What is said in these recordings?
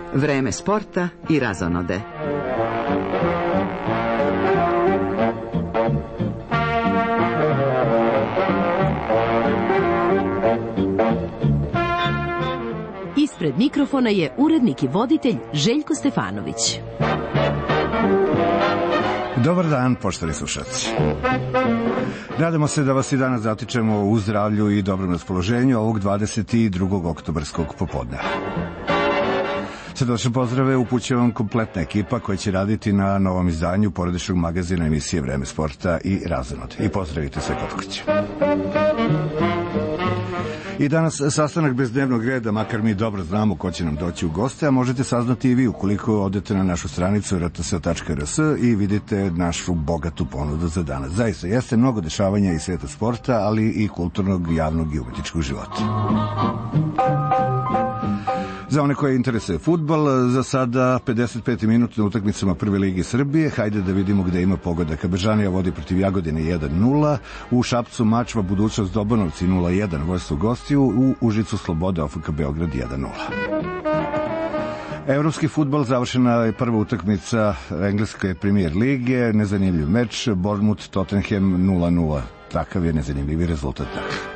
Vreme sporta i razonode. Ispred mikrofona je urednik i voditelj Željko Stefanović. Dobar dan, poštovani slušalci. Nadamo se da vas i danas zatičemo u zdravlju i dobrom raspoloženju ovog 22. oktobarskog popodneva. Srdačne pozdrave upućuje kompletna ekipa koja će raditi na novom izdanju porodičnog magazina emisije Vreme sporta i razonode. I pozdravite sve kod kuće. I danas sastanak bez dnevnog reda, makar mi dobro znamo ko će nam doći u goste, a možete saznati i vi ukoliko odete na našu stranicu rtso.rs i vidite našu bogatu ponudu za danas. Zaista, jeste mnogo dešavanja iz sveta sporta, ali i kulturnog, javnog i umetničkog života. Za one koje interesuje fudbal, za sada 55 minut na utakmicama Prve ligi Srbije. Hajde da vidimo gde ima pogodaka. Bežanija vodi protiv Jagodine 1-0, u Šapcu Mačva Budućnost Dobanovci 0-1, vojstvo gostiju, u Užicu Sloboda OFK Beograd 1-0. Evropski fudbal, završena je prva utakmica engleske premijer lige, nezanimljiv meč, Bournemouth Tottenham 0-0. Takav je nezanimljivi rezultat.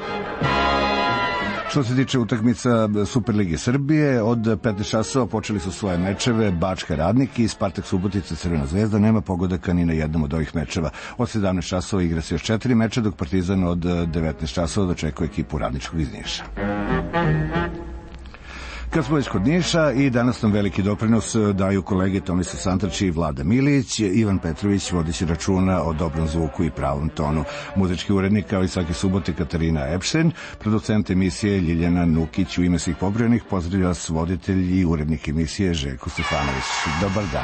Što se tiče utakmica Superlige Srbije, od 15 časova počeli su svoje mečeve Bačka Radnik i Spartak Subotica Crvena zvezda. Nema pogodaka ni na jednom od ovih mečeva. Od 17 časova igra se još 4 meča, dok Partizan od 19 časova dočekuje ekipu Radničkog iz Niša. Kad smo već kod Niša, i danas nam veliki doprinos daju kolege Tomislav Santrač i Vlada Milić. Ivan Petrović vodići računa o dobrom zvuku i pravom tonu. Muzički urednik, kao i svake subote, Katarina Epšen. Producent emisije Ljiljana Nukić. U ime svih pobrojenih pozdravlja vas voditelj i urednik emisije Željko Stefanović. Dobar dan.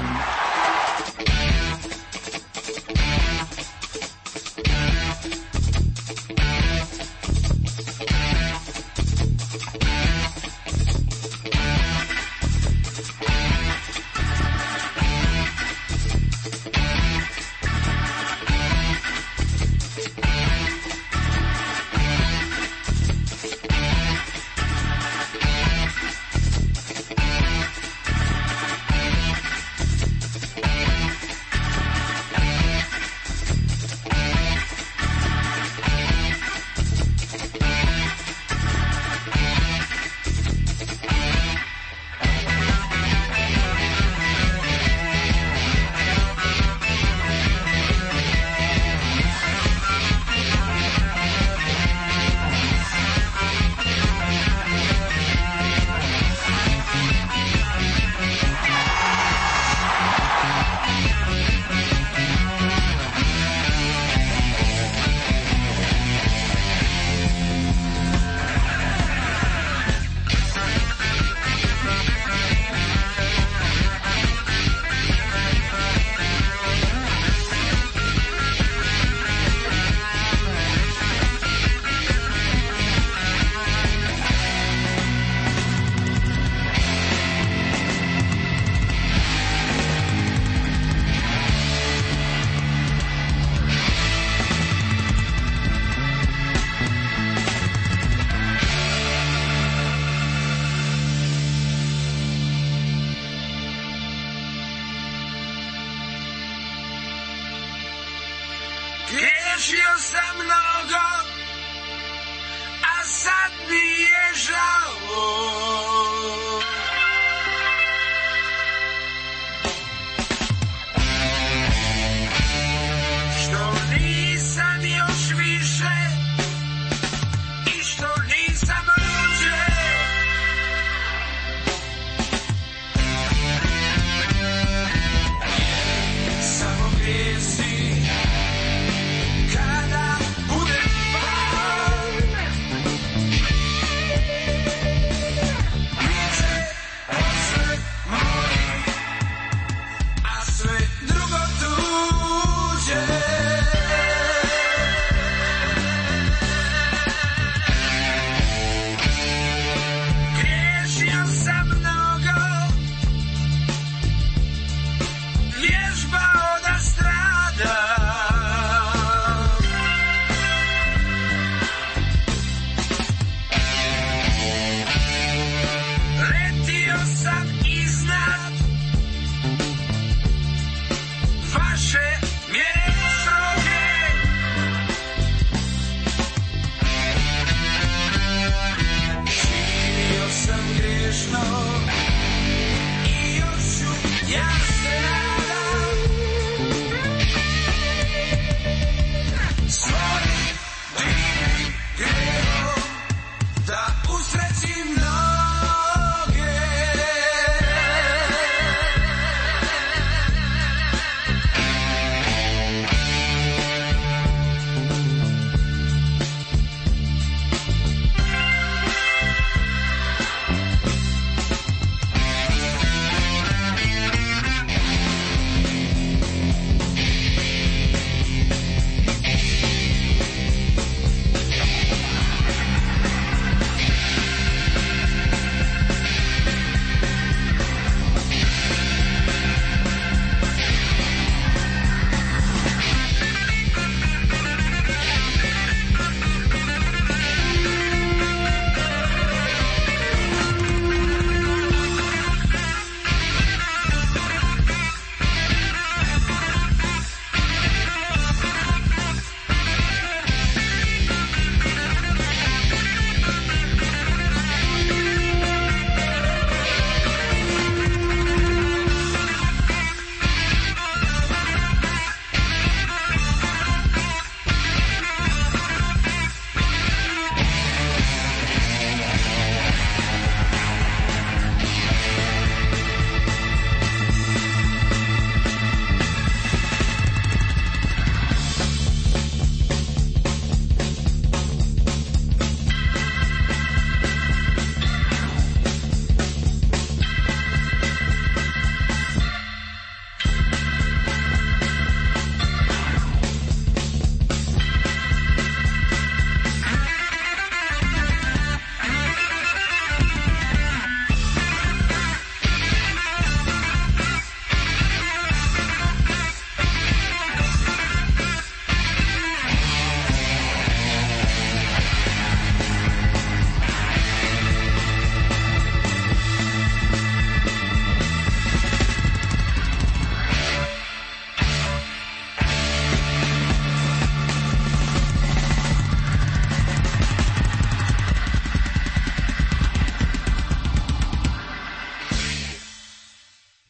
Griješio sam mnogo, a sad mi je žao. Što nisam još više i što nisam luđe. Samo grijesi kada budem pao.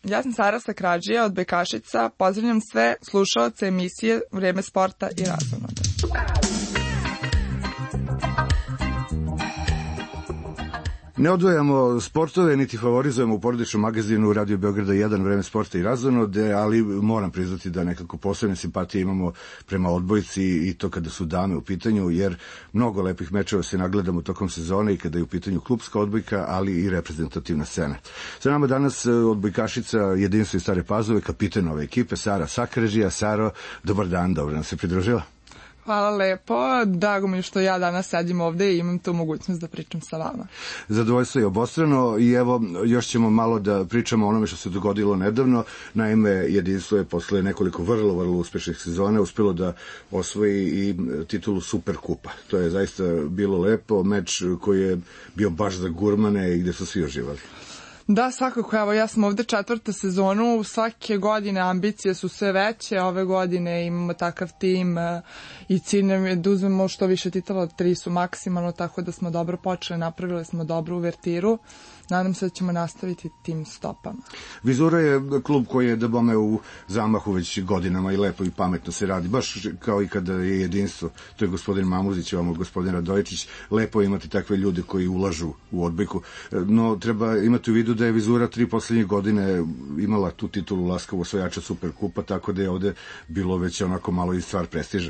Ja sam Sara Sakrađija od Bekašica. Pozdravljam sve slušaoce emisije Vreme sporta i razonode. Ne odvojamo sportove, niti favorizujemo u porodičnom magazinu Radio Beograda 1 Vreme sporta i razonode, ali moram priznati da nekako posebne simpatije imamo prema odbojci i to kada su dame u pitanju, jer mnogo lepih mečeva se nagledamo tokom sezone i kada je u pitanju klubska odbojka, ali i reprezentativna scena. Sa nama danas odbojkašica Jedinstvo iz Stare Pazove, kapiten ove ekipe, Sara Sakrađija. Saro, dobar dan, dobro nam se pridružila. Hvala lepo, drago mi je što ja danas sedim ovde i imam tu mogućnost da pričam sa vama. Zadovoljstvo je obostrano i evo još ćemo malo da pričamo o onome što se dogodilo nedavno. Naime, Jedinstvo je posle nekoliko vrlo uspešnih sezona uspelo da osvoji i titulu Superkupa. To je zaista bilo lepo, meč koji je bio baš za gurmane i gde su svi uživali. Da, svakako, evo, ja sam ovde 4. sezonu, svake godine ambicije su sve veće, ove godine imamo takav tim i cilj nam je da uzmemo što više titula, 3 su maksimalno, tako da smo dobro počeli, napravili smo dobru uvertiru. Nadam se da ćemo nastaviti tim stopama. Vizura je klub koji je da bome u zamahu već godinama i lepo i pametno se radi, baš kao i kada je Jedinstvo. To je gospodin Mamuzić, ovamo gospodin Radojičić. Lepo imati takve ljude koji ulažu u odbojku, no treba imati u vidu da je Vizura 3 poslednje godine imala tu titulu Laskavo osvajača Superkupa, tako da je ovde bilo već onako malo i stvar prestiža.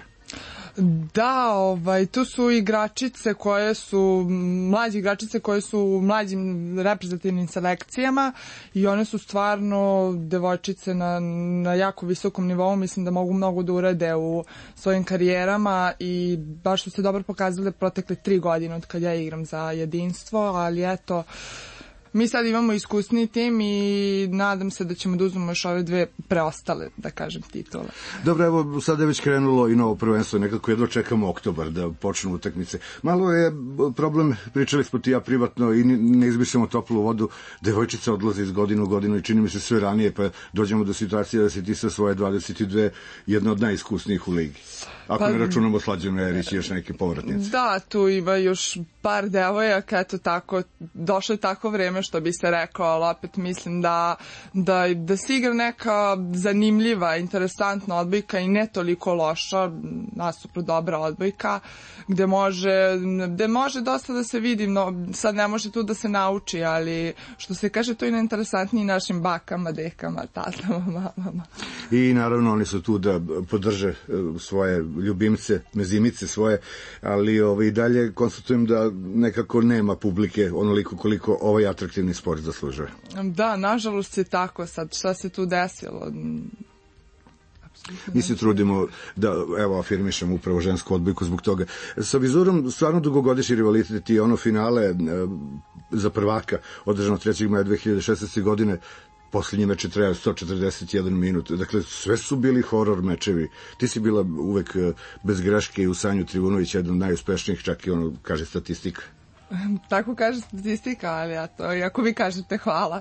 Da, tu su igračice koje su, mlađe igračice koje su u mlađim reprezentativnim selekcijama i one su stvarno devojčice na jako visokom nivou, mislim da mogu mnogo da urade u svojim karijerama i baš su se dobro pokazale protekle 3 godine od kad ja igram za Jedinstvo, ali eto, mi sad imamo iskusni tim i nadam se da ćemo da uzmemo još ove 2 preostale, da kažem, titule. Dobro, evo, sad je već krenulo i novo prvenstvo, nekako jedno čekamo oktobar da počnu utakmice. Malo je problem, pričali smo ti ja privatno i ne izmišljamo toplu vodu, devojčica odlaze iz godine u godinu i čini mi se sve ranije, pa dođemo do situacije da si ti sa svoje 22 jedna od najiskusnijih u ligi. Ako ne računamo Slađanu Erić i još neke povratnice. Da, tu ima još par devojaka, eto tako, došlo je tako vreme što bi se rekao, ali opet mislim da se igra neka zanimljiva, interesantna odbojka i ne toliko loša, nasuprot dobra odbojka, gde može dosta da se vidi, no sad ne može tu da se nauči, ali što se kaže, to je najinteresantnije našim bakama, dekama, tatama, mamama. I naravno oni su tu da podrže svoje ljubimce, mezimice svoje, ali i dalje konstatujem da nekako nema publike onoliko koliko ovaj atraktivni sport zaslužuje. Da, nažalost je tako sad. Šta se tu desilo? Mi se trudimo da, evo, afirmišemo upravo žensku odbojku zbog toga. Sa Vizurom stvarno dugogodišnji rivalitet i ono finale za prvaka održano 3. maja 2016. godine, poslednji meč je trajao 141 minut. Dakle, sve su bili horor mečevi. Ti si bila uvek bez greške i u Sanju Trivunović, jedan od najuspešnijih, čak i ono, kaže statistika. Tako kaže statistika, ali ja to, ako vi kažete, hvala.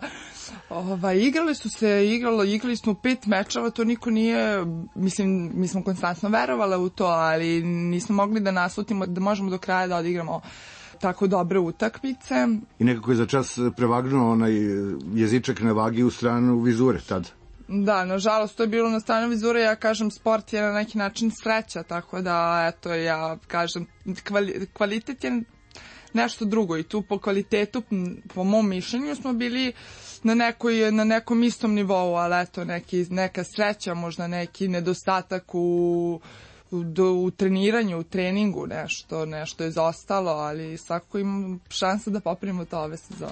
Igrali smo 5 mečeva, to niko nije, mislim, mi smo konstantno verovali u to, ali nismo mogli da naslutimo da možemo do kraja da odigramo tako dobre utakmice. I nekako je za čas prevagnuo onaj jezičak na vagi u stranu Vizure tad. Da, nažalost, to je bilo na stranu Vizure, ja kažem, sport je na neki način sreća, tako da, eto, ja kažem, kvalitet je nešto drugo i tu po kvalitetu, po mom mišljenju, smo bili na nekom istom nivou, ali eto, neka sreća, možda neki nedostatak u treniranju, u treningu, nešto je izostalo, ali svakako imam šanse da popravimo to ove sezone.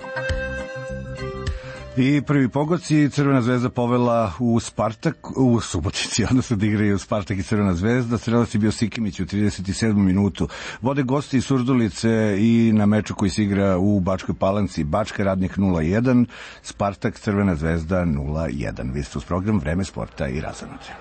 I prvi pogodci, Crvena zvezda povela u Spartak, u Subotici, odnosno da igraju Spartak i Crvena zvezda. Strelac je bio Sikimić u 37. minutu. Vode gosti iz Surdulice i na meču koji se igra u Bačkoj Palanci. Bačka Radnik 0-1, Spartak Crvena zvezda 0-1. Vi ste uz program Vreme sporta i razonode.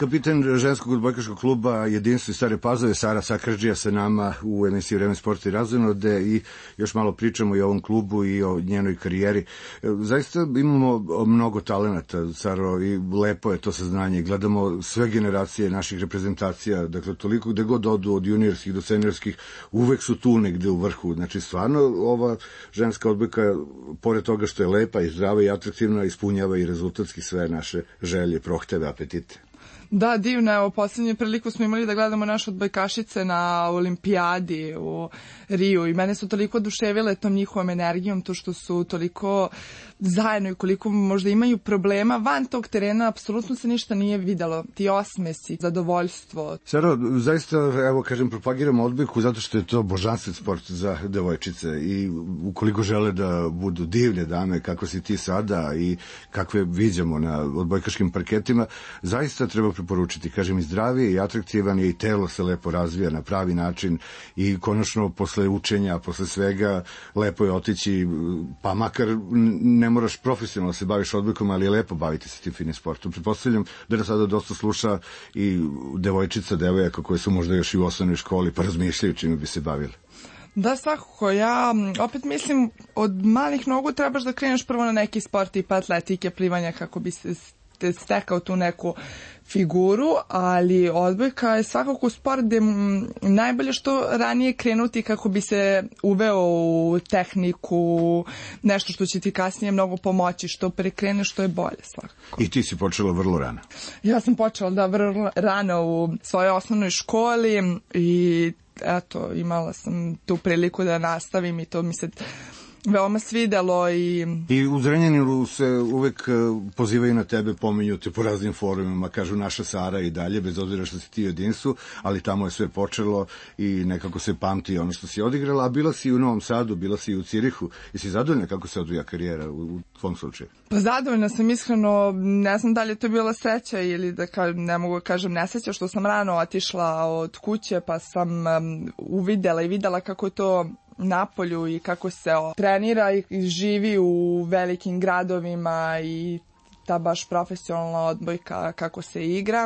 Kapitan ženskog odbojkaškog kluba Jedinstvo iz Stare Pazove, Sara Sakrđija sa nama u emisiji Vreme sporta i razonode i još malo pričamo i o ovom klubu i o njenoj karijeri. Zaista imamo mnogo talenata, Saro, i lepo je to saznanje. Gledamo sve generacije naših reprezentacija, dakle toliko gde god odu od juniorskih do seniorskih, uvek su tu negde u vrhu. Znači stvarno ova ženska odbojka, pored toga što je lepa i zdrava i atraktivna, ispunjava i rezultatski sve naše želje, prohteve, apetite. Da, divno, evo, poslednju priliku smo imali da gledamo naše odbojkašice na olimpijadi u Riju i mene su toliko oduševile tom njihovom energijom, to što su toliko zajedno i koliko možda imaju problema van tog terena, apsolutno se ništa nije videlo. Ti osmesi, zadovoljstvo. Saro, zaista, evo, kažem, propagiramo odbojku zato što je to božanstven sport za devojčice i ukoliko žele da budu divlje dame, kako si ti sada i kakve viđamo na odbojkaškim parketima, zaista treba preporučiti, kažem, i zdravije i atraktivan je i telo se lepo razvija na pravi način i konačno posle učenja, posle svega lepo je otići, pa makar ne moraš profesionalno se baviš odbojkom, ali je lepo baviti se tim finim sportom. Pretpostavljam da nas sada dosta sluša i devojčica, devojaka koje su možda još i u osnovnoj školi pa razmišljaju čime bi se bavili. Da, svakako. Ja opet mislim, od malih nogu trebaš da kreneš prvo na neki sport tipa atletike, plivanja, kako bi se stekao tu neku figuru, ali odbojka je svakako sport gde najbolje što ranije krenuti kako bi se uveo u tehniku, nešto što će ti kasnije mnogo pomoći, što prekreneš, što je bolje svakako. I ti si počela vrlo rano. Ja sam počela vrlo rano u svojoj osnovnoj školi i eto, imala sam tu priliku da nastavim i to mi se veoma svidelo. I u Zrenjaninu se uvek pozivaju na tebe, pominju te po raznim forumima, kažu naša Sara i dalje, bez obzira što si ti u Jedinstvu, ali tamo je sve počelo i nekako se pamti ono što si odigrala, a bila si i u Novom Sadu, bila si i u Cirihu. Jesi zadovoljna kako se odvija karijera u tvom slučaju? Pa zadovoljna sam, iskreno, ne znam da li je to bila sreća ili ne mogu da kažem nesreća, što sam rano otišla od kuće pa sam uvidela i videla kako je to napolju i kako se trenira i živi u velikim gradovima i ta baš profesionalna odbojka kako se igra.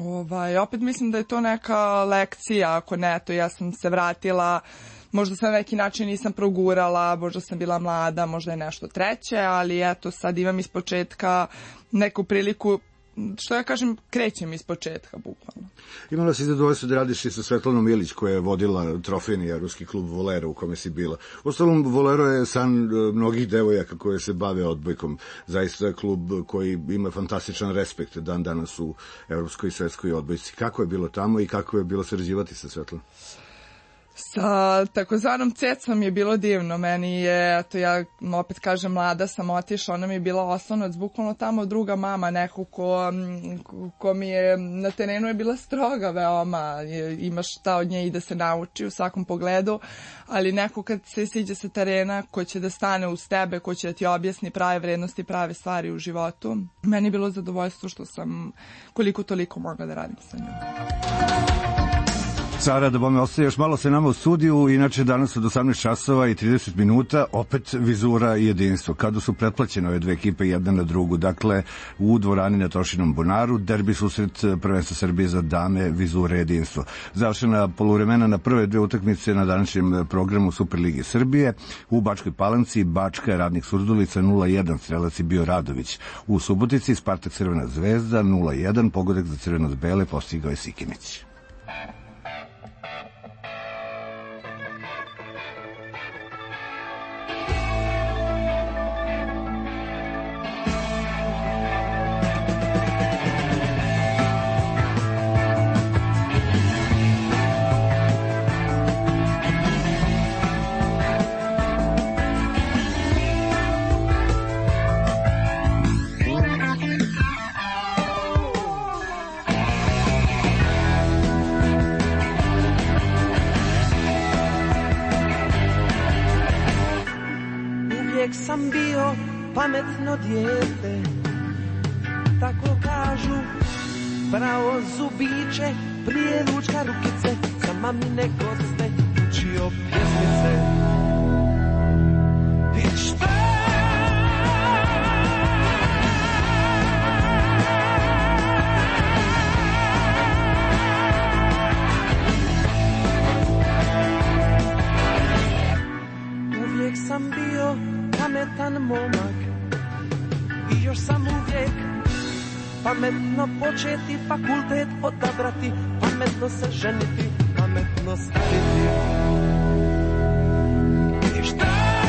Opet mislim da je to neka lekcija, ako ne, to ja sam se vratila, možda sam na neki način nisam progurala, možda sam bila mlada, možda je nešto treće, ali eto sad imam iz početka neku priliku, što ja kažem, krećem iz početka, bukvalno. Imala si zadovoljstvo da radiš i sa Svetlanom Ilić, koja je vodila trofejni ruski klub Volero u kome si bila. Uostalom, Volero je san mnogih devojaka koje se bave odbojkom. Zaista je klub koji ima fantastičan respekt dan danas u evropskoj i svetskoj odbojci. Kako je bilo tamo i kako je bilo sarađivati sa Svetlanom? Sa takozvanom Cecom je bilo divno. Meni je, eto ja opet kažem, mlada sam otišla, ona mi je bila oslonac, bukvalno tamo druga mama, neko ko mi je na terenu je bila stroga veoma, imaš šta od nje i da se nauči u svakom pogledu, ali neko kad se siđe sa terena, ko će da stane uz tebe, ko će da ti objasni prave vrednosti, prave stvari u životu. Meni je bilo zadovoljstvo što sam koliko toliko mogla da radim sa njom. Sara, da bome ostaje još malo se nama u studiju, inače danas od 18 časova i 30 minuta opet Vizura i Jedinstvo. Kada su pretplaćene ove dve ekipe jedna na drugu, dakle u dvorani na Tošinom bunaru, derbi susret prvenstva Srbije za dame Vizura i Jedinstvo. Završena poluvremena na prve dve utakmice na današnjem programu Superlige Srbije. U Bačkoj Palanci Bačka Radnik Surdulica 0-1, strelac je bio Radović. U Subotici Spartak Crvena zvezda 0-1, pogodak za crveno-bele postigao je Sikimić. Sam bio pametno dijete, tako kažu, pravo zubiće, prije ručka rukice, za mamine goste učio pjesmice. I šta? pametan momak i još sam uvijek pametno početi fakultet odabrati, pametno se ženiti, pametno stariti. I šta?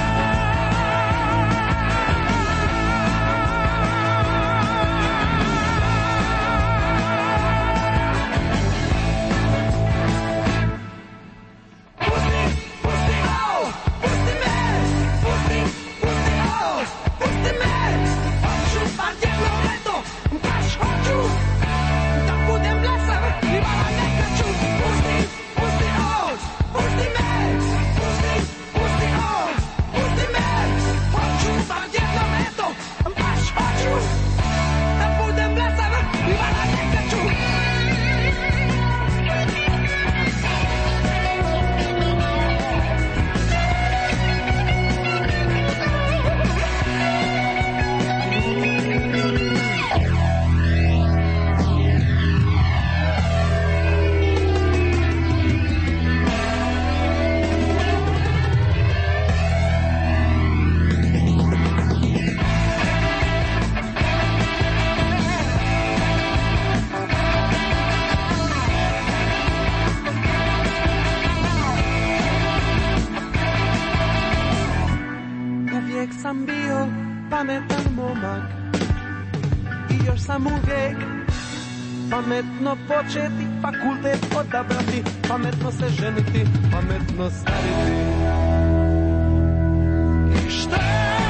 Pametno početi fakultet odabrati, pametno se ženiti, pametno stariti. I šta?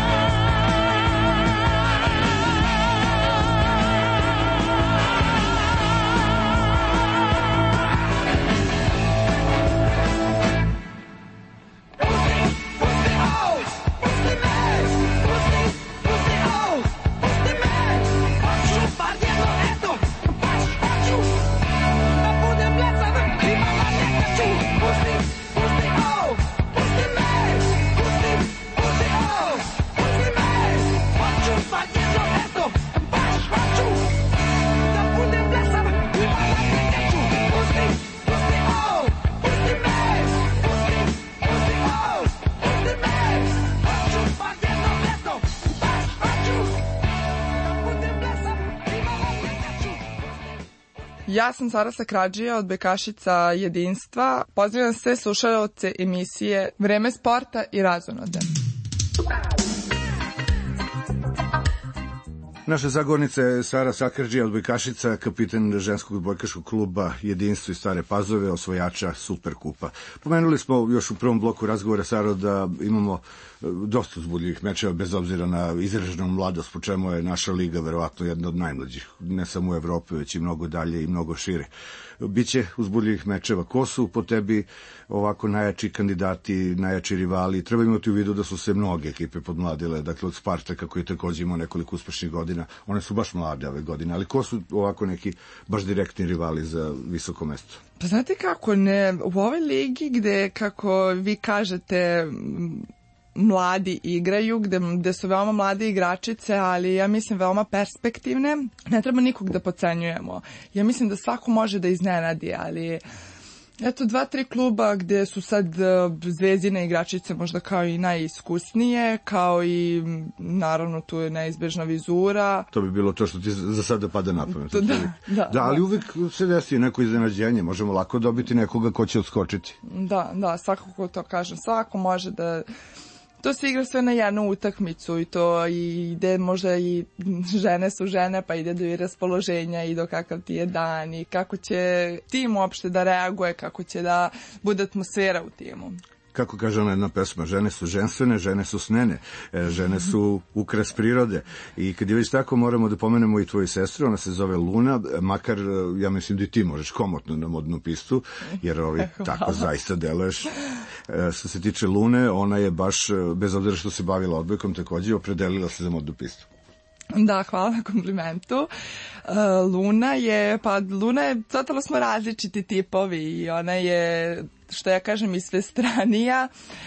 Ja sam Sara Sakradžija od Bekašica Jedinstva. Pozdravljam sve slušaoce emisije Vreme sporta i razonode. Naša zagovornica je Sara Sakradžija od Bekašica, kapitan ženskog odbojkaškog kluba Jedinstvo iz Stare Pazove, osvajača Superkupa. Pomenuli smo još u prvom bloku razgovora, Saro, da imamo dosta uzbudljivih mečeva, bez obzira na izraženu mladost, po čemu je naša liga verovatno jedna od najmlađih, ne samo u Evropi, već i mnogo dalje i mnogo šire. Biće uzbudljivih mečeva. Ko su po tebi ovako najjači kandidati, najjači rivali? Treba imati u vidu da su se mnoge ekipe podmladile, dakle od Spartaka koji takođe imao nekoliko uspešnih godina, one su baš mlade ove godine, ali ko su ovako neki baš direktni rivali za visoko mesto? Pa znate kako, ne, u ovoj ligi gde, kako vi kažete, mladi igraju, gde su veoma mlade igračice, ali ja mislim veoma perspektivne. Ne treba nikog da podcenjujemo. Ja mislim da svako može da iznenadi, ali eto 2-3 kluba gde su sad zvezdine igračice možda kao i najiskusnije, kao i naravno tu je neizbežna Vizura. To bi bilo to što ti za sada pada na pamet. Da, ali uvek se desi neko iznenađenje, možemo lako dobiti nekoga ko će odskočiti. Da, svakako to kažem, svako može da... To se igra sve na jednu utakmicu i to ide možda i žene su žene, pa ide do i raspoloženja i do kakav ti je dan i kako će tim uopšte da reaguje, kako će da bude atmosfera u timu. Kako kaže ona jedna pesma, žene su ženstvene, žene su snene, žene su ukras prirode. I kad je već tako, moramo da pomenemo i tvoju sestru, ona se zove Luna, makar ja mislim da i ti možeš komotno na modnu pistu, jer tako zaista deluješ. Što se tiče Lune, ona je baš, bez obzira što se bavila odbojkom, takođe opredelila se za modnu pistu. Da, hvala na komplimentu. Luna je totalno smo različiti tipovi i ona je, što ja kažem, i svestranija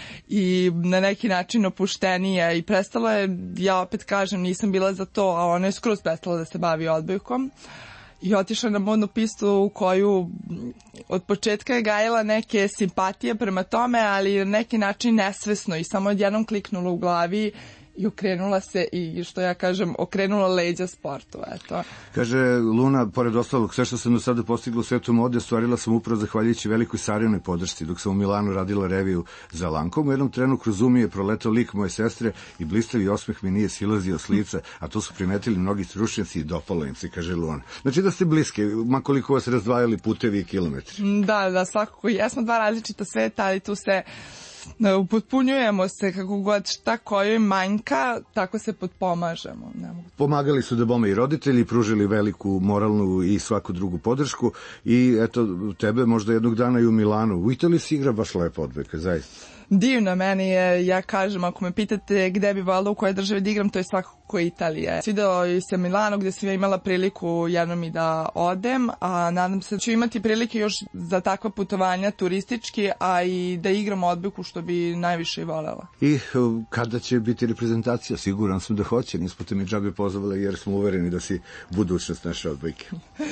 i na neki način opuštenija i prestala je, ja opet kažem, nisam bila za to, a ona je skroz prestala da se bavi odbojkom. i otišla na modnu pistu u koju od početka je gajila neke simpatije prema tome, ali na neki način nesvesno i samo odjednom kliknula u glavi i okrenula se i, što ja kažem, okrenula leđa sportu, eto. Kaže Luna, pored ostalog, sve što sam do sada postigla u svetu mode, ostvarila sam upravo zahvaljujući velikoj Sarijinoj podršci. Dok sam u Milanu radila reviju za Lankom, u jednom trenu kroz um je proletao lik moje sestre i blistavi osmeh mi nije silazio s lica, a to su primetili mnogi stručnjaci i dopalo im se, kaže Luna. Znači da ste bliske, makoliko vas razdvajali putevi i kilometri. Da, svakako. Jesmo dva različita sveta, ali tu se upotpunjujemo se kako god šta kojoj manjka, tako se potpomažemo. Pomagali su da bome i roditelji, pružili veliku moralnu i svaku drugu podršku i eto, tebe možda jednog dana i u Milanu. U Italiji se igra baš lepo odbojka, zaista. Divno, meni je, ja kažem, ako me pitate gde bi voljela u kojoj državi da igram, to je svakako Italija. Svideo se Milano gde sam ja imala priliku jednom i da odem, a nadam se da ću imati prilike još za takva putovanja turistički, a i da igram odbojku što bi najviše i voljela. I kada će biti reprezentacija? Siguran sam da hoće, nismo te mi džabe pozvali jer smo uvereni da si budućnost naše odbojke.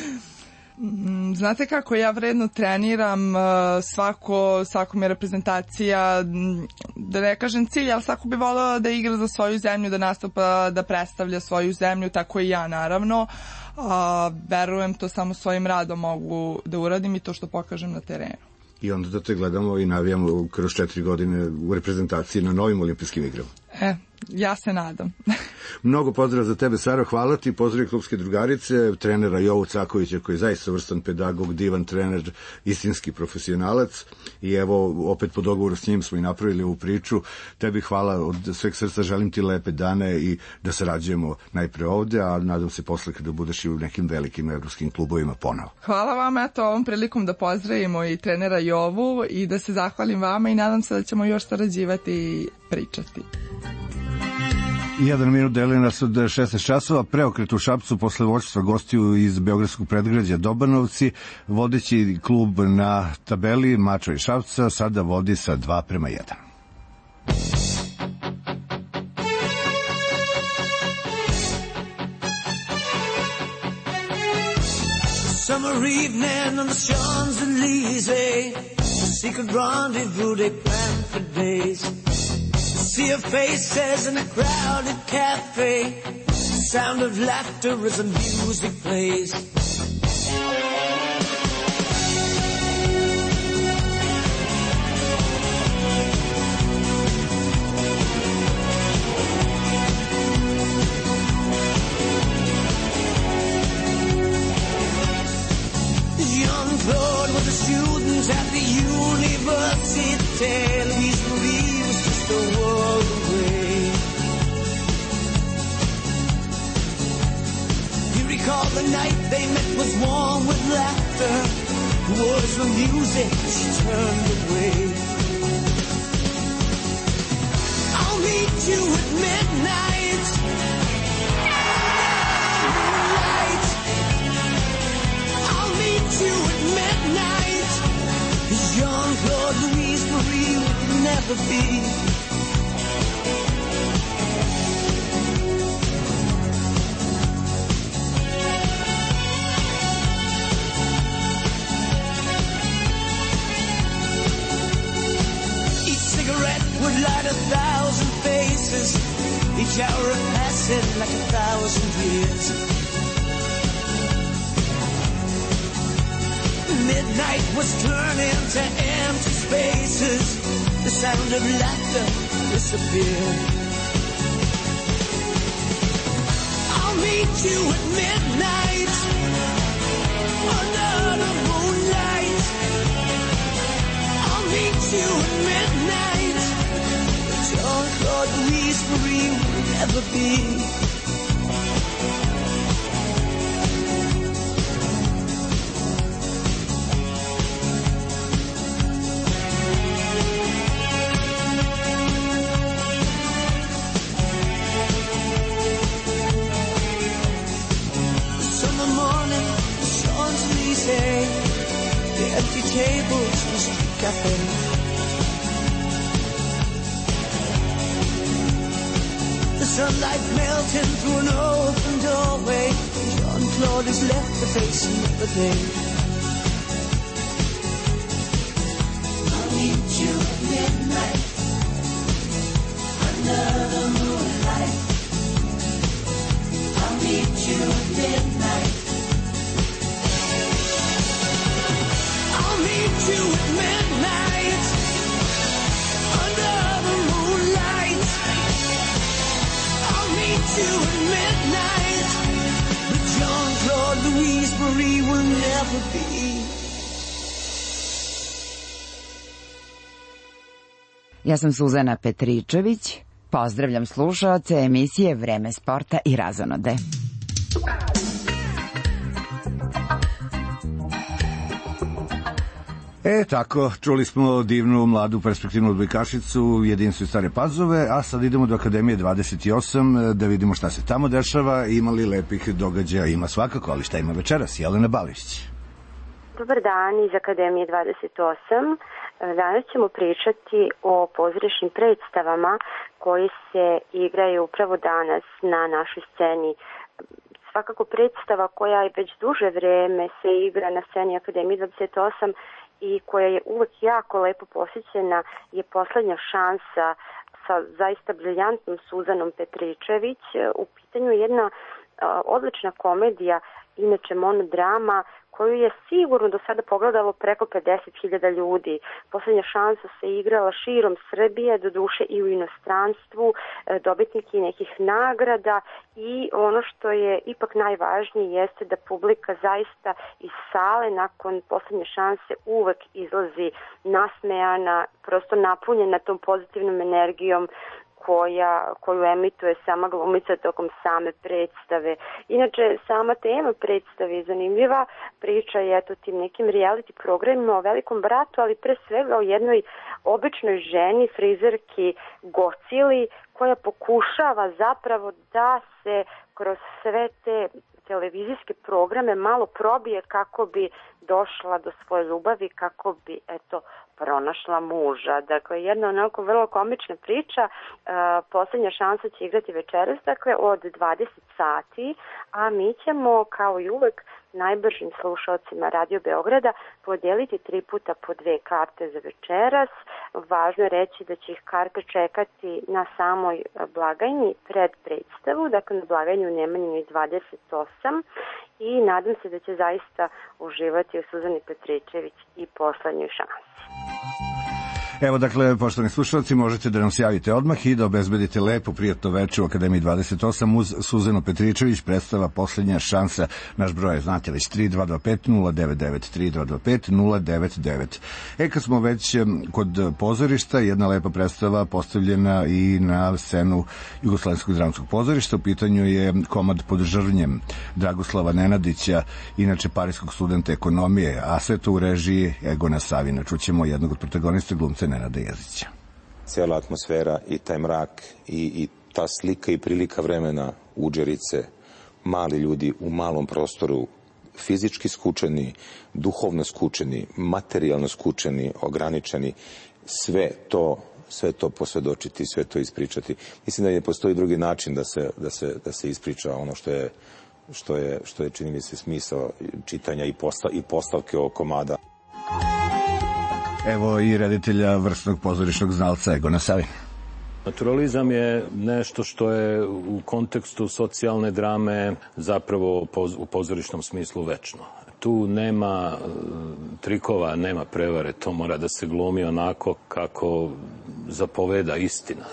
Znate kako, ja vredno treniram, svako mi je reprezentacija, da ne kažem cilj, ali svako bi voleo da igra za svoju zemlju, da nastupa, da predstavlja svoju zemlju, tako i ja naravno. Verujem, to samo svojim radom mogu da uradim i to što pokažem na terenu. I onda da te gledamo i navijamo kroz 4 godine u reprezentaciji na novim olimpijskim igrama. Ja se nadam. Mnogo pozdrav za tebe, Saro, hvala ti, pozdrav klubske drugarice, trenera Jovu Cakovića koji je zaista vrstan pedagog, divan trener, istinski profesionalac i evo, opet po dogovoru s njim smo i napravili ovu priču. Tebi hvala od sveg srca, želim ti lepe dane i da sarađujemo najpre ovde, a nadam se posle kada budeš i u nekim velikim evropskim klubovima ponovo. Hvala vam, eto, ovom prilikom da pozdravimo i trenera Jovu i da se zahvalim vama i nadam se da ćemo još sarađivati i pričati. 1 minut deli nas od 16 časova, preokret u Šapcu posle vođstva gostiju iz beogradskog predgrađa Dobanovci, vodeći klub na tabeli Mačva i Šapca sada vodi sa 2:1. Summer evening on the Champs-Élysées, a secret rendezvous they planned for days. See of faces in a crowded cafe, sound of laughter as the music plays. Jean-Claude was a student at the Université. Louise Marie was just a world away. He recalled the night they met was warm with laughter. Words were music, she turned away. I'll meet you at midnight. I'll meet you at midnight. Jean-Claude, Louise Marie would never be. Each cigarette would light 1,000 faces. Each hour passing like 1,000 years. Midnight was turning to empty spaces. The sound of laughter disappeared. I'll meet you at midnight under the moonlight. I'll meet you at midnight. Jean-Claude, Louise Marie will never be. The empty tables, the street cafe. The sunlight melting through an open doorway. Jean-Claude has left to face another day. I'll meet you at midnight under the moonlight. I'll meet you at midnight. I'll meet you at midnight under the moonlight. I'll meet you at midnight. But Jean-Claude Louise Marie will never be. Ja sam Suzana Petričević. Pozdravljam slušaoce emisije Vreme sporta i razonode. Tako, čuli smo divnu, mladu, perspektivnu odbojkašicu jedinstvu Stare Pazove, a sad idemo do Akademije 28 da vidimo šta se tamo dešava. Ima li lepih događaja? Ima svakako, ali šta ima večeras? Jelena Bališić. Dobar dan iz Akademije 28. Danas ćemo pričati o pozorišnim predstavama koji se igraju upravo danas na našoj sceni. Svakako predstava koja je već duže vreme se igra na sceni Akademije 28 i koja je uvek jako lepo posjećena je Poslednja šansa sa zaista briljantnom Suzanom Petričević. U pitanju je jedna odlična komedija, inače monodrama, koju je sigurno do sada pogledalo preko 50.000 ljudi. Poslednja šansa se igrala širom Srbije, do duše i u inostranstvu, dobitniki nekih nagrada i ono što je ipak najvažnije jeste da publika zaista iz sale nakon Poslednje šanse uvek izlazi nasmejana, prosto napunjena tom pozitivnom energijom koju emituje sama glumica tokom same predstave. Inače, sama tema predstave je zanimljiva. Priča je o tim nekim reality programima o velikom bratu, ali pre svega o jednoj običnoj ženi, frizerki Gocili, koja pokušava zapravo da se kroz sve te televizijske programe malo probije kako bi došla do svoje ljubavi, kako bi, pronašla muža. Dakle, jedna onako vrlo komična priča. Poslednja šansa će igrati večeras, dakle, od 20 sati, a mi ćemo, kao i uvek, najbržim slušalcima Radio Beograda podijeliti 3 puta po 2 karte za večeras. Važno je reći da će ih karte čekati na samoj blagajni pred predstavu, dakle na blagajnju u Nemanjinoj 28, i nadam se da će zaista uživati u Suzani Petričević i Poslednjoj šansi. Evo, dakle, poštovani slušalci, možete da nam se javite odmah i da obezbedite lepo, prijatno veče u Akademiji 28 uz Suzanu Petričević, predstava Poslednja šansa. Naš broj je, znate već, 3225-099, 3225-099. Kad smo već kod pozorišta, jedna lepa predstava postavljena i na scenu Jugoslovenskog dramskog pozorišta. U pitanju je komad Pod žrvnjem Dragoslava Nenadića, inače parijskog studenta ekonomije, a sve to u režiji Egona Savina. Čućemo jednog od protagonista, glumca Nenada Jezića. Cijela atmosfera i taj mrak i ta slika i prilika vremena Uđerice, mali ljudi u malom prostoru, fizički skučeni, duhovno skučeni, materijalno skučeni, ograničeni, sve to posvedočiti, sve to ispričati. Mislim da ne postoji drugi način da se ispriča ono što je čini mi se smisao čitanja i postavke ovog komada. Evo i reditelja vrsnog pozorišnog znalca Egona Savina. Naturalizam je nešto što je u kontekstu socijalne drame zapravo u pozorišnom smislu večno. Tu nema trikova, nema prevare, to mora da se glumi onako kako zapoveda istina.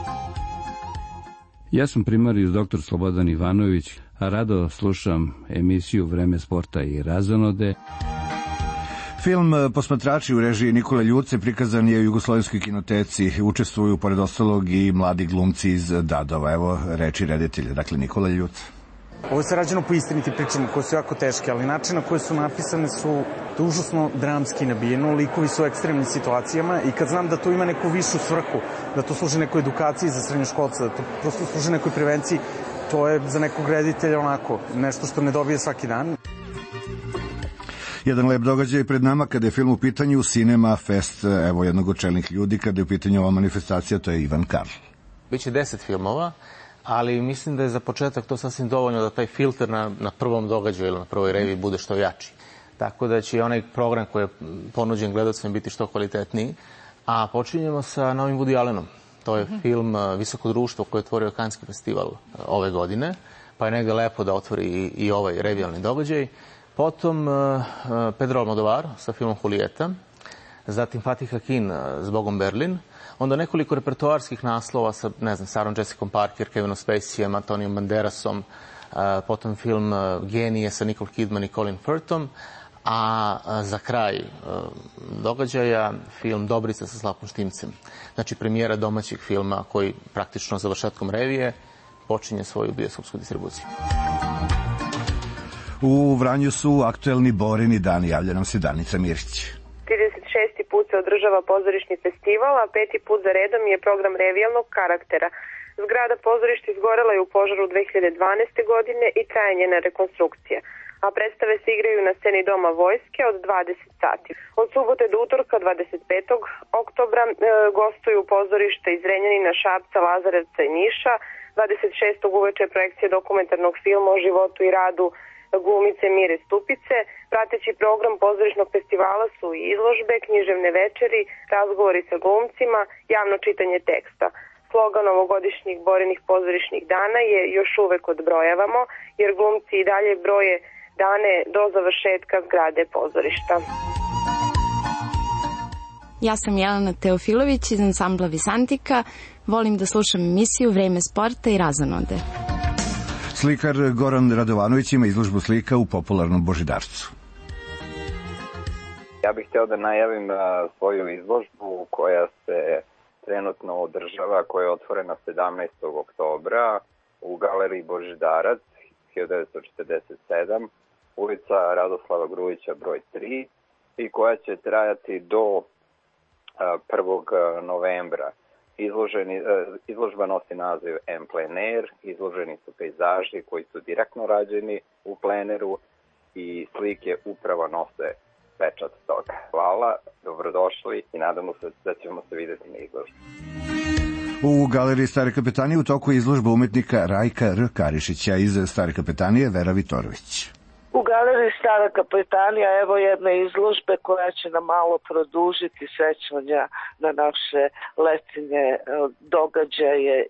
Ja sam primarijus dr. Slobodan Ivanović, a rado slušam emisiju Vreme sporta i razonode. Film Posmatrači u režiji Nikole Ljuce prikazan je u Jugoslovenskoj kinoteci. Učestvuju, pored ostalog, i mladi glumci iz Dadova. Evo reči reditelja, dakle Nikola Ljuca. Ovo je rađeno po istinitim pričama koje su jako teške, ali način na koje su napisane su užasno dramski nabijeno, likovi su u ekstremnim situacijama i kad znam da to ima neku višu svrhu, da to služi nekoj edukaciji za srednjoškolca, da to prosto služi nekoj prevenciji, to je za nekog reditelja onako nešto što ne dobije svaki dan. Jedan lep događaj pred nama kada je film u pitanju Cinema Fest, evo jednog od čelnih ljudi kada je u pitanju ova manifestacija, to je Ivan Karl. Biće 10 filmova, ali mislim da je za početak to sasvim dovoljno da taj filter na prvom događaju ili na prvoj reviji bude što jači. Tako da će i onaj program koji je ponuđen gledalcima biti što kvalitetniji. A počinjemo sa novim Woody Allenom. To je film Visoko društvo koje je otvorio Kanski festival ove godine, pa je negde lepo da otvori i ovaj revijalni događaj. Potom Pedro Almodovar sa filmom Julieta, zatim Fatih Akin s Bogom Berlin, onda nekoliko repertoarskih naslova sa, ne znam, Sarom Jessicom Parker, Kevinom Spaceyem, Antonijom Banderasom, potom film Genije sa Nicole Kidman i Colin Firthom, a za kraj događaja film Dobrica sa Slavkom Štimcem. Znači premijera domaćeg filma koji praktično završetkom revije počinje svoju bioskopsku distribuciju. U Vranju su aktuelni Borini dani, javlja nam se Danica Mirčić. 36. put se održava pozorišni festival, a 5. put za redom je program revijalnog karaktera. Zgrada pozorišta izgorela je u požaru 2012. godine i traje njena rekonstrukcija, a predstave se igraju na sceni Doma vojske od 20 sati. Od subote do utorka 25. oktobra gostuju pozorište iz Zrenjanina, Šapca, Lazarevca i Niša. 26. uveče projekcija dokumentarnog filma o životu i radu glumice Mire Stupice. Prateći program pozorišnog festivala su i izložbe, književne večeri, razgovori sa glumcima, javno čitanje teksta. Slogan ovogodišnjih Borinih pozorišnih dana je još uvek odbrojavamo, jer glumci i dalje broje dane do završetka zgrade pozorišta. Ja sam Jelena Teofilović iz ansambla Visantika. Volim da slušam emisiju Vreme sporta i Razonode. Slikar Goran Radovanović ima izložbu slika u popularnom Božidarcu. Ja bih hteo da najavim svoju izložbu koja se trenutno održava, koja je otvorena 17. oktobra u galeriji Božidarac 1947, ulica Radoslava Grujića broj 3, i koja će trajati do 1. novembra. Izložba nosi naziv En plein air, izloženi su pejzaži koji su direktno rađeni u pleneru i slike upravo nose pečat toga. Hvala, dobrodošli i nadamo se da ćemo se videti na izložbi. U galeriji Stare Kapetanije u toku je izložba umetnika Rajka R. Karišića, iz Stare Kapetanije Vera Vitorović. U galeriji Stara Kapetanija evo jedne izložbe koja će nam malo produžiti sećanja na naše letnje događaje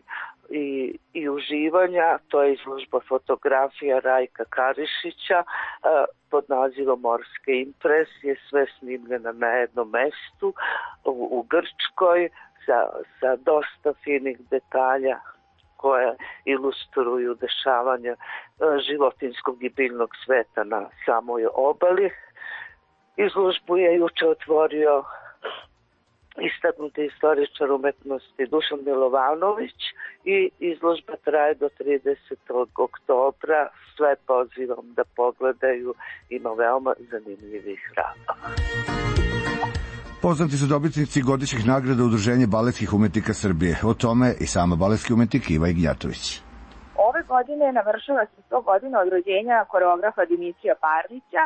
i uživanja. To je izložba fotografija Rajka Karišića pod nazivom Morske impresije, sve snimljena na jednom mestu u Grčkoj sa dosta finih detalja koje ilustruju dešavanja životinskog i biljnog sveta na samoj obali. Izložbu je juče otvorio istaknuti istoričar umetnosti Dušan Milovanović i izložba traje do 30. oktobra. Sve pozivam da pogledaju, ima veoma zanimljivih radova. Poznati su dobitnici godišnjih nagrada Udruženja baletskih umetnika Srbije. O tome i sama baletski umetnik Iva Ignjatović. Ove godine navršava se 100 godina od rođenja koreografa Dimitrija Parlića.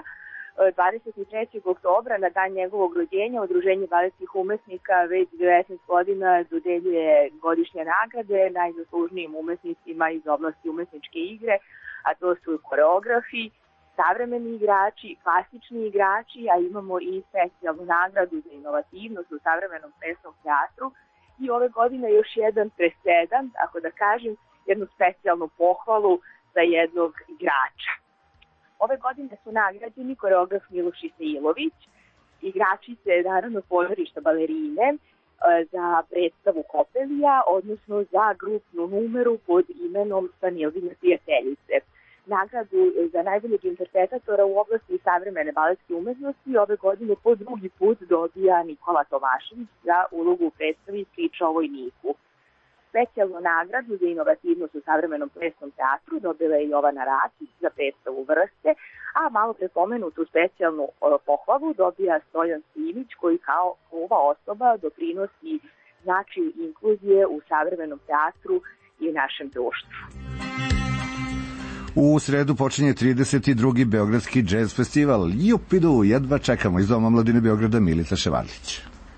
23. oktobra, na dan njegovog rođenja, Udruženje baletskih umetnika već 19 godina dodeljuje godišnje nagrade najzaslužnijim umetnicima iz oblasti umetničke igre, a to su koreografi, savremeni igrači, klasični igrači, a imamo i specijalnu nagradu za inovativnost u savremenom plesnom teatru i ove godine još jedan presedan, tako da kažem, jednu specijalnu pohvalu za jednog igrača. Ove godine su nagrađeni koreograf Miloš Isailović, igračice naravno pozorišta Balerine za predstavu Kopelija, odnosno za grupnu numeru pod imenom Stanilvine prijateljice. Nagradu za najboljeg interpretatora u oblasti savremene baletske umetnosti ove godine po drugi put dobija Nikola Tomašević za ulogu u predstavi Priča o vojniku. Specijalnu nagradu za inovativnost u savremenom plesnom teatru dobila je Jovana Rakić za predstavu Vrste, a malo prepomenutu specijalnu pohvalu dobija Stojan Simić, koji kao ova osoba doprinosi značaju inkluzije u savremenom teatru i našem društvu. U sredu počinje 32. Beogradski džez festival. Jupidu, jedva čekamo, iz Doma mladine Beograda Milica Ševarlić.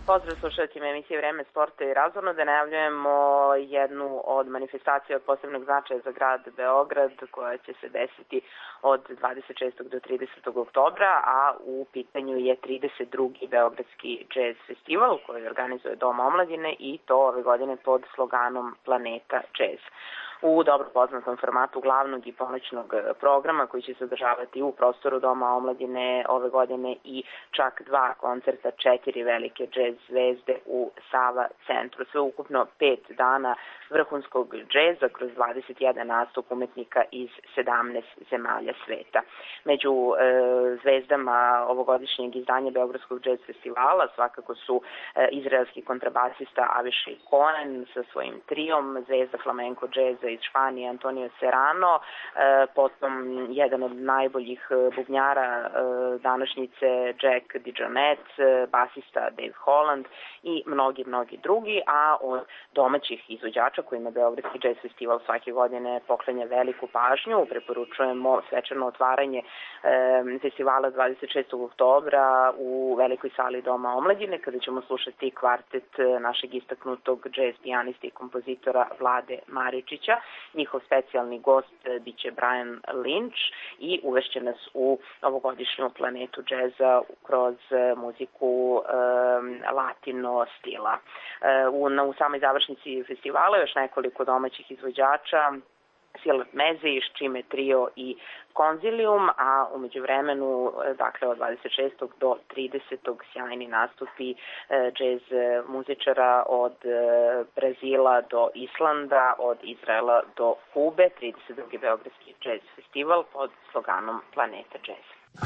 Pozdrav slušateljima emisije Vreme sporta i razonode. Najavljujemo jednu od manifestacija od posebnog značaja za grad Beograd koja će se desiti od 26. do 30. oktobra, a u pitanju je 32. Beogradski jazz festival koji organizuje Dom omladine i to ove godine pod sloganom Planeta jazz. U dobro poznatom formatu glavnog i ponoćnog programa koji će se održavati u prostoru Doma omladine ove godine i čak 2 koncerta, 4 velike džez zvezde u Sava centru. Sve ukupno 5 dana vrhunskog džeza kroz 21 nastup umetnika iz 17 zemalja sveta. Među zvezdama ovogodišnjeg izdanja Beogradskog džez festivala svakako su izraelski kontrabasista Avishai Cohen sa svojim trijom, zvezda flamenko džeza iz Španije Antonio Serrano, potom jedan od najboljih bubnjara današnjice Jack DeJohnette, basista Dave Holland i mnogi drugi, a od domaćih izvođača kojima Beogradski jazz festival svake godine poklanja veliku pažnju, preporučujemo svečano otvaranje festivala 26. oktobra u velikoj sali Doma omladine kada ćemo slušati kvartet našeg istaknutog jazz pijanista i kompozitora Vlade Maričića. Njihov specijalni gost biće Brian Lynch i uvešće nas u ovogodišnju planetu džeza kroz muziku latino stila. U samoj završnici festivala još nekoliko domaćih izvođača, Silat Meziš, Čime Trio i Konzilium, a umeđu vremenu, dakle od 26. do 30. sjajni nastupi džez muzičara od Brazila do Islanda, od Izraela do Kube, 32. Beogradski džez festival pod sloganom Planeta jazz.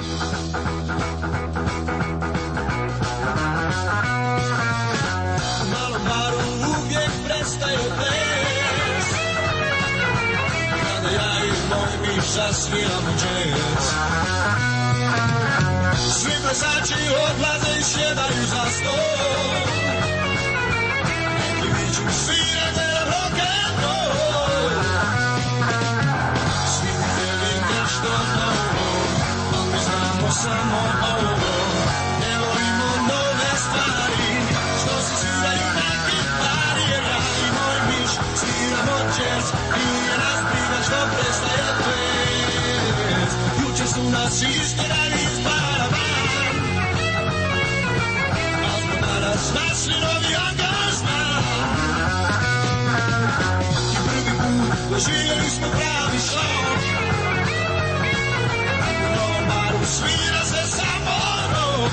U malom baru uvijek prestaje ples, kada ja i moj miš zasviramo džez. Svi plesači odlaze i sjedaju za stol, neki viču svirajte na rock'n'roll. Svi mi htjeli nešto novo, a mi znamo samo ovo. Ne volimo nove stvari, što se sviraju na gitari, jer ja i moj miš sviramo jazz. Nije nas briga što prestaje ples. Juče su nas istjerali iz bara van, a smo danas našli novi angažman. I prvi put doživjeli smo pravi šok, u novom baru svira se samo rock.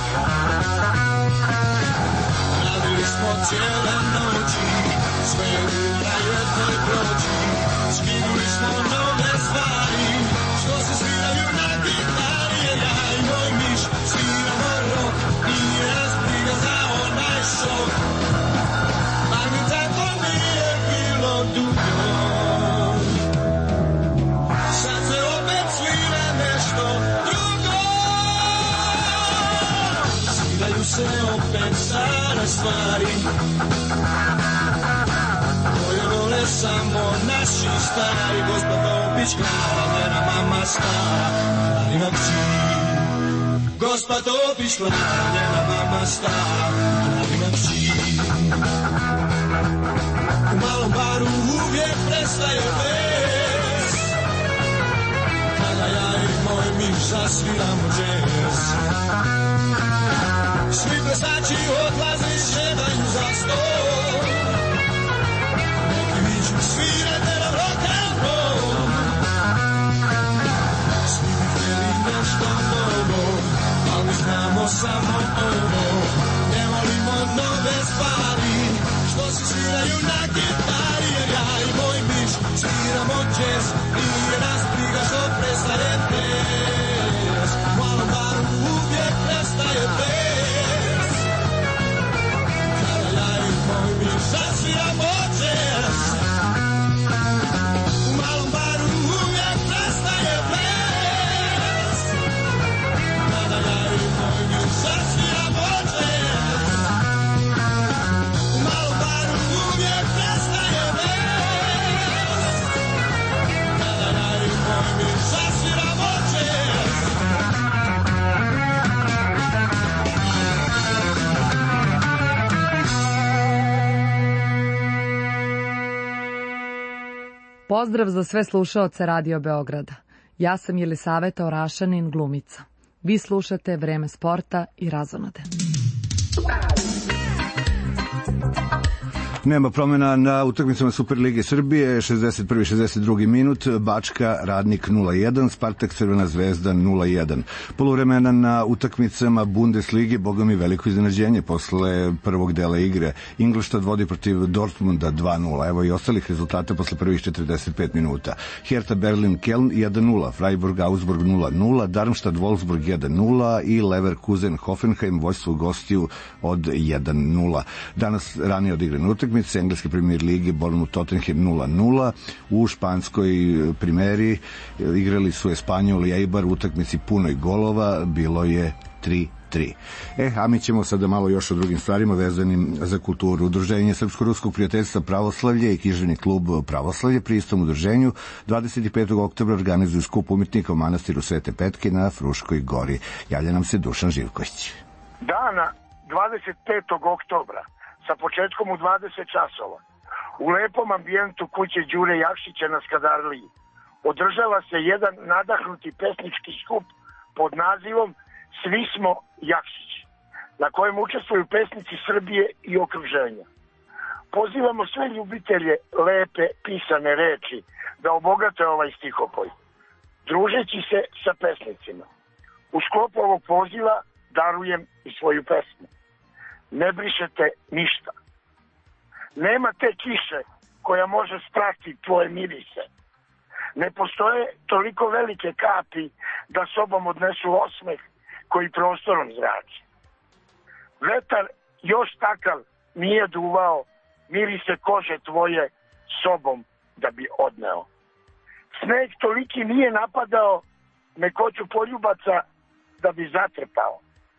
Radili smo cijele noći, sve je na jednoj ploči. Skinuli smo nove stvari, što se sviraju na gitari, jer ja i moj miš sviramo rock. Nije nas briga za onaj šok, ali mi tako nije bilo dugo. Sad se opet svira nešto drugo, sviraju se opet stare stvari koje vole samo naši stari. Gospa Topić klava, njena mama stara, radi noći. Gospa Topić klava, njena mama stara, radi noći. U malom baru uvijek prestaje ples, kada ja i moj miš zasviramo džez. Svi plesači odlaze i sjedaju za stol, neki viču svirajte nam rock'n'roll. Svi bi htjeli nešto novo, ali mi znamo samo ovo. Ne volimo nove stvari, što se sviraju na gitari, jer ja i moj miš sviramo jazz. Nije nas briga što prestaje ples, u malom baru uvijek prestaje ples, kada ja i moj miš zasviramo jazz. U malom baru uvijek prestaje ples, kada ja i moj miš zasviramo jazz. U malom baru uvijek prestaje ples, kada ja i moj miš zasviramo jazz. Pozdrav za sve slušaoce Radio Beograda. Ja sam Jelisaveta Orašanin, glumica. Vi slušate Vreme sporta i razonode. Nema promjena na utakmicama Superlige Srbije, 61. 62. minut, Bačka Radnik 0-1, Spartak Crvena zvezda 0-1. Poluvremena na utakmicama Bundeslige, boga mi veliko iznenađenje posle prvog dela igre. Ingolstadt vodi protiv Dortmunda 2-0, evo i ostalih rezultata posle prvih 45 minuta. Hertha Berlin Keln 1-0, Freiburg Augsburg 0-0, Darmstadt Wolfsburg 1-0 i Leverkusen Hoffenheim vođstvo gostiju od 1-0. Danas ranije odigrane utakmice engleske premier lige Bournemouth Tottenham 0-0, u španskoj primeri igrali su Espanjol i Eibar u utakmici punoj golova, bilo je 3-3. A mi ćemo sada malo još o drugim stvarima vezanim za kulturu. Udruženje Srpsko-ruskog prijateljstva Pravoslavlje i književni klub Pravoslavlje pri istom udruženju 25. oktobra organizuju skup umjetnika u manastiru Svete Petke na Fruškoj gori. Javlja nam se Dušan Živković. Dana 25. oktobra sa početkom u 20 časova u lepom ambijentu kuće Đure Jakšića na Skadarliji održava se jedan nadahnuti pesnički skup pod nazivom Svi smo Jakšić, na kojem učestvuju pesnici Srbije i okruženja. Pozivamo sve ljubitelje lepe pisane reči da obogate ovaj stihopoj, družeći se sa pesnicima. U sklopu ovog poziva darujem i svoju pesmu. Ne brišete ništa. Nema te kiše koja može sprati tvoje mirise. Ne postoje toliko velike kapi da sobom odnesu osmeh koji prostorom zrači. Vetar još takav nije duvao mirise kože tvoje sobom da bi odneo. Sneg toliki nije napadao mekoću poljubaca da bi zatrpao.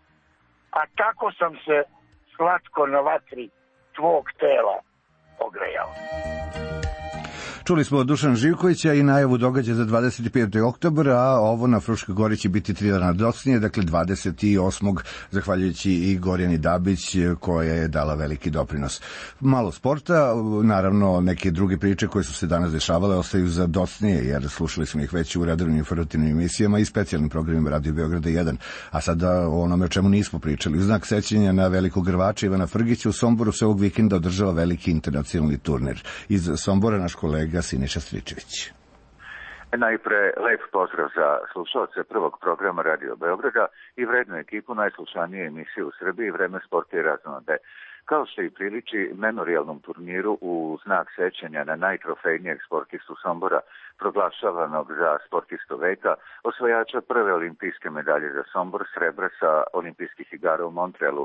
A tako sam se slatko na vatri tvog tela ogrejao. Čuli smo Dušan Živkovića i najavu događaja za 25. oktober, a ovo na Fruškoj gori će biti 3 dana docnije, dakle 28. zahvaljujući i Gorjani Dabić koja je dala veliki doprinos. Malo sporta, naravno neke druge priče koje su se danas dešavale ostaju za docnije, jer slušali smo ih već u redovnim informativnim emisijama i specijalnim programima Radio Beograda 1. A sada o onome o čemu nismo pričali. U znak sećanja na velikog rvača Ivana Frgića u Somboru se ovog vikenda održava veliki internacionalni turnir. Iz Sombora naš kolega Siniša Stričević. Najpre lep pozdrav za slušalce prvog programa Radio Beograda i vrednu ekipu najslušanije emisije u Srbiji Vreme sporta i razonode. Kao što i priliči memorijalnom turniru u znak sećanja na najtrofejnijeg sportistu Sombora, proglašavanog za sportistu veka, osvajača prve olimpijske medalje za Sombor, srebra sa olimpijskih igara u Montrealu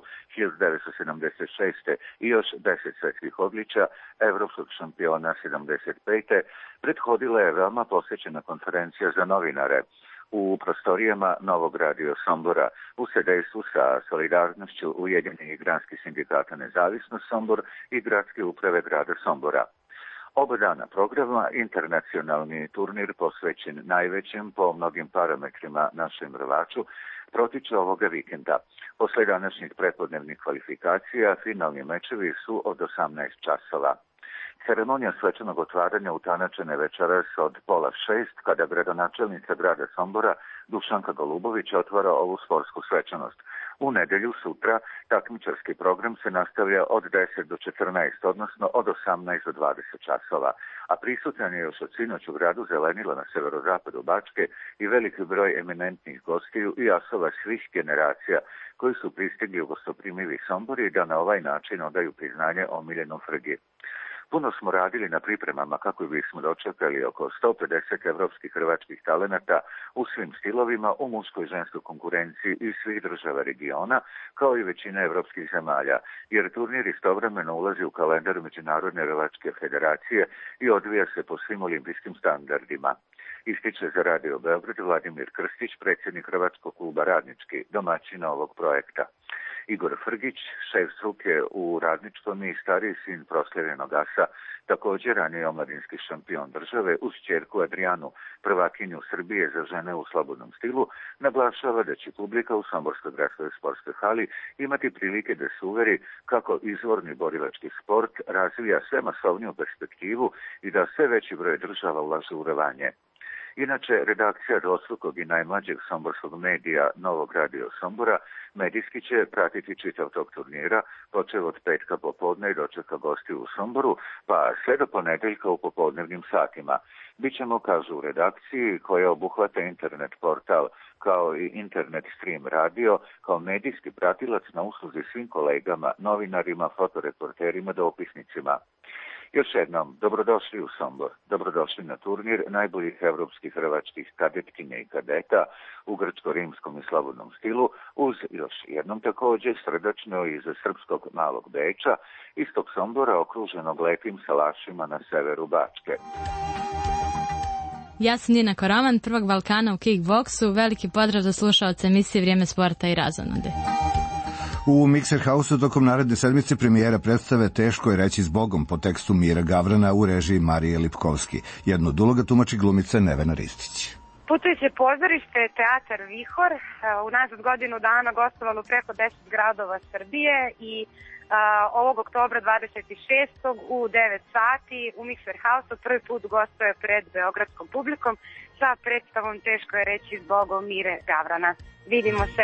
1976. i još 10 svetskih odličja, evropskog šampiona 75. prethodila je veoma posvećena konferencija za novinare u prostorijama Novog radio Sombora u sedejstvu sa solidarnošću Ujedinjenih granskih sindikata Nezavisnost Sombor i gradske uprave grada Sombora. Oba dana programa internacionalni turnir posvećen najvećem po mnogim parametrima našem rvaču protiče ovoga vikenda. Posle današnjih prepodnevnih kvalifikacija finalni mečevi su od 18 časova. Ceremonija svečanog otvaranja utanačene večeras od 5:30 kada gradonačelnica grada Sombora Dušanka Golubović otvara ovu sportsku svečanost. U nedelju sutra takmičarski program se nastavlja od 10 do 14, odnosno od 18 do 20 časova, a prisutan je još od sinoć u gradu Zelenila na severozapadu Bačke i veliki broj eminentnih gostiju i asova svih generacija koji su pristigli u gostoprimivi Sombor i da na ovaj način odaju priznanje omiljenom Frgi. Puno smo radili na pripremama kako bismo dočekali oko 150 evropskih hrvačkih talenata u svim stilovima u muškoj i ženskoj konkurenciji iz svih država regiona, kao i većina evropskih zemalja, jer turnir istovremeno ulazi u kalendar Međunarodne rvačke federacije i odvija se po svim olimpijskim standardima. Ističe za Radio Beograd Vladimir Krstić, predsjednik Hrvatskog kluba Radnički, domaćina ovog projekta. Igor Frgić, šef struke u Radničkom i stariji sin proslavljenog asa Također raniji omladinski šampion države uz ćerku Adrijanu, prvakinju Srbije za žene u slobodnom stilu, naglašava da će publika u Somborskoj gradskoj sportskoj hali imati prilike da se uveri kako izvorni borilački sport razvija sve masovniju perspektivu i da sve veći broj država ulaže u revanje. Inače, redakcija dvostrukog i najmlađeg somborskog medija Novog radio Sombora medijski će pratiti čitav tog turnira, počev od petka popodne i dočeka gosti u Somboru, pa sve do ponedeljka u popodnevnim satima. Bićemo, kažu u redakciji, koja obuhvata internet portal kao i internet stream radio, kao medijski pratilac na usluzi svim kolegama, novinarima, fotoreporterima, dopisnicima. Još jednom, dobrodošli u Sombor, dobrodošli na turnir najboljih evropskih hrvačkih kadetkinja i kadeta u grčko-rimskom i slobodnom stilu, uz još jednom također srdačno iz srpskog Malog Beča, istog Sombora okruženog lepim salašima na severu Bačke. Ja sam Nina Koraman, prvog Balkana u kickboksu. Veliki pozdrav za slušaoce emisije Vrijeme sporta i razonode. U Mixer House-u tokom naredne sedmice premijera predstave Teško je reći zbogom po tekstu Mira Gavrana u režiji Marije Lipkovski. Jednu od uloga tumači glumica Nevena Ristić. Putujuće pozorište Teatar Vihor unazad godinu dana gostovalo preko 10 gradova Srbije i ovog oktobra 26. u 9 sati u Mixer House-u prvi put gostuje pred beogradskom publikom sa predstavom Teško je reći zbogom Mire Gavrana. Vidimo se.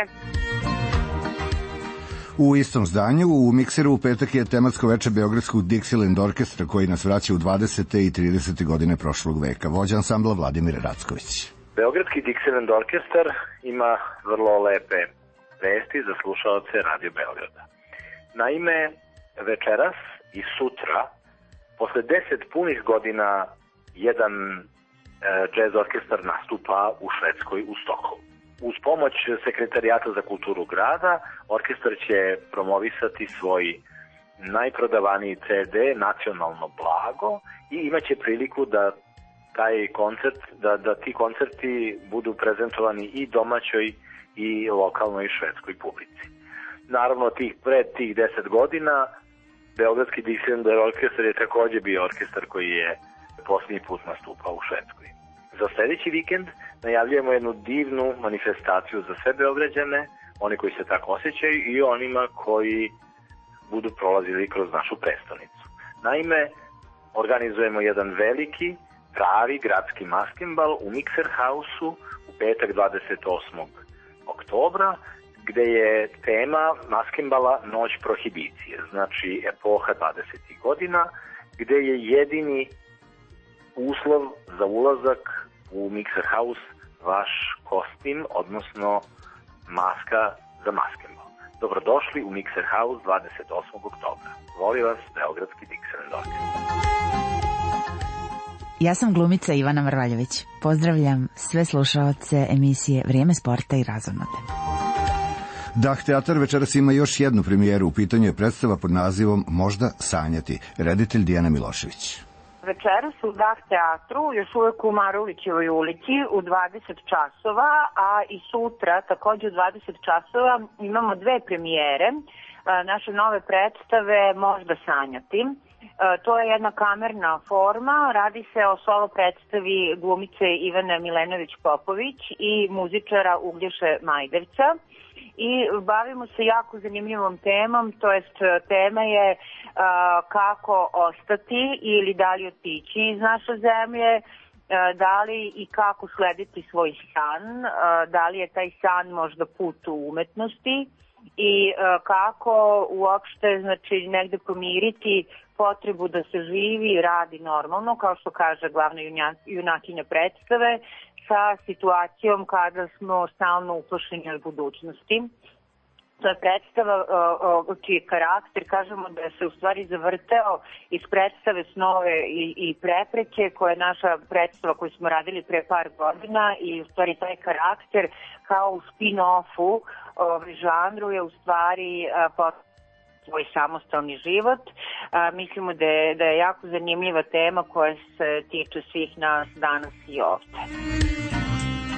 U istom zdanju, u Mikseru u petak je tematsko veče beogradskog Dixieland orkestra koji nas vraća u 20. i 30. godine prošlog veka. Vođa ansambla Vladimir Racković. Beogradski Dixieland orkestar ima vrlo lepe vesti za slušaoce Radio Beograda. Naime, večeras i sutra, posle 10 punih godina, jedan džez orkestar nastupa u Švedskoj u Stokholmu. Uz pomoć Sekretarijata za kulturu grada, orkestar će promovisati svoj najprodavaniji CD, Nacionalno blago, i imaće priliku da taj koncert, da ti koncerti budu prezentovani i domaćoj i lokalnoj švedskoj publici. Naravno, pred tih 10 godina, Beogradski Dixieland orkestar je takođe bio orkestar koji je posljednji put nastupao u Švedskoj. Za sljedeći vikend najavljujemo jednu divnu manifestaciju za sve Beograđane, oni koji se tako osjećaju i onima koji budu prolazili kroz našu prestonicu. Naime, organizujemo jedan veliki, pravi gradski maskembal u Mixer House-u u petak 28. oktobra, gde je tema maskembala Noć prohibicije, znači epoha 20. godina, gde je jedini uslov za ulazak u Mixer House vaš kostim, odnosno maska za maskembal. Dobrodošli u Mixer House 28. oktobra. Voli vas Beogradski Dixieland orkestar. Ja sam glumica Ivana Mrvaljević. Pozdravljam sve slušaoce emisije Vrijeme sporta i razonode. Dah teatar večeras ima još jednu premijeru. U pitanju je predstava pod nazivom Možda sanjati. Reditelj Dijana Milošević. Večeras u Dah teatru, još uvek u Marulićevoj ulici, u 20 časova, a i sutra, takođe u 20 časova, imamo dve premijere naše nove predstave Možda sanjati. To je jedna kamerna forma, radi se o solo predstavi glumice Ivane Milenović-Popović i muzičara Uglješe Majdevca. I bavimo se jako zanimljivom temom, to jest tema je kako ostati ili da li otići iz naše zemlje, da li i kako slediti svoj san, da li je taj san možda put u umetnosti i kako uopšte, znači, negde pomiriti potrebu da se živi i radi normalno, kao što kaže glavna junakinja predstave, sa situacijom kada smo stalno uplašeni od budućnosti. To je predstava čiji karakter, kažemo da se u stvari zavrteo iz predstave Snove i prepreke, koja je naša predstava koju smo radili pre par godina, i u stvari taj karakter kao u spin-offu žanru je u stvari svoj samostalni život. Mislimo da je jako zanimljiva tema koja se tiče svih nas danas i ovde.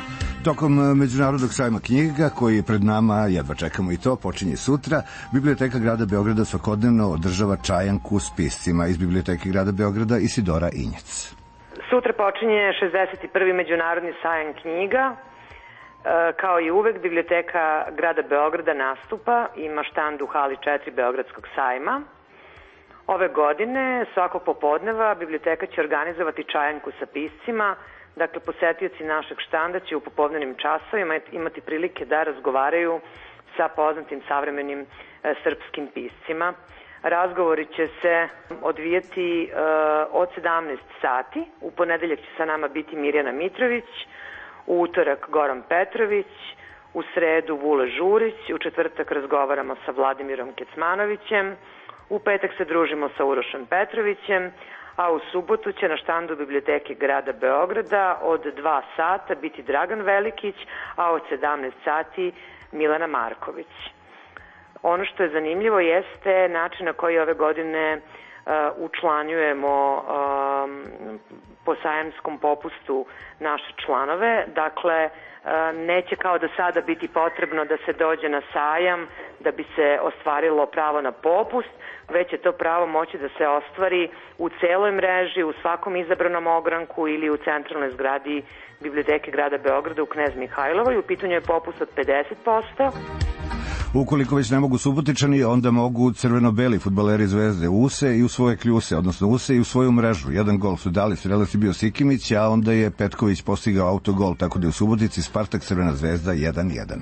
Tokom Međunarodnog sajma knjiga, koji je pred nama, jedva čekamo i to, počinje sutra, Biblioteka grada Beograda svakodnevno održava čajanku s piscima. Iz Biblioteke grada Beograda Isidora Injec. Sutra počinje 61. Međunarodni sajam knjiga. Kao i uvek, Biblioteka grada Beograda nastupa, ima štand u hali 4 Beogradskog sajma. Ove godine, svakog popodneva, biblioteka će organizovati čajanku sa piscima. Dakle, posetioci našeg štanda će u popodnevnim časovima imati prilike da razgovaraju sa poznatim savremenim srpskim piscima. Razgovori će se odvijati od 17 sati. U ponedeljak će sa nama biti Mirjana Mitrović, u utorak Goran Petrović, u sredu Vule Žurić, u četvrtak razgovaramo sa Vladimirom Kecmanovićem, u petak se družimo sa Urošem Petrovićem, a u subotu će na štandu Biblioteke grada Beograda od 2 sata biti Dragan Velikić, a od 17 sati Milana Marković. Ono što je zanimljivo jeste način na koji ove godine učlanjujemo po sajamskom popustu naše članove. Dakle, neće kao do sada biti potrebno da se dođe na sajam da bi se ostvarilo pravo na popust, već je to pravo moći da se ostvari u celoj mreži, u svakom izabranom ogranku ili u centralnoj zgradi Biblioteke grada Beograda u Knez Mihajlovoj. U pitanju je popust od 50%. Ukoliko već ne mogu Subotičani, onda mogu crveno-beli fudbaleri Zvezde u Use i u svoje kljuse, odnosno Use i u svoju mrežu. Jedan gol su dali, strelac je bio Sikimić, a onda je Petković postigao autogol, tako da je u Subotici Spartak Crvena Zvezda 1-1.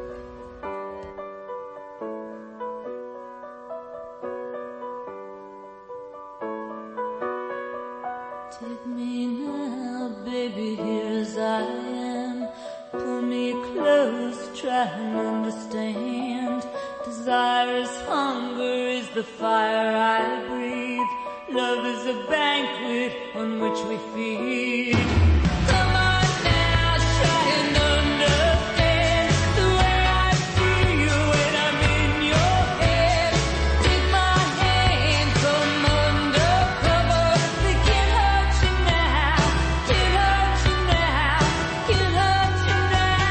Take me now, baby, here as I am. Pull me close, try and understand. Desire is hunger, is the fire I breathe. Love is a banquet on which we feed. Come on now, try and understand the way I feel when I'm in your head. Take my hand, come undercover. They can't hurt you now, can't hurt you now, can't hurt you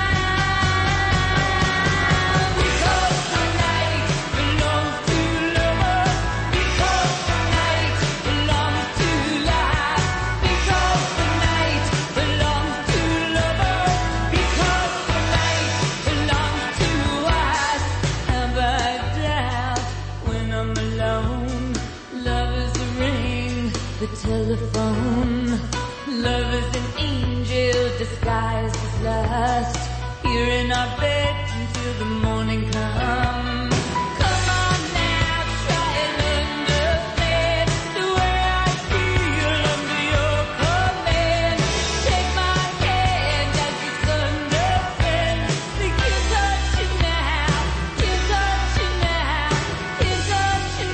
now. Because the night belongs to lovers. Because the night belongs to life. Because the night belongs to lovers. Because the night belongs to us. Have I doubt when I'm alone? Love is the ring, the telephone. Love is an angel disguised as lust. Here in our bed until the morning comes. Come on now, try and understand the way I feel under your command. Take my hand as the sun descends. They can't touch you now, can't touch you now, can't touch you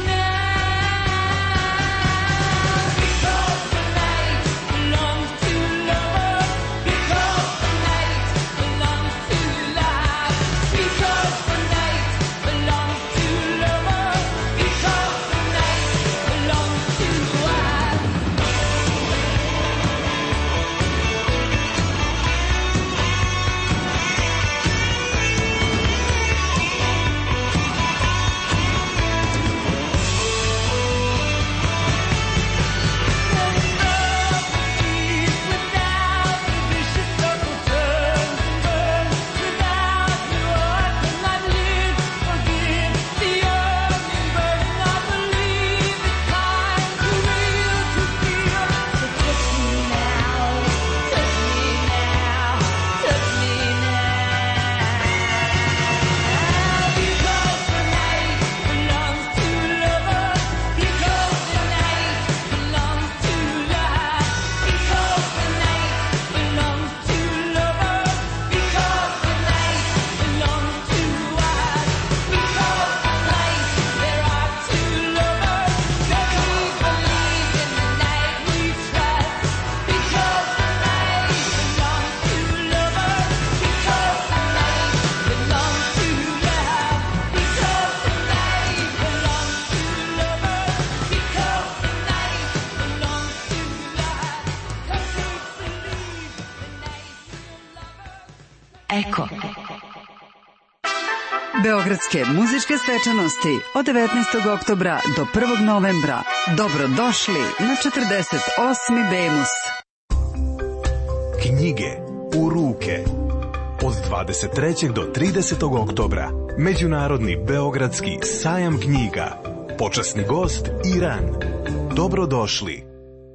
now. Because the night belongs to lovers. Because the night belongs to life. Because Eko. Beogradske muzičke svečanosti od 19. oktobra do 1. novembra. Dobrodošli na 48. Bemus. Knjige u ruke. Od 23. do 30. oktobra. Međunarodni beogradski sajam knjiga. Počasni gost Iran. Dobrodošli.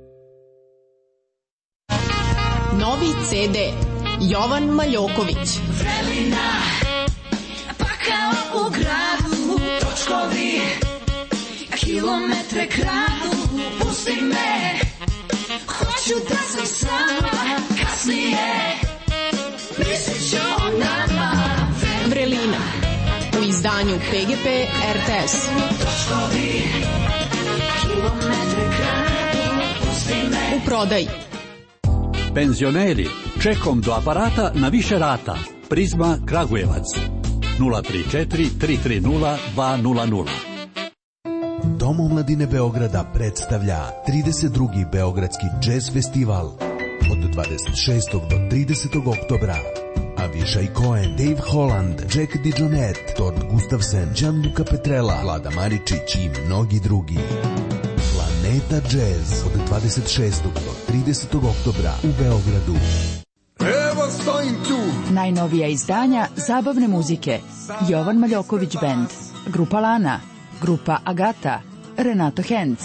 Novi CD Jovan Maljoković. Vrelina, pa kao u gradu, točkovi, kilometre kradu, pusti me, hoću da sam sama, kasnije, mislit ću o nama. Vrelina, u izdanju PGP RTS. Točkovi, kilometre kradu, pusti me. U prodaji. Penzioneri, čekom do aparata na više rata. Prizma Kragujevac 034 330 200. Dom omladine Beograda predstavlja 32. Beogradski džez festival od 26. do 30. oktobra. Avishai Cohen, Dave Holland, Jack DeJohnette, Todd Gustafson, Gianluca Petrella, Vlada Maričić i mnogi drugi. Planeta Jazz od 26. do 30. oktobra u Beogradu. Evo stojim tu. Najnovija izdanja zabavne muzike. Jovan Maljoković Band, Grupa Lana, Grupa Agata, Renato Henc,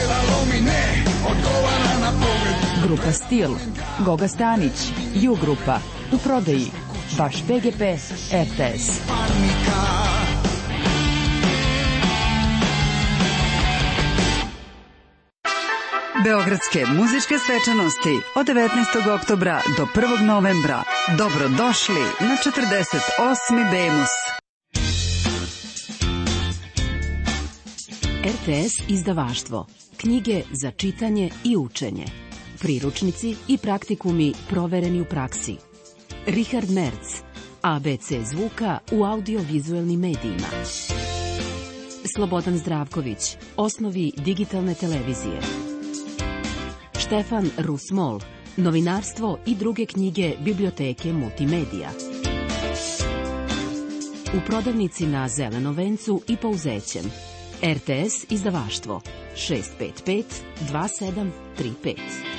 Grupa Stil, Goga Stanić, Ju Grupa, u prodaji, vaš PGP RTS. Beogradske muzičke svečanosti od 19. oktobra do 1. novembra. Dobrodošli na 48. Bemus. RTS izdavaštvo. Knjige za čitanje i učenje. Priručnici i praktikumi provereni u praksi. Richard Merc. ABC zvuka u audiovizuelnim medijima. Slobodan Zdravković. Osnovi digitalne televizije. Štefan Rusmol, novinarstvo i druge knjige biblioteke multimedija. U prodavnici na Zelenom vencu i Pouzećem. RTS izdavaštvo 655 2735.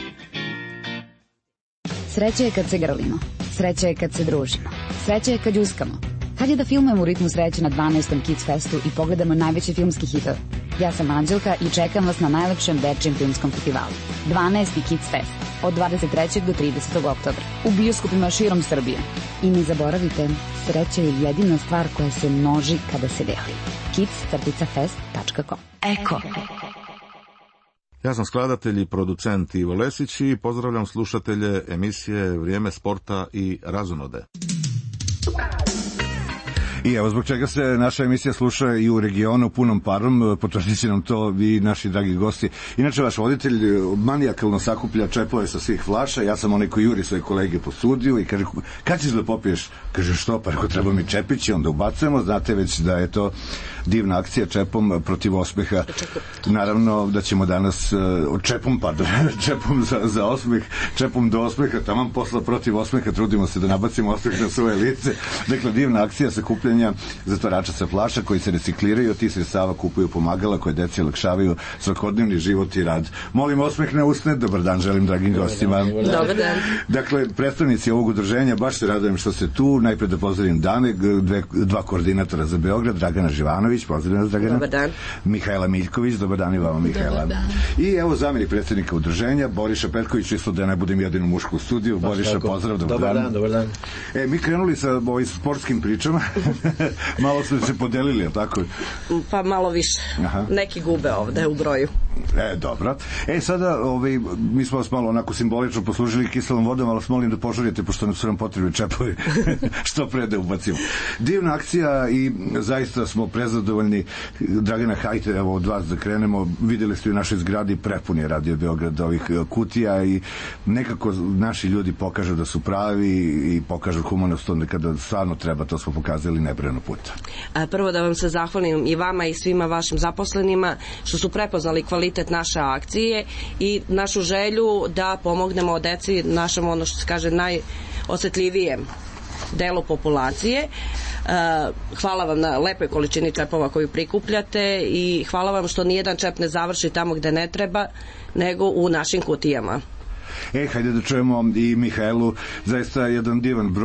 Sreća je kad se grlimo, sreća je kad se družimo, sreća je kad ljuskamo. Kad je da filmujemo u ritmu sreće na 12. Kids Festu i pogledamo najveći filmski hitove. Ja sam Anđelka i čekam vas na najlepšem dečijem filmskom festivalu. 12. Kids Fest od 23. do 30. oktobra u bioskopima širom Srbije. I ne zaboravite, sreća je jedina stvar koja se množi kada se deli. kids-fest.com. Eko. Ja sam skladatelj i producent Ivo Lesić i pozdravljam slušatelje emisije Vrijeme sporta i razonode. I evo zbog čega se naša emisija sluša i u regionu punom parom, potvrdit će nam to i naši dragi gosti. Inače, vaš voditelj manijakalno sakuplja čepove sa svih flaša, ja sam onaj koji juri svoje kolege po studiju i kaže, kad ćeš da popiješ? Kaže, što? Pa rekao, treba mi čepići, onda ubacujemo, znate već da je to divna akcija čepom protiv osmeha. Naravno da ćemo danas čepom za osmeh, čepom do osmeha, taman posla protiv osmeha, trudimo se da nabacimo osmeh na svoje lice. Dakle, divna akcija sakupljanja zatvarača sa flaša koji se recikliraju, od tih sredstava kupuju pomagala koje deci olakšavaju svakodnevni život i rad. Molim osmeh na usne, dobar dan želim dragim gostima. Dobar dan. Dakle, predstavnici ovog udruženja, baš se radujem što ste tu. Najpred da pozdravim dame, dva koordinatora za Beograd, Dragana Živanović, pozdravljam vas Dragana. Dobar dan. Mihajla Miljković, dobar dan i vama Mihajla. Dobar dan. I evo zamjenik predsjednika udruženja, Boriša Petković, isto da ne budem jedino muško u studiju. Boriša, pozdrav, dobar dan. Dobar dan. Mi krenuli sa sportskim pričama. Malo ste se podelili, je li tako? Pa malo više. Aha. Neki gube ovde u broju. Dobro. Sada, mi smo vas malo onako simbolično poslužili kiselom vodom, ali vas molim da požurite, pošto su nam potrebni čepovi, što pre da ubacimo. Divna akcija i zaista smo prezadovoljni. Dragana, hajte, evo od vas da krenemo. Videli ste u našoj zgradi prepun je Radio Beograd ovih kutija i nekako naši ljudi pokažu da su pravi i pokažu humanost onda kada stvarno treba, to smo pokazali nebrojeno puta. Prvo da vam se zahvalim i vama i svima vašim zaposlenima što su prepoznali kvalitet naše akcije i našu želju da pomognemo deci našem, ono što se kaže, najosetljivijem delu populacije. Hvala vam na lepoj količini čepova koju prikupljate i hvala vam što nijedan čep ne završi tamo gde ne treba, nego u našim kutijama. Hajde da čujemo i Mihajlu, zaista jedan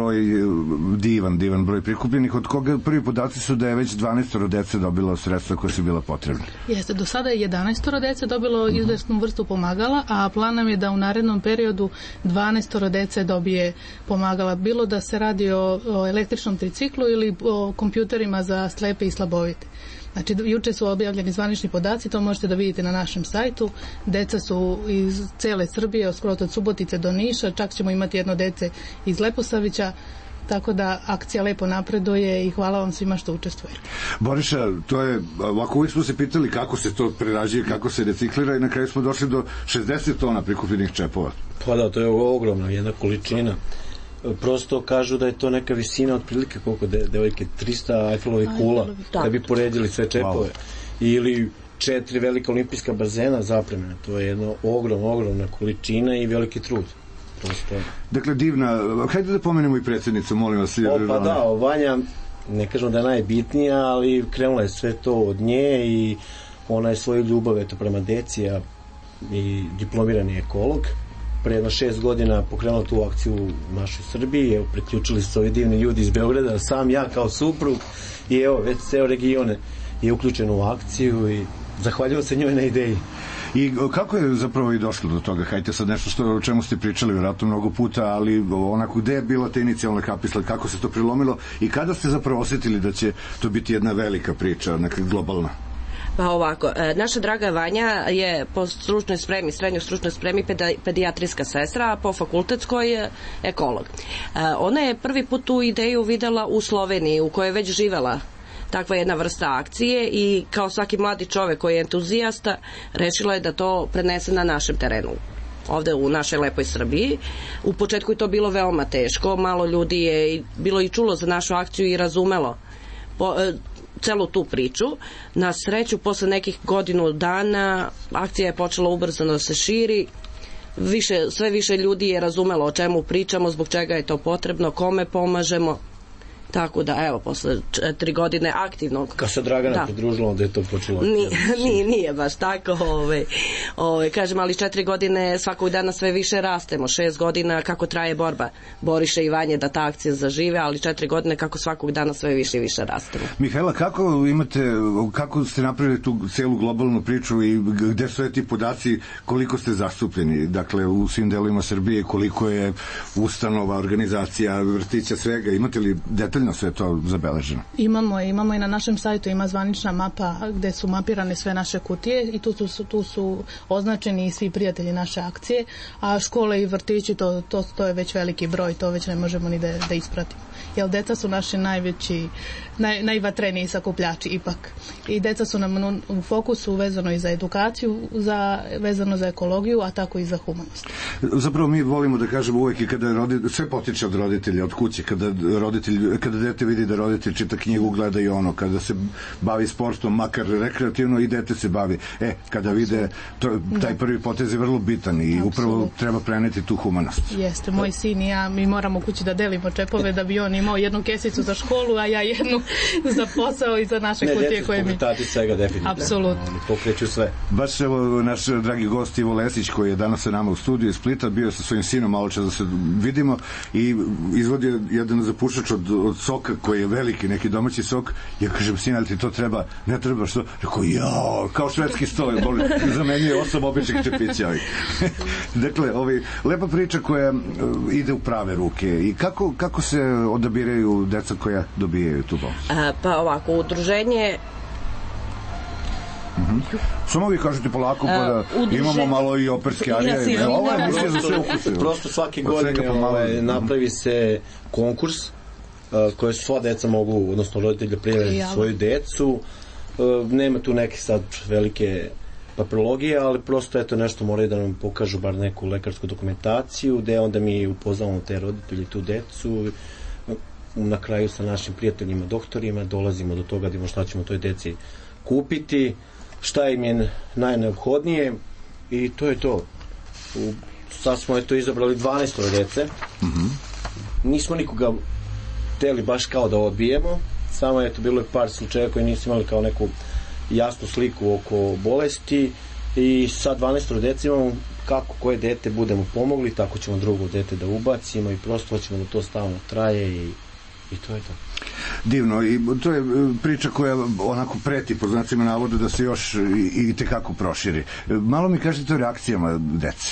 divan broj prikupljenih, od koga prvi podaci su da je već 12 dece dobilo sredstva koje su bila potrebne. Jeste, do sada je 11 dece dobilo izvesnu vrstu pomagala, a plan nam je da u narednom periodu 12 dece dobije pomagala, bilo da se radi o električnom triciklu ili o kompjuterima za slepe i slabovite. Znači, juče su objavljeni zvanični podaci, to možete da vidite na našem sajtu. Deca su iz cele Srbije, skoro od Subotice do Niša, čak ćemo imati jedno dece iz Leposavića, tako da akcija lepo napreduje i hvala vam svima što učestvujete. Boriša, to je, ovako uvijek smo se pitali kako se to prerađuje, kako se reciklira i na kraju smo došli do 60 tona prikupljenih čepova. Pa da, to je ogromna jedna količina. Prosto kažu da je to neka visina otprilike koliko devojke 300 Eiffelovih kula da bi poredili sve čepove ili 4 velika olimpijska bazena zapremena. To je jedna ogromna količina i veliki trud. Prosto. Dakle, divna, hajde da pomenemo i predsjednicu, molim vas. Pa da, Vanja, ne kažem da je najbitnija, ali krenula je sve to od nje i ona je svoju ljubav prema deci i diplomirani ekolog. Pre jedno 6 godina pokrenula tu akciju u našoj Srbiji, evo, priključili su ovi divni ljudi iz Beograda, sam ja kao suprug i evo, već ceo region je uključen u akciju i zahvaljujem se njoj na ideji. I kako je zapravo i došlo do toga? Hajde sad nešto o čemu ste pričali vjerojatno mnogo puta, ali onako gde je bila ta inicijalna kapisla, kako se to prilomilo i kada ste zapravo osjetili da će to biti jedna velika priča, neka globalna? Pa ovako, naša draga Vanja je po stručnoj spremi, srednjoj stručnoj spremi pedijatrijska sestra, a po fakultetskoj ekolog. Ona je prvi put tu ideju videla u Sloveniji, u kojoj je već živela takva jedna vrsta akcije i kao svaki mladi čovek koji je entuzijasta, rešila je da to prenese na našem terenu, ovde u našoj lepoj Srbiji. U početku je to bilo veoma teško, malo ljudi je bilo i čulo za našu akciju i razumelo celu tu priču. Na sreću, posle nekih godinu dana akcija je počela ubrzano da se širi, sve više ljudi je razumelo o čemu pričamo, zbog čega je to potrebno, kome pomažemo. Tako da, evo, posle 4 godine aktivnog... Kad se Dragana pridružila, onda je to počelo... Nije baš tako. Kažem, ali 4 godine svakog dana sve više rastemo. 6 godina kako traje borba Boriše i Vanje da ta akcija zažive, ali 4 godine kako svakog dana sve više i više rastemo. Mihajla, kako ste napravili tu celu globalnu priču i gde su ti podaci, koliko ste zastupljeni? Dakle, u svim delovima Srbije, koliko je ustanova, organizacija, vrtića, svega? Imate li detaljno sve to zabeleženo? Imamo i na našem sajtu ima zvanična mapa gde su mapirane sve naše kutije i tu su označeni i svi prijatelji naše akcije, a škole i vrtići to je već veliki broj, to već ne možemo ni da ispratimo. Jer deca su naši najvatreniji sakupljači ipak. I deca su nam u fokusu vezano i za edukaciju, vezano za ekologiju, a tako i za humanost. Zapravo mi volimo da kažemo uvek i kada sve potiče od roditelja, od kuće, kada dete vidi da roditelj čita knjigu, gleda i ono, kada se bavi sportom, makar rekreativno, i dete se bavi. Kada vide, taj prvi potez je vrlo bitan i upravo treba preneti tu humanost. Jeste, moj sin i ja, mi moramo kući da delimo čepove da bi on imao jednu kesicu za školu, a ja jednu za posao i za naše kutije koje mi... Ne, svega definitivno. Apsolutno. Oni pokreću sve. Baš evo naš dragi gost Ivo Lesić, koji je danas sa nama u studiju iz Splita, bio sa svojim sinom malo čas da se vidimo i izvodio jedan zapušač od soka koji je veliki, neki domaći sok. Ja kažem, sin, ali ti to treba? Ne treba, što? Rekao, jao, kao švedski sto, zamenjuje 8 običnih čepića. Dakle, lepa priča koja ide u prave ruke. I kako se odabiraju deca koja dobijaju tu pomoć? Pa ovako, udruženje... Samo vi kažete polako, pa da imamo malo i operske arije. Ovo je mislije za sve ukuse. Prosto svake godine napravi se konkurs koje sva deca mogu, odnosno roditelji prijaviti svoju decu. Nema tu neke sad velike papirologije, ali prosto eto nešto moraju da nam pokažu bar neku lekarsku dokumentaciju, gde onda mi upoznamo te roditelji, tu decu. Na kraju sa našim prijateljima, doktorima, dolazimo do toga da šta ćemo toj deci kupiti, šta im je najneophodnije i to je to. Sad smo izabrali 12 dece. Nismo nikoga hteli baš kao da odbijemo, samo eto bilo je par slučajeva koji nisu imali kao neku jasnu sliku oko bolesti i sa 12 dece imamo kako koje dete budemo pomogli, tako ćemo drugo dete da ubacimo i prosto ćemo da to stalno traje i to je to. Divno, i to je priča koja onako preti po znacima navoda da se još i tekako proširi. Malo mi kažete o reakcijama dece.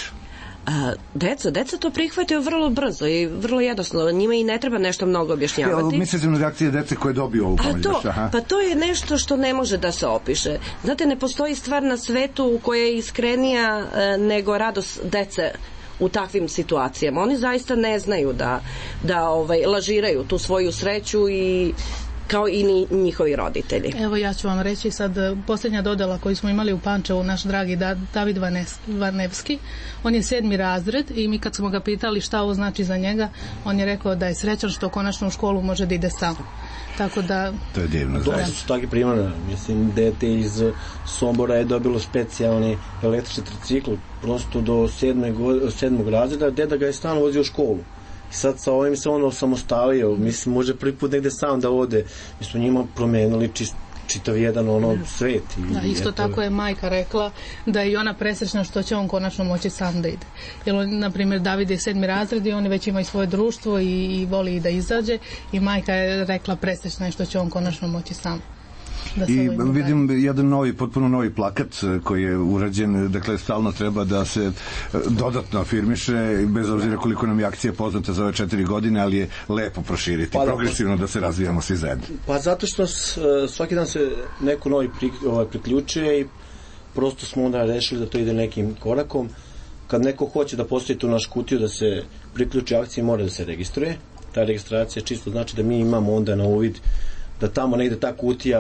Deca to prihvataju vrlo brzo i vrlo jednostavno, njima i ne treba nešto mnogo objašnjavati. Mislim na reakcije dece koje dobiju ovu pomoć. Pa to je nešto što ne može da se opiše. Znate, ne postoji stvar na svetu koja je iskrenija nego radost dece u takvim situacijama. Oni zaista ne znaju da lažiraju tu svoju sreću i kao i njihovi roditelji. Evo ja ću vam reći sad posljednja dodela koju smo imali u Pančevu, naš dragi David Vanevski, on je 7. razred i mi kad smo ga pitali šta ovo znači za njega, on je rekao da je srećan što konačno u školu može da ide sam. Tako da... To je divno. To su takvi primjeri. Mislim, dete iz Sombora je dobilo specijalni električni tricikl prosto do 7. razreda, deda ga je stalno vozio u školu. I sad sa ovim se on osamostalio, mislim, može prvi put negde sam da ode. Mi smo njima promenili čitav jedan svet. Isto tako je majka rekla da je i ona presrećna što će on konačno moći sam da ide. Jer on, na primjer, David je 7. razred i on već ima i svoje društvo i voli da izađe i majka je rekla presrećna što će on konačno moći sam. I vidim jedan potpuno novi plakat koji je urađen, dakle stalno treba da se dodatno afirmiše, bez obzira koliko nam je akcija poznata za ove 4 godine, ali je lepo proširiti, progresivno da se razvijamo svi zajedno. Pa zato što svaki dan se neko novi priključuje i prosto smo onda rešili da to ide nekim korakom. Kad neko hoće da postavi tu naš kutiju da se priključi akciji, mora da se registruje. Ta registracija čisto znači da mi imamo onda na uvid da tamo negde ta kutija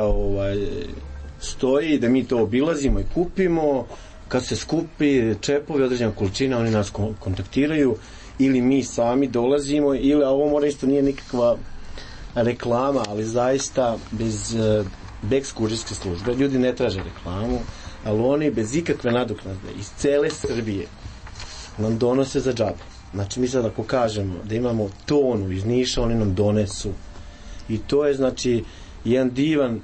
stoji, da mi to obilazimo i kupimo. Kad se skupi čepovi, određena količina, oni nas kontaktiraju ili mi sami dolazimo, ili, a ovo mora isto nije nikakva reklama, ali zaista bez ekskurzijske službe. Ljudi ne traže reklamu, ali oni bez ikakve nadoknade iz cele Srbije nam donose za džabe. Znači mi sad ako kažemo da imamo tonu iz Niša, oni nam donesu. I to je znači jedan divan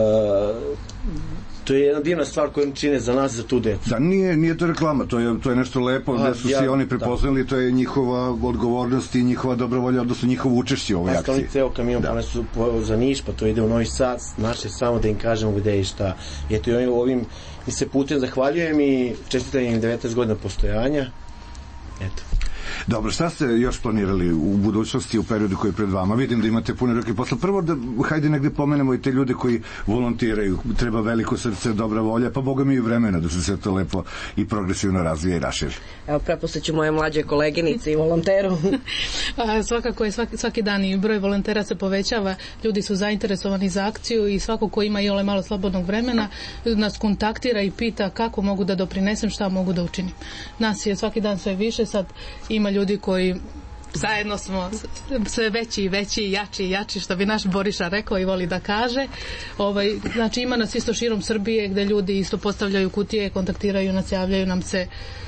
to je jedna divna stvar koju čine za nas, za tu decu. Da, nije to reklama, to je nešto lepo gde su svi oni prepoznali, to je njihova odgovornost i njihova dobrovolja, odnosno njihovo učešće u ovoj akciji. Ostali ceo kamion ponesu za Niš, pa to ide u Novi Sad, naše samo da im kažemo gde i šta. Eto, i ovim mi se putem zahvaljujem i čestitam im 19 godina postojanja. Eto. Dobro, šta ste još planirali u budućnosti, u periodu koji je pred vama? Vidim da imate puno ruke posla. Prvo da, hajde negde pomenemo i te ljude koji volontiraju. Treba veliko srce, dobra volja, pa boga mi i vremena da se sve to lepo i progresivno razvije i raširi. Evo, prepustit ću moje mlađe koleginice i volonteru. Svakako je svaki dan i broj volontera se povećava. Ljudi su zainteresovani za akciju i svako ko ima i ole malo slobodnog vremena nas kontaktira i pita kako mogu da doprinesem, šta mogu da učinim. Nas je svaki dan sve više, sad ima ljudi koji zajedno smo sve veći i veći, jači i jači, što bi naš Boriša rekao i voli da kaže. Znači ima nas isto širom Srbije gde ljudi isto postavljaju kutije, kontaktiraju nas, javljaju nam se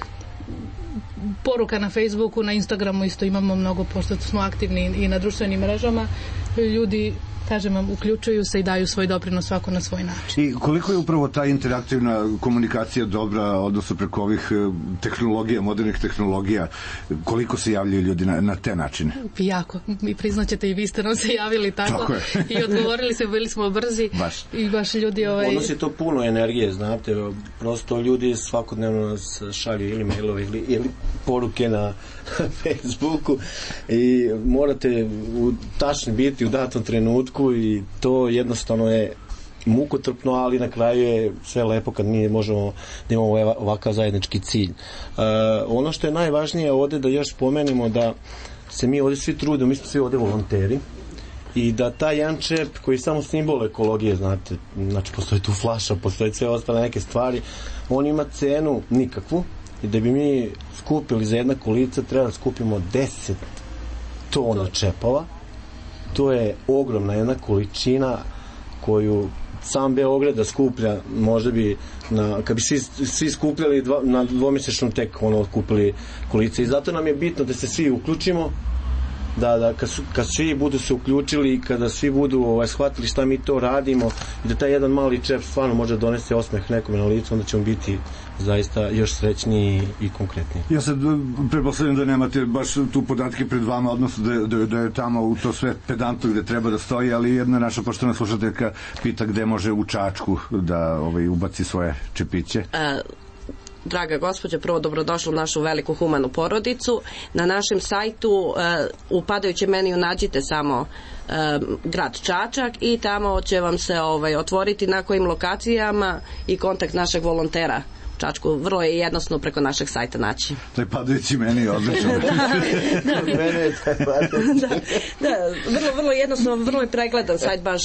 poruka na Facebooku, na Instagramu isto imamo mnogo, pošto smo aktivni i na društvenim mrežama. Ljudi, kažem vam, uključuju se i daju svoj doprinos svako na svoj način. I koliko je upravo ta interaktivna komunikacija dobra, odnosno preko ovih tehnologija, modernih tehnologija, koliko se javljaju ljudi na te načine? Jako. I priznaćete i vi ste nam se javili tako i odgovorili se, bili smo brzi. I baš ljudi... Odnosi to puno energije, znate, prosto ljudi svakodnevno nas šalju ili mailove ili poruke na Facebooku i morate tačni biti u datom trenutku i to jednostavno je mukotrpno, ali na kraju je sve lepo kad mi možemo da imamo ovakav zajednički cilj. Ono što je najvažnije ovde da još spomenemo da se mi ovde svi trudimo, mi smo svi ovde volonteri i da taj jedan čep koji je samo simbol ekologije, znate, znači postoji tu flaša, postoji sve ostale neke stvari, on ima cenu nikakvu i da bi mi skupili za jedna kolica treba da skupimo 10 tona čepova. To je ogromna jedna količina koju sam Beograd da skuplja, možda bi kad bi svi skupljali na dvomesečnom tek kupili kolice i zato nam je bitno da se svi uključimo da kad svi budu se uključili i kada svi budu shvatili šta mi to radimo i da taj jedan mali čep stvarno može donesti osmeh nekome na licu, onda ćemo biti zaista još srećniji i konkretniji. Ja sad pretpostavljam da nemate baš tu podatke pred vama, odnosno da je tamo u to sve pedantno gde treba da stoji, ali jedna naša poštovana slušateljka pita gde može u Čačku da ubaci svoje čepiće. Draga gospođa, prvo dobrodošla u našu veliku humanu porodicu. Na našem sajtu u padajućem meniju nađite samo grad Čačak i tamo će vam se otvoriti na kojim lokacijama i kontakt našeg volontera Čačku. Vrlo je jednostavno preko našeg sajta naći. To je padajući meni odlično. Vrlo jednostavno, vrlo je pregledan sajt baš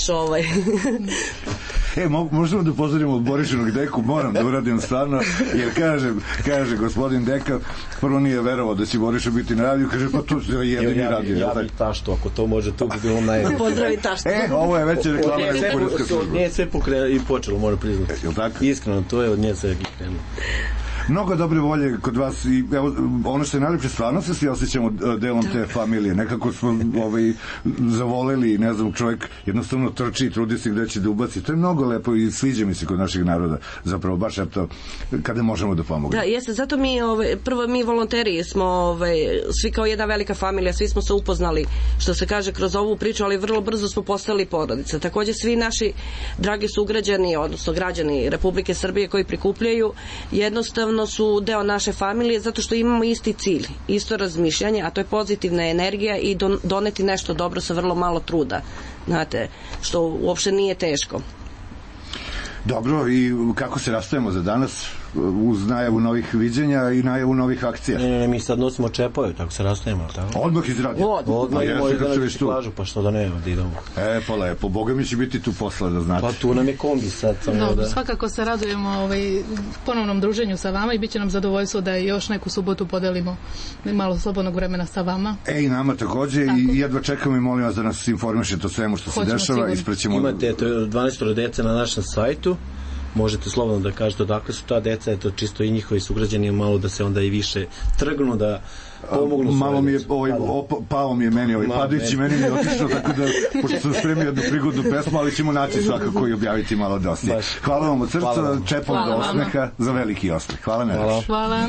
možemo da pozdravimo Borišinog Deku, moram da uradim stvarno, jer kaže gospodin Deka, prvo nije verovao da će Boriša biti na radiju, kaže pa to je jedini radio. Ja bih taštu, ako to može, to bi bilo najbolje. Pozdravi taštu. Ovo je već reklama na poreska služba. Od nje sve i počelo, moram priznati. Iskreno, to je od nje sve krenulo. Mnogo dobre volje kod vas i ono što je najlepše, stvarno se svi osjećamo delom te familije. Nekako smo zavoleli, ne znam, čovjek jednostavno trči i trudi se gde će da ubaci. To je mnogo lepo i sviđa mi se kod našeg naroda. Zapravo baš eto kada možemo da pomognemo. Da, jeste, zato mi prvo mi volonteri smo svi kao jedna velika familija, svi smo se upoznali, što se kaže, kroz ovu priču, ali vrlo brzo smo postali porodica. Takođe svi naši dragi sugrađani, odnosno građani Republike Srbije koji prikupljaju, jednostavno su deo naše familije zato što imamo isti cilj, isto razmišljanje, a to je pozitivna energija i doneti nešto dobro sa vrlo malo truda, znate, što uopšte nije teško. Dobro, i kako se rastajemo za danas uz najavu novih viđenja i najavu novih akcija? Ne, mi sad nosimo čepove, tako se rastajemo, tako? Odmah izradio? Odmah idemo da naći plažu, pa što da ne, da idemo. Pa lepo, Boga mi će biti tu posla, da znate. Pa tu nam je kombi sad. Svakako se radujemo ponovnom druženju sa vama i bit će nam zadovoljstvo da još neku subotu podelimo malo slobodnog vremena sa vama. I nama takođe i jedva čekamo i molim vas da nas informišete o svemu što se dešava. Imate 12 dece na našem sajtu, možete slobodno da kažete odakle su ta deca, eto čisto i njihovi sugrađani malo da se onda i više trgnu, da pomognu. Malo mi je, pao mi je meni, padajući meni je otišao, tako da, pošto sam spremio jednu prigodnu pesmu, ali ćemo naći svakako i objaviti malo dosta. Hvala vam od srca, čepom do osmeha, za veliki osmeh. Hvala najlepše. Hvala.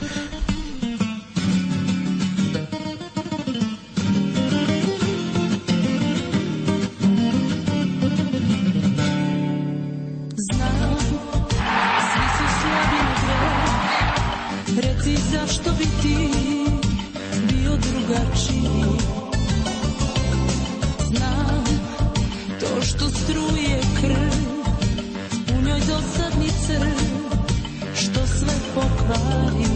Zašto bi ti bio drugačiji? Znam to što struje krv, u njoj dosadni crv, što sve pokvari.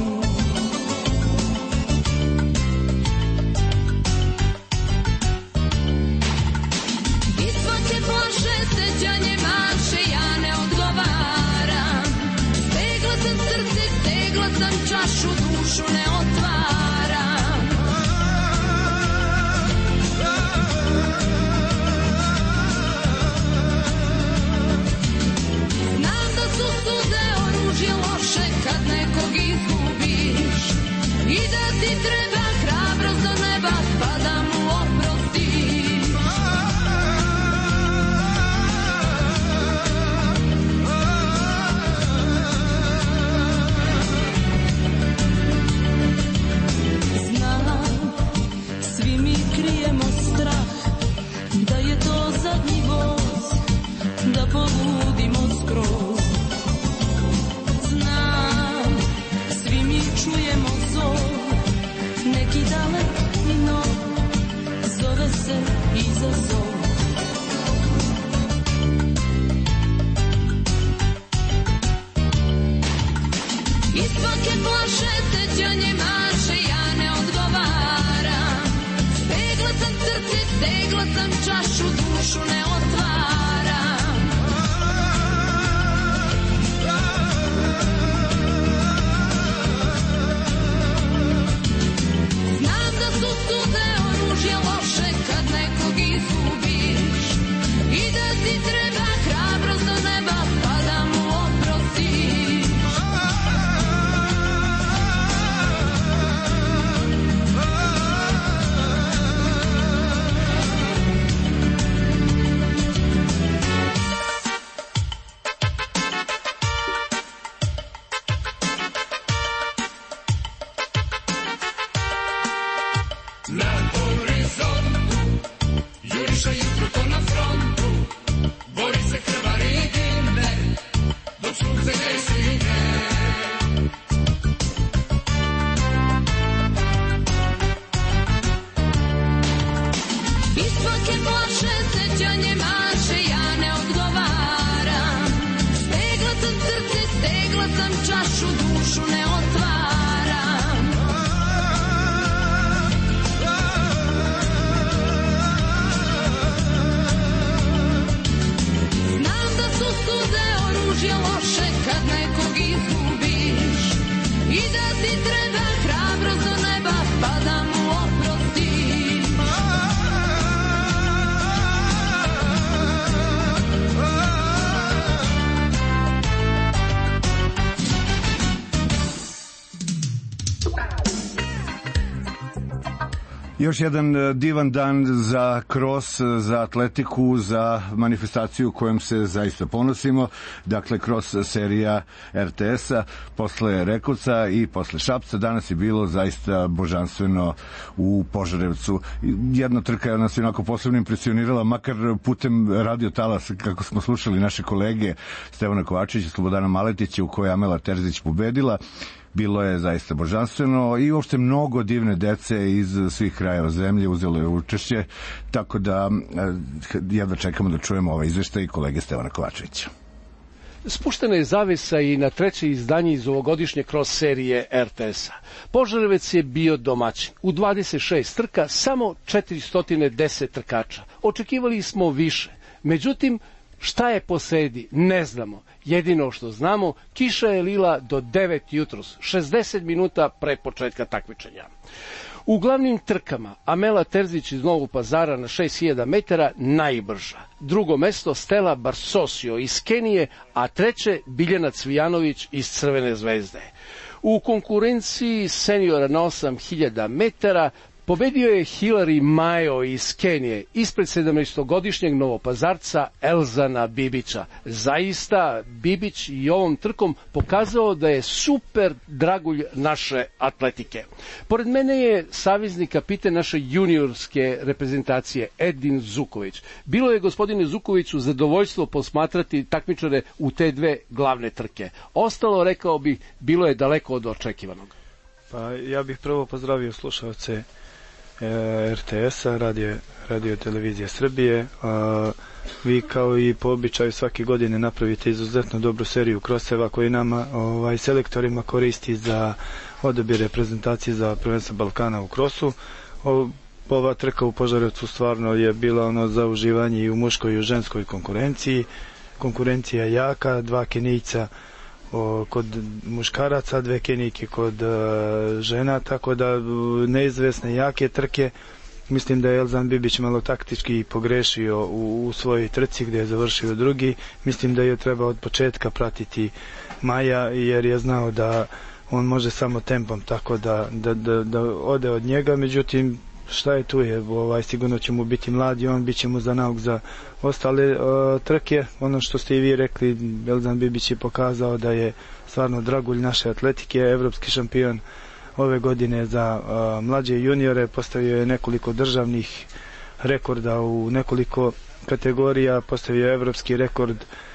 I svake plaše sećanje maše, ja ne odgovaram. Stegla sam srce, stegla sam čašu, dušu ne otvaram. Znam da su suze oružje loše kad nekog izgubiš i da ti treba hrabrost do neba pa da mu oprostiš. Krijemo strah da je to zadnji voz, da poludimo skroz. Znam, svi mi čujemo zov, neki dalek i nov, zove se izazov. I svake plaše sećanje maše, ja ne odgovaram. Stegla sam srce, stegla sam čašu, dušu ne otvaram. Znam da su suze oružje loše kad nekog izgubiš i da ti treba hrabrost do neba pa da mu oprostiš. Još jedan divan dan za cross, za atletiku, za manifestaciju kojom se zaista ponosimo. Dakle, cross serija RTS-a, posle Rekovca i posle Šapca. Danas je bilo zaista božanstveno u Požarevcu. Jedna trka je nas onako posebno impresionirala, makar putem radio talasa, kako smo slušali naše kolege Stevana Kovačića, Slobodana Maletića, u kojoj je Amela Terzić pobedila. Bilo je zaista božanstveno i uopšte mnogo divne dece iz svih krajeva zemlje uzelo je učešće, tako da jedva čekamo da čujemo ovaj izveštaj kolege Stevana Kovačevića. Spuštena je zavesa i na treće izdanje iz ovogodišnje cross serije RTS-a. Požarevac je bio domaćin. U 26 trka samo 410 trkača. Očekivali smo više. Međutim, šta je posredi? Ne znamo. Jedino što znamo, kiša je lila do 9 jutros, 60 minuta pre početka takmičenja. U glavnim trkama Amela Terzić iz Novog Pazara na 6000 metara najbrža. Drugo mesto Stella Barsosio iz Kenije, a treće Biljana Cvijanović iz Crvene zvezde. U konkurenciji seniora na 8000 metara pobedio je Hilary Majo iz Kenije ispred 17-godišnjeg Novopazarca Elzana Bibića. Zaista, Bibić i ovom trkom pokazao da je super dragulj naše atletike. Pored mene je savezni kapiten naše juniorske reprezentacije Edin Zuković. Bilo je, gospodine Zukoviću, zadovoljstvo posmatrati takmičare u te dve glavne trke. Ostalo, rekao bih, bilo je daleko od očekivanog. Pa ja bih prvo pozdravio slušalce RTS-a, radio televizije Srbije. Vi kao i po običaju svake godine napravite izuzetno dobru seriju kroseva koji nama selektorima koristi za odabir reprezentacije za prvenstvo Balkana u krosu. Ova trka u Požarevcu stvarno je bila za uživanje i u muškoj i u ženskoj konkurenciji. Konkurencija je jaka, 2 Kenijca kod muškaraca, 2 Kenijke kod žena, tako da neizvesne jake trke. Mislim da je Elzan Bibić malo taktički pogrešio u svojoj trci gdje je završio drugi. Mislim da je trebao od početka pratiti Maja jer je znao da on može samo tempom, tako da ode od njega. Međutim, šta je tu je, sigurno će mu biti mladi, on bit će mu za nauk za ostale trke. Ono što ste i vi rekli, Elzan Bibić je pokazao da je stvarno dragulj naše atletike, evropski šampion ove godine za mlađe juniore, postavio je nekoliko državnih rekorda u nekoliko kategorija, postavio je evropski rekord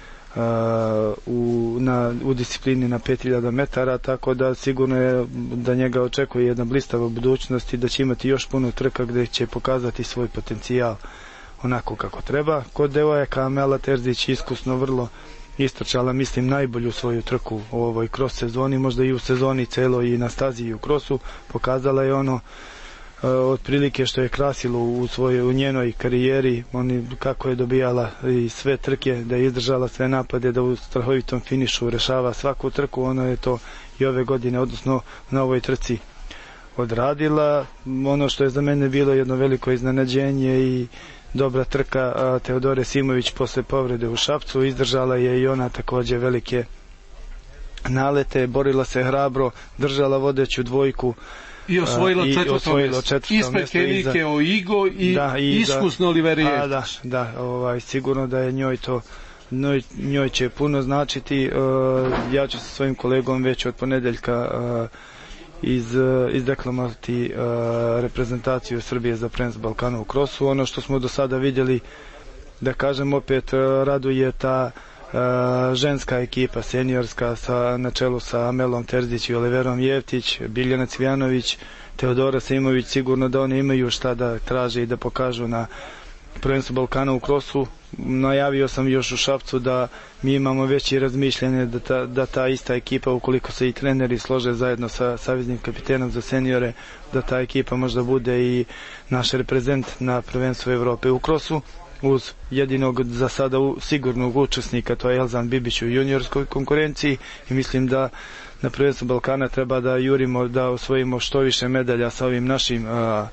u disciplini na 5000 metara, tako da sigurno je da njega očekuje jedna blistava budućnost i da će imati još puno trka gdje će pokazati svoj potencijal onako kako treba. Kod devojaka Amela Terzić iskusno vrlo istrčala, mislim, najbolju svoju trku u ovoj cross sezoni, možda i u sezoni celo i na stazi i u crossu. Pokazala je ono otprilike što je krasilo u njenoj karijeri, kako je dobijala i sve trke, da je izdržala sve napade, da u strahovitom finišu rešava svaku trku. Ona je to i ove godine, odnosno na ovoj trci odradila. Ono što je za mene bilo jedno veliko iznenađenje i dobra trka, Teodore Simović posle povrede u Šapcu, izdržala je i ona takođe velike nalete, borila se hrabro, držala vodeću dvojku i osvojila četvrto mjesto. Ispred Kenike Oigo i iskusno Oliveira. Da, sigurno da je njoj će puno značiti. Ja ću sa svojim kolegom već od ponedeljka izdeklamovati reprezentaciju Srbije za prvenstvo Balkana u krosu. Ono što smo do sada vidjeli, da kažem opet, raduje ta ženska ekipa seniorska na čelu sa Amelom Terzić i Oliverom Jevtić, Biljana Cvijanović, Teodora Simović. Sigurno da oni imaju šta da traže i da pokažu na prvenstvu Balkana u krosu. Najavio sam još u Šapcu da mi imamo veće razmišljanje da ta ista ekipa, ukoliko se i treneri slože zajedno sa saveznim kapitenom za seniore, da ta ekipa možda bude i naš reprezent na prvenstvu Evrope u krosu, uz jedinog za sada sigurnog učesnika, to je Elzan Bibić u juniorskoj konkurenciji, i mislim da na prvenstvu Balkana treba da jurimo da osvojimo što više medalja sa ovim našim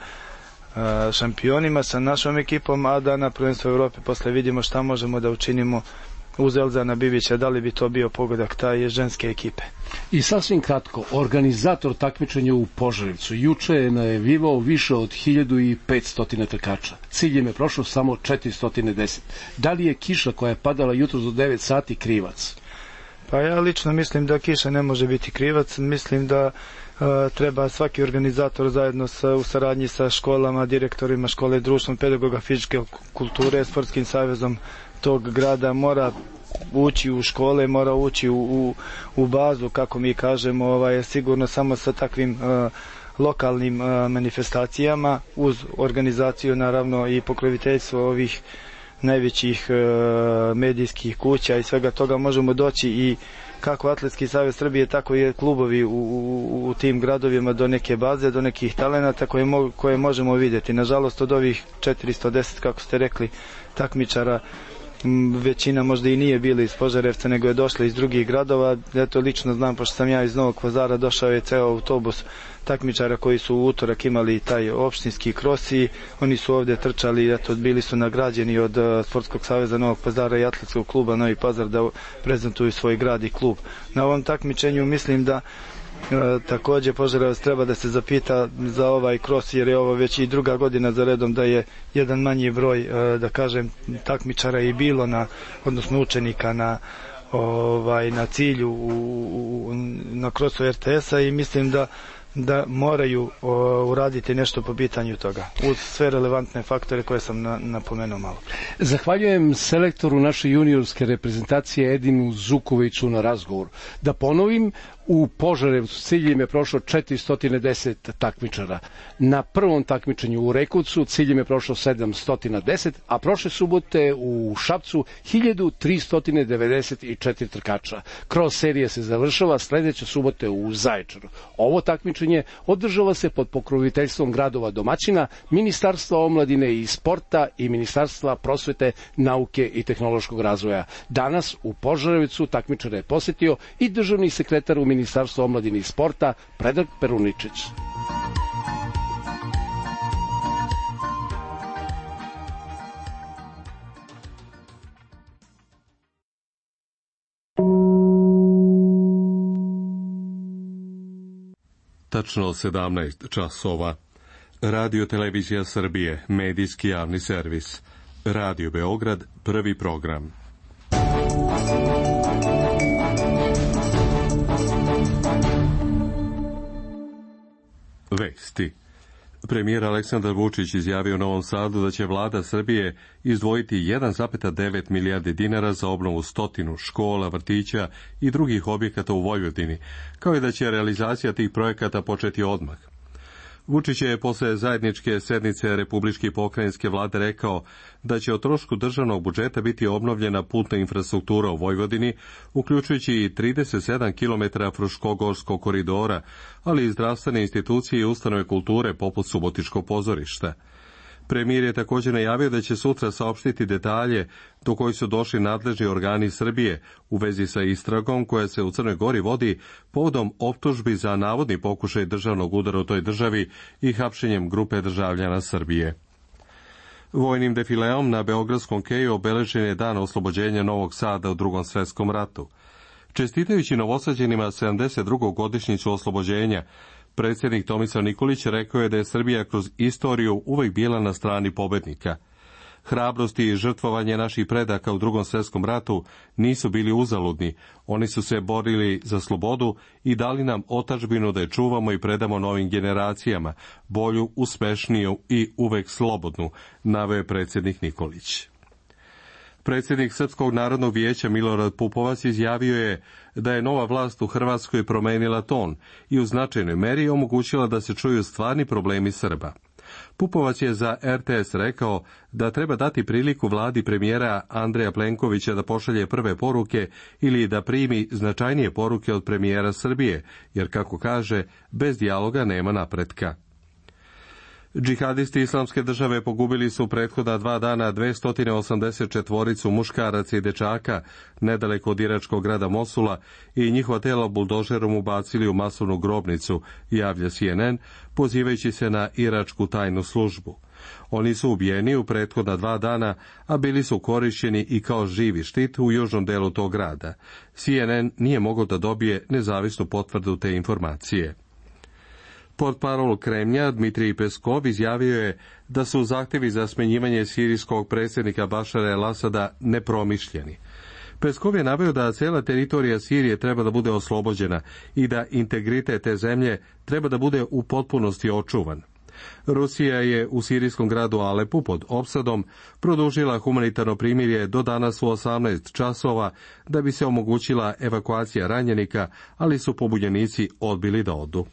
šampionima, sa našom ekipom, a da na prvenstvu Evrope posle vidimo šta možemo da učinimo uz Elzana Bibića, da li bi to bio pogodak taj ženske ekipe. I sasvim kratko, organizator takmičenja u Požarevcu juče je najavljivao više od 1500 trkača. Ciljem je prošlo samo 410. Da li je kiša koja je padala jutros do 9 sati krivac? Pa ja lično mislim da kiša ne može biti krivac. Mislim da treba svaki organizator zajedno u saradnji sa školama, direktorima škole, društvom pedagoga fizičke kulture, sportskim savezom tog grada mora ući u škole, mora ući u bazu, kako mi kažemo, sigurno samo sa takvim lokalnim manifestacijama, uz organizaciju naravno i pokroviteljstvo ovih najvećih medijskih kuća i svega toga možemo doći i kako Atletski savez Srbije, tako i klubovi u tim gradovima do neke baze, do nekih talenata koje možemo vidjeti. Nažalost, od ovih 410, kako ste rekli, takmičara, većina možda i nije bila iz Požarevca, nego je došla iz drugih gradova. Eto, lično znam, pošto sam ja iz Novog Pazara, došao je ceo autobus takmičara koji su u utorak imali taj opštinski kros i oni su ovde trčali, eto, bili su nagrađeni od Sportskog saveza Novog Pazara i Atletskog kluba Novi Pazar da prezentuju svoj grad i klub. Na ovom takmičenju mislim da takođe Požarevac treba da se zapita za ovaj kros, jer je ovo već i druga godina za redom da je jedan manji broj, da kažem, takmičara i bilo odnosno učenika na cilju na krosu RTS-a, i mislim da moraju uraditi nešto po pitanju toga, uz sve relevantne faktore koje sam napomenuo malo. Zahvaljujem selektoru naše juniorske reprezentacije Edinu Zukoviću na razgovor. Da ponovim, u Požarevcu ciljem je prošlo 410 takmičara. Na prvom takmičenju u Rekovcu ciljem je prošlo 710, a prošle subote u Šapcu 1394 trkača. Kroz serija se završava sledeće subote u Zaječaru. Ovo takmičenje održava se pod pokroviteljstvom gradova domaćina, Ministarstva omladine i sporta i Ministarstva prosvete, nauke i tehnološkog razvoja. Danas u Požarevcu takmičara je posetio i državni sekretar u Ministarstvu omladine i sporta Predrag Peruničić. Tačno 17 časova. Radio Televizija Srbije, medijski javni servis. Radio Beograd, prvi program. Vesti. Premijer Aleksandar Vučić izjavio u Novom Sadu da će vlada Srbije izdvojiti 1,9 milijardi dinara za obnovu 100 škola, vrtića i drugih objekata u Vojvodini, kao i da će realizacija tih projekata početi odmah. Vučić je posle zajedničke sednice Republičke i pokrajinske vlade rekao da će o trošku državnog budžeta biti obnovljena putna infrastruktura u Vojvodini, uključujući i 37 km Fruškogorskog koridora, ali i zdravstvene institucije i ustanove kulture poput Subotičkog pozorišta. Premijer je također najavio da će sutra saopštiti detalje do kojih su došli nadležni organi Srbije u vezi sa istragom koja se u Crnoj Gori vodi povodom optužbi za navodni pokušaj državnog udara u toj državi i hapšenjem grupe državljana Srbije. Vojnim defileom na Beogradskom keju obeležen je dan oslobođenja Novog Sada u Drugom svetskom ratu. Čestitajući Novosađanima 72. godišnjicu oslobođenja, predsjednik Tomislav Nikolić rekao je da je Srbija kroz istoriju uvek bila na strani pobednika. Hrabrosti i žrtvovanje naših predaka u Drugom svjetskom ratu nisu bili uzaludni. Oni su se borili za slobodu i dali nam otadžbinu da je čuvamo i predamo novim generacijama, bolju, uspešniju i uvek slobodnu, naveo je predsjednik Nikolić. Predsjednik Srpskog narodnog vijeća Milorad Pupovac izjavio je da je nova vlast u Hrvatskoj promenila ton i u značajnoj meri omogućila da se čuju stvarni problemi Srba. Pupovac je za RTS rekao da treba dati priliku vladi premijera Andreja Plenkovića da pošalje prve poruke ili da primi značajnije poruke od premijera Srbije, jer, kako kaže, bez dijaloga nema napretka. Džihadisti Islamske države pogubili su prethodna 2 dana 284 muškaraca i dečaka nedaleko od iračkog grada Mosula i njihova tela buldožerom ubacili u masovnu grobnicu, javlja CNN, pozivajući se na iračku tajnu službu. Oni su ubijeni u prethodna 2 dana, a bili su korišćeni i kao živi štit u južnom delu tog grada. CNN nije mogao da dobije nezavisnu potvrdu te informacije. Portparol Kremlja Dmitrij Peskov izjavio je da su zahtjevi za smenjivanje sirijskog predsjednika Bašara el-Asada nepromišljeni. Peskov je naveo da cijela teritorija Sirije treba da bude oslobođena i da integritet te zemlje treba da bude u potpunosti očuvan. Rusija je u sirijskom gradu Alepu pod opsadom produžila humanitarno primirje do danas u 18 časova da bi se omogućila evakuacija ranjenika, ali su pobunjenici odbili da odu.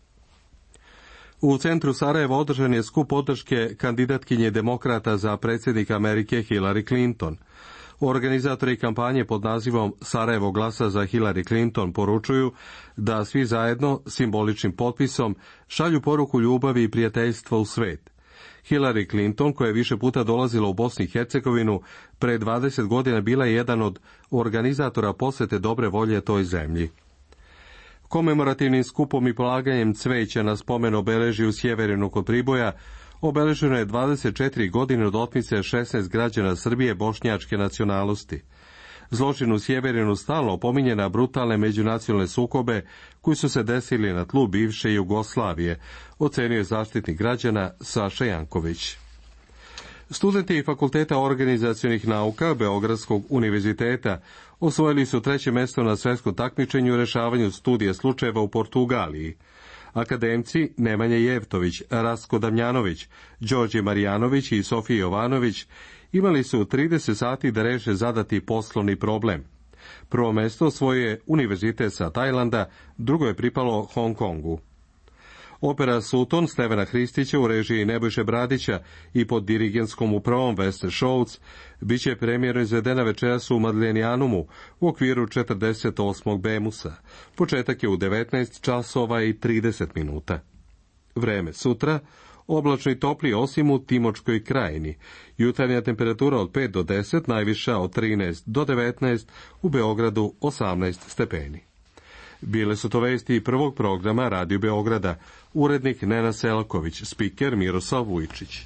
U centru Sarajeva održan je skup podrške kandidatkinje demokrata za predsjednika Amerike Hillary Clinton. Organizatori kampanje pod nazivom Sarajevo glasa za Hillary Clinton poručuju da svi zajedno simboličnim potpisom šalju poruku ljubavi i prijateljstva u svet. Hillary Clinton, koja je više puta dolazila u Bosnu i Hercegovinu, pre 20 godina bila je jedan od organizatora posete dobre volje toj zemlji. Komemorativnim skupom i polaganjem cveća na spomen obeležju u Sjeverinu kod Priboja obeleženo je 24 godine od otmice 16 građana Srbije bošnjačke nacionalnosti. Zločin u Sjeverinu stalno opominje na brutalne međunacionalne sukobe koji su se desili na tlu bivše Jugoslavije, ocenio je zaštitnik građana Saša Janković. Studenti Fakulteta organizacionih nauka Beogradskog univerziteta osvojili su 3. mjesto na svjetskom takmičenju u rešavanju studije slučajeva u Portugaliji. Akademci Nemanja Jevtović, Rasko Damjanović, Đorđe Marijanović i Sofija Jovanović imali su 30 sati da reše zadati poslovni problem. Prvo mjesto osvojio je Univerzitet sa Tajlanda, drugo je pripalo Hong Kongu. Opera Suton Stevana Hristića u režiji Nebojše Bradića i pod dirigentskom upravom Vesne Šolc biće premijerno izvedena večeras u Madlenijanumu u okviru 48. Bemusa. Početak je u 19 časova i 30 minuta. Vreme sutra, oblačno i topli osim u Timočkoj krajini. Jutarnja temperatura od 5 do 10, najviša od 13 do 19, u Beogradu 18 stepeni. Bile su to vesti prvog programa Radio Beograda. Urednik Nena Selaković, spiker Miroslav Vujčić.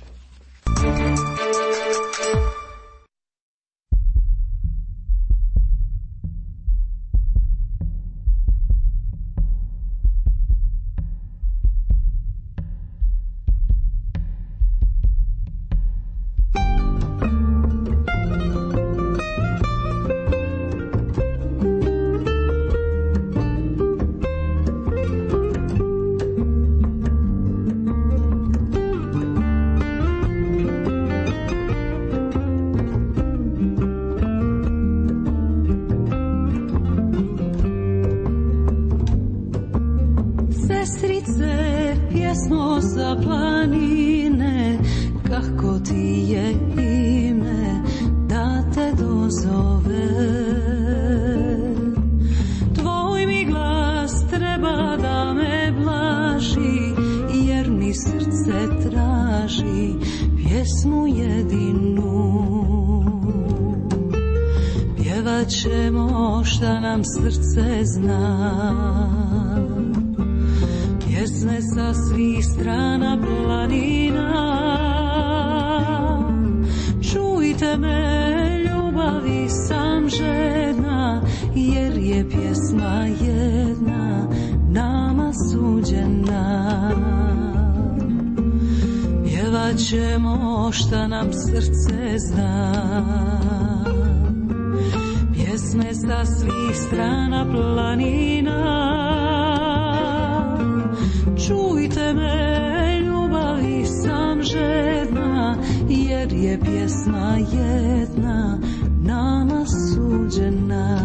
Ćemo šta nam srce zna, pjesme sa svih strana planina. Čujte me, ljubavi sam žedna, jer je pjesma jedna nama suđena. pjevat ćemo šta nam srce zna, pjesme sa svih strana planina. Čujte me, ljubavi sam žedna, jer je pjesma jedna nama suđena.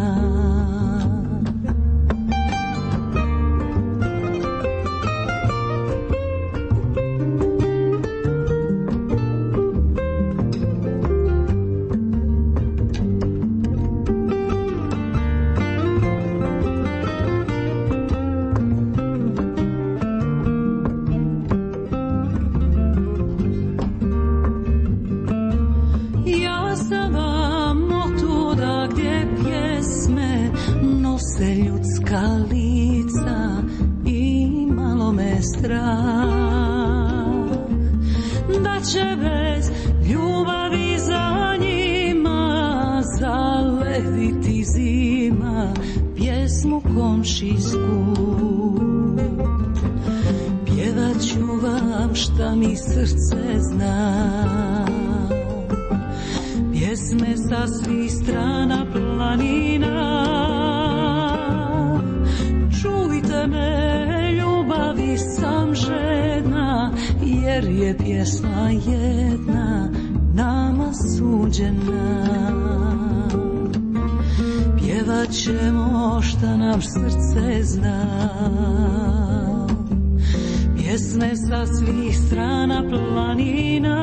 Da će bez ljubavi za njima zalediti zima pjesmu komšijsku. Pjevat ću vam šta mi srce zna, pjesme sa svih strana planina. Čujte me, ljubavi sam žedna, jer je pjesma jedna nama suđena. Pjevat ćemo šta nam srce zna, pjesme sa svih strana planina.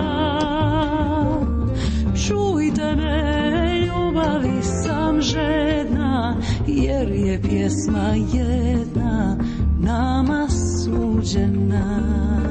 Čujte me, ljubavi sam žedna, jer je pjesma jedna nama suđena.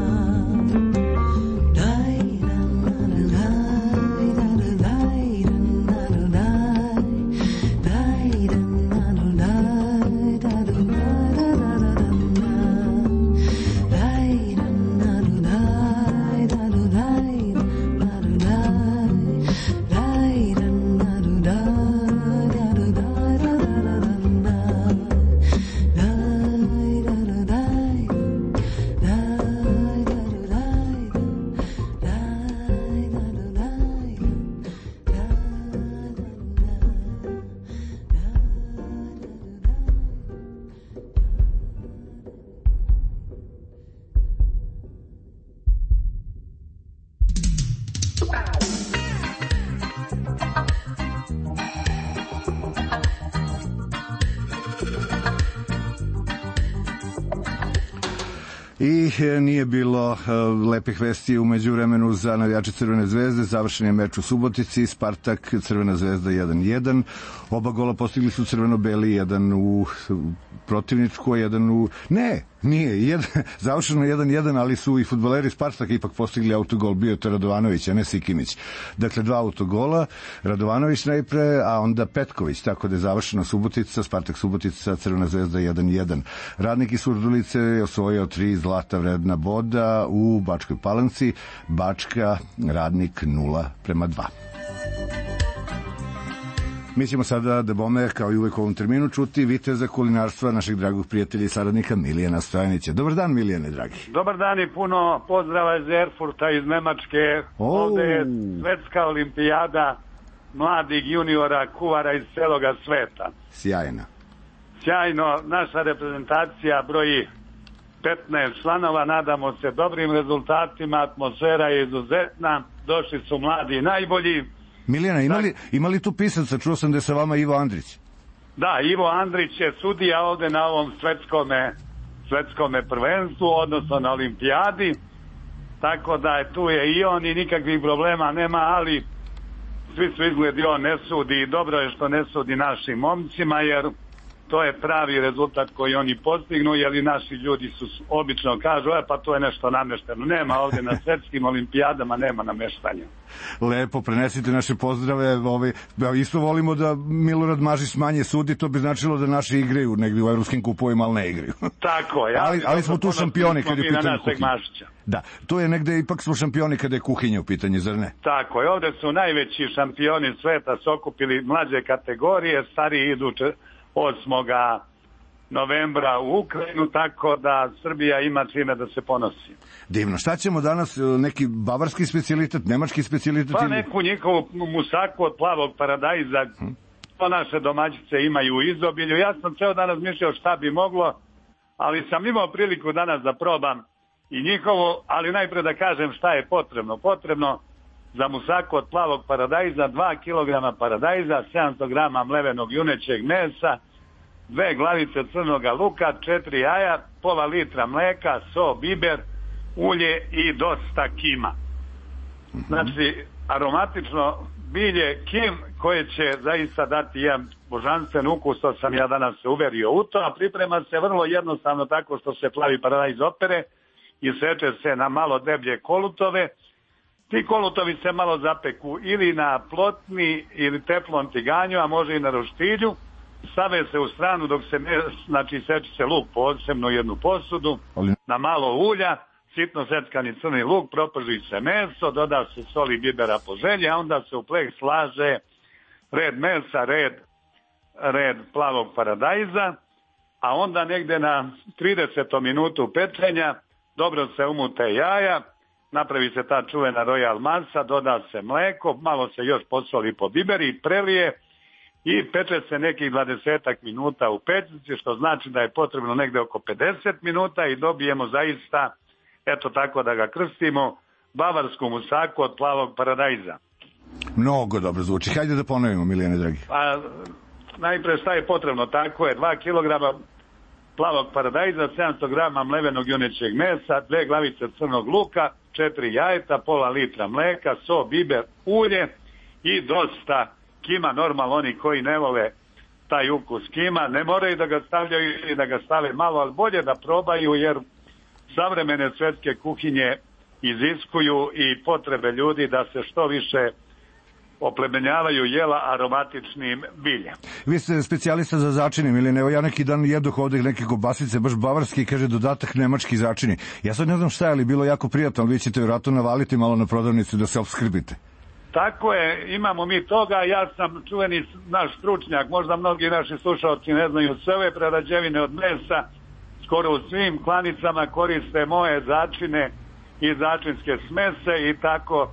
I nije bilo lepih vesti u međuvremenu za navijače Crvene zvezde. Završen je meč u Subotici, Spartak Crvena zvezda 1-1. Oba gola postigli su crveno-beli, jedan u protivničku, jedan u... Ne, nije, završeno 1-1, ali su i fudbaleri Spartaka ipak postigli autogol, bio je to Radovanović, a ne Sikimić. Dakle, 2 autogola, Radovanović najpre, a onda Petković, tako da je završeno Subotica, Spartak Subotica, Crvena zvezda 1-1. Radnik iz Surdulice je osvojio 3 zlata vredna boda u Bačkoj Palanci, Bačka Radnik 0-2. Mi ćemo sada da bome, kao i uvek u ovom terminu, čuti viteza kulinarstva našeg dragog prijatelja i saradnika Milijana Stojanića. Dobar dan, Milijane, dragi. Dobar dan i puno pozdrava iz Erfurta, iz Nemačke. Ovde je svetska olimpijada mladih juniora, kuvara iz celoga sveta. Sjajno. Sjajno, naša reprezentacija broji 15 članova, nadamo se dobrim rezultatima, atmosfera je izuzetna, došli su mladi i najbolji. Milijana, ima li tu pisaca? Čuo sam da je sa vama Ivo Andrić. Da, Ivo Andrić je sudija ovde na ovom svetskome prvenstvu, odnosno na olimpijadi, tako da tu je i on i nikakvih problema nema, ali svi su izgledi, on ne sudi i dobro je što ne sudi našim momcima, jer to je pravi rezultat koji oni postignu, jer i naši ljudi su obično kažu, pa to je nešto namešteno. Nema ovde na svetskim olimpijadama, nema nameštanja. Lepo, prenesite naše pozdrave. Isto volimo da Milorad Mažić manje sudi, to bi značilo da naši igraju negdje u evropskim kupovima, ali ne igraju. Tako je. Ali smo tu šampioni kada je pitanje kuhinje. Mašića. Da, to je negde ipak smo šampioni kada je kuhinja u pitanju, zar ne? Tako je, ovde su najveći šampioni sveta, se okupili mlađe kategorije, stariji idu 8. novembra u Ukrajinu, tako da Srbija ima čime da se ponosi. Divno. Šta ćemo danas, neki bavarski specijalitet, nemački specijalitet? Pa neku njihovu musaku od plavog paradajza, to naše domaćice imaju u izobilju. Ja sam ceo dan razmišljao šta bi moglo, ali sam imao priliku danas da probam i njihovo, ali najpre da kažem šta je potrebno. Potrebno za musaku od plavog paradajza 2 kg paradajza, 700 g mlevenog junećeg mesa, 2 glavice crnoga luka, 4 jaja, pola litra mleka, so, biber, ulje i dosta kima. Znači, aromatično bilje kim koje će zaista dati jedan božanstven ukus, to sam ja danas se uverio u to, a priprema se vrlo jednostavno tako što se plavi paradajz opere i seče se na malo deblje kolutove. Ti kolutovi se malo zapeku ili na plotni ili teflon tiganju, a može i na roštilju. Stave se u stranu dok se, znači seče se luk posebno u jednu posudu, na malo ulja, sitno seckani crni luk, proprži se meso, doda se soli i bibera po želji, a onda se u pleh slaže red mesa, red plavog paradajza, a onda negde na 30 minutu pečenja dobro se umute jaja, napravi se ta čuvena royal masa, doda se mleko, malo se još posoli po biberi, prelije i peče se nekih 20 minuta u pećnici, što znači da je potrebno negde oko 50 minuta i dobijemo zaista, eto tako da ga krstimo, bavarsku musaku od plavog paradajza. Mnogo dobro zvuči. Hajde da ponovimo, Milijane dragi. Pa, najpre šta je potrebno? Tako je, 2 kg plavog paradajza, 700 g mlevenog junećeg mesa, 2 glavice crnog luka, 4 jajeta, pola litra mleka, so, biber, ulje i dosta kima. Normalno oni koji ne vole taj ukus kima ne moraju da ga stavljaju ili da ga stave malo, ali bolje da probaju, jer savremene svetske kuhinje iziskuju i potrebe ljudi da se što više oplemenjavaju jela aromatičnim biljem. Vi ste specijalista za začini, Milene. Evo ja neki dan jedoh ovde neke kobasice, baš bavarski, kaže dodatak nemački začini. Ja sad ne znam šta je, ali bilo jako prijatno, ali vi ćete vjerojatno navaliti malo na prodavnicu da se opskrbite. Tako je, imamo mi toga, ja sam čuveni naš stručnjak, možda mnogi naši slušalci ne znaju, sve ove prerađevine od mesa, skoro u svim klanicama koriste moje začine i začinske smese i tako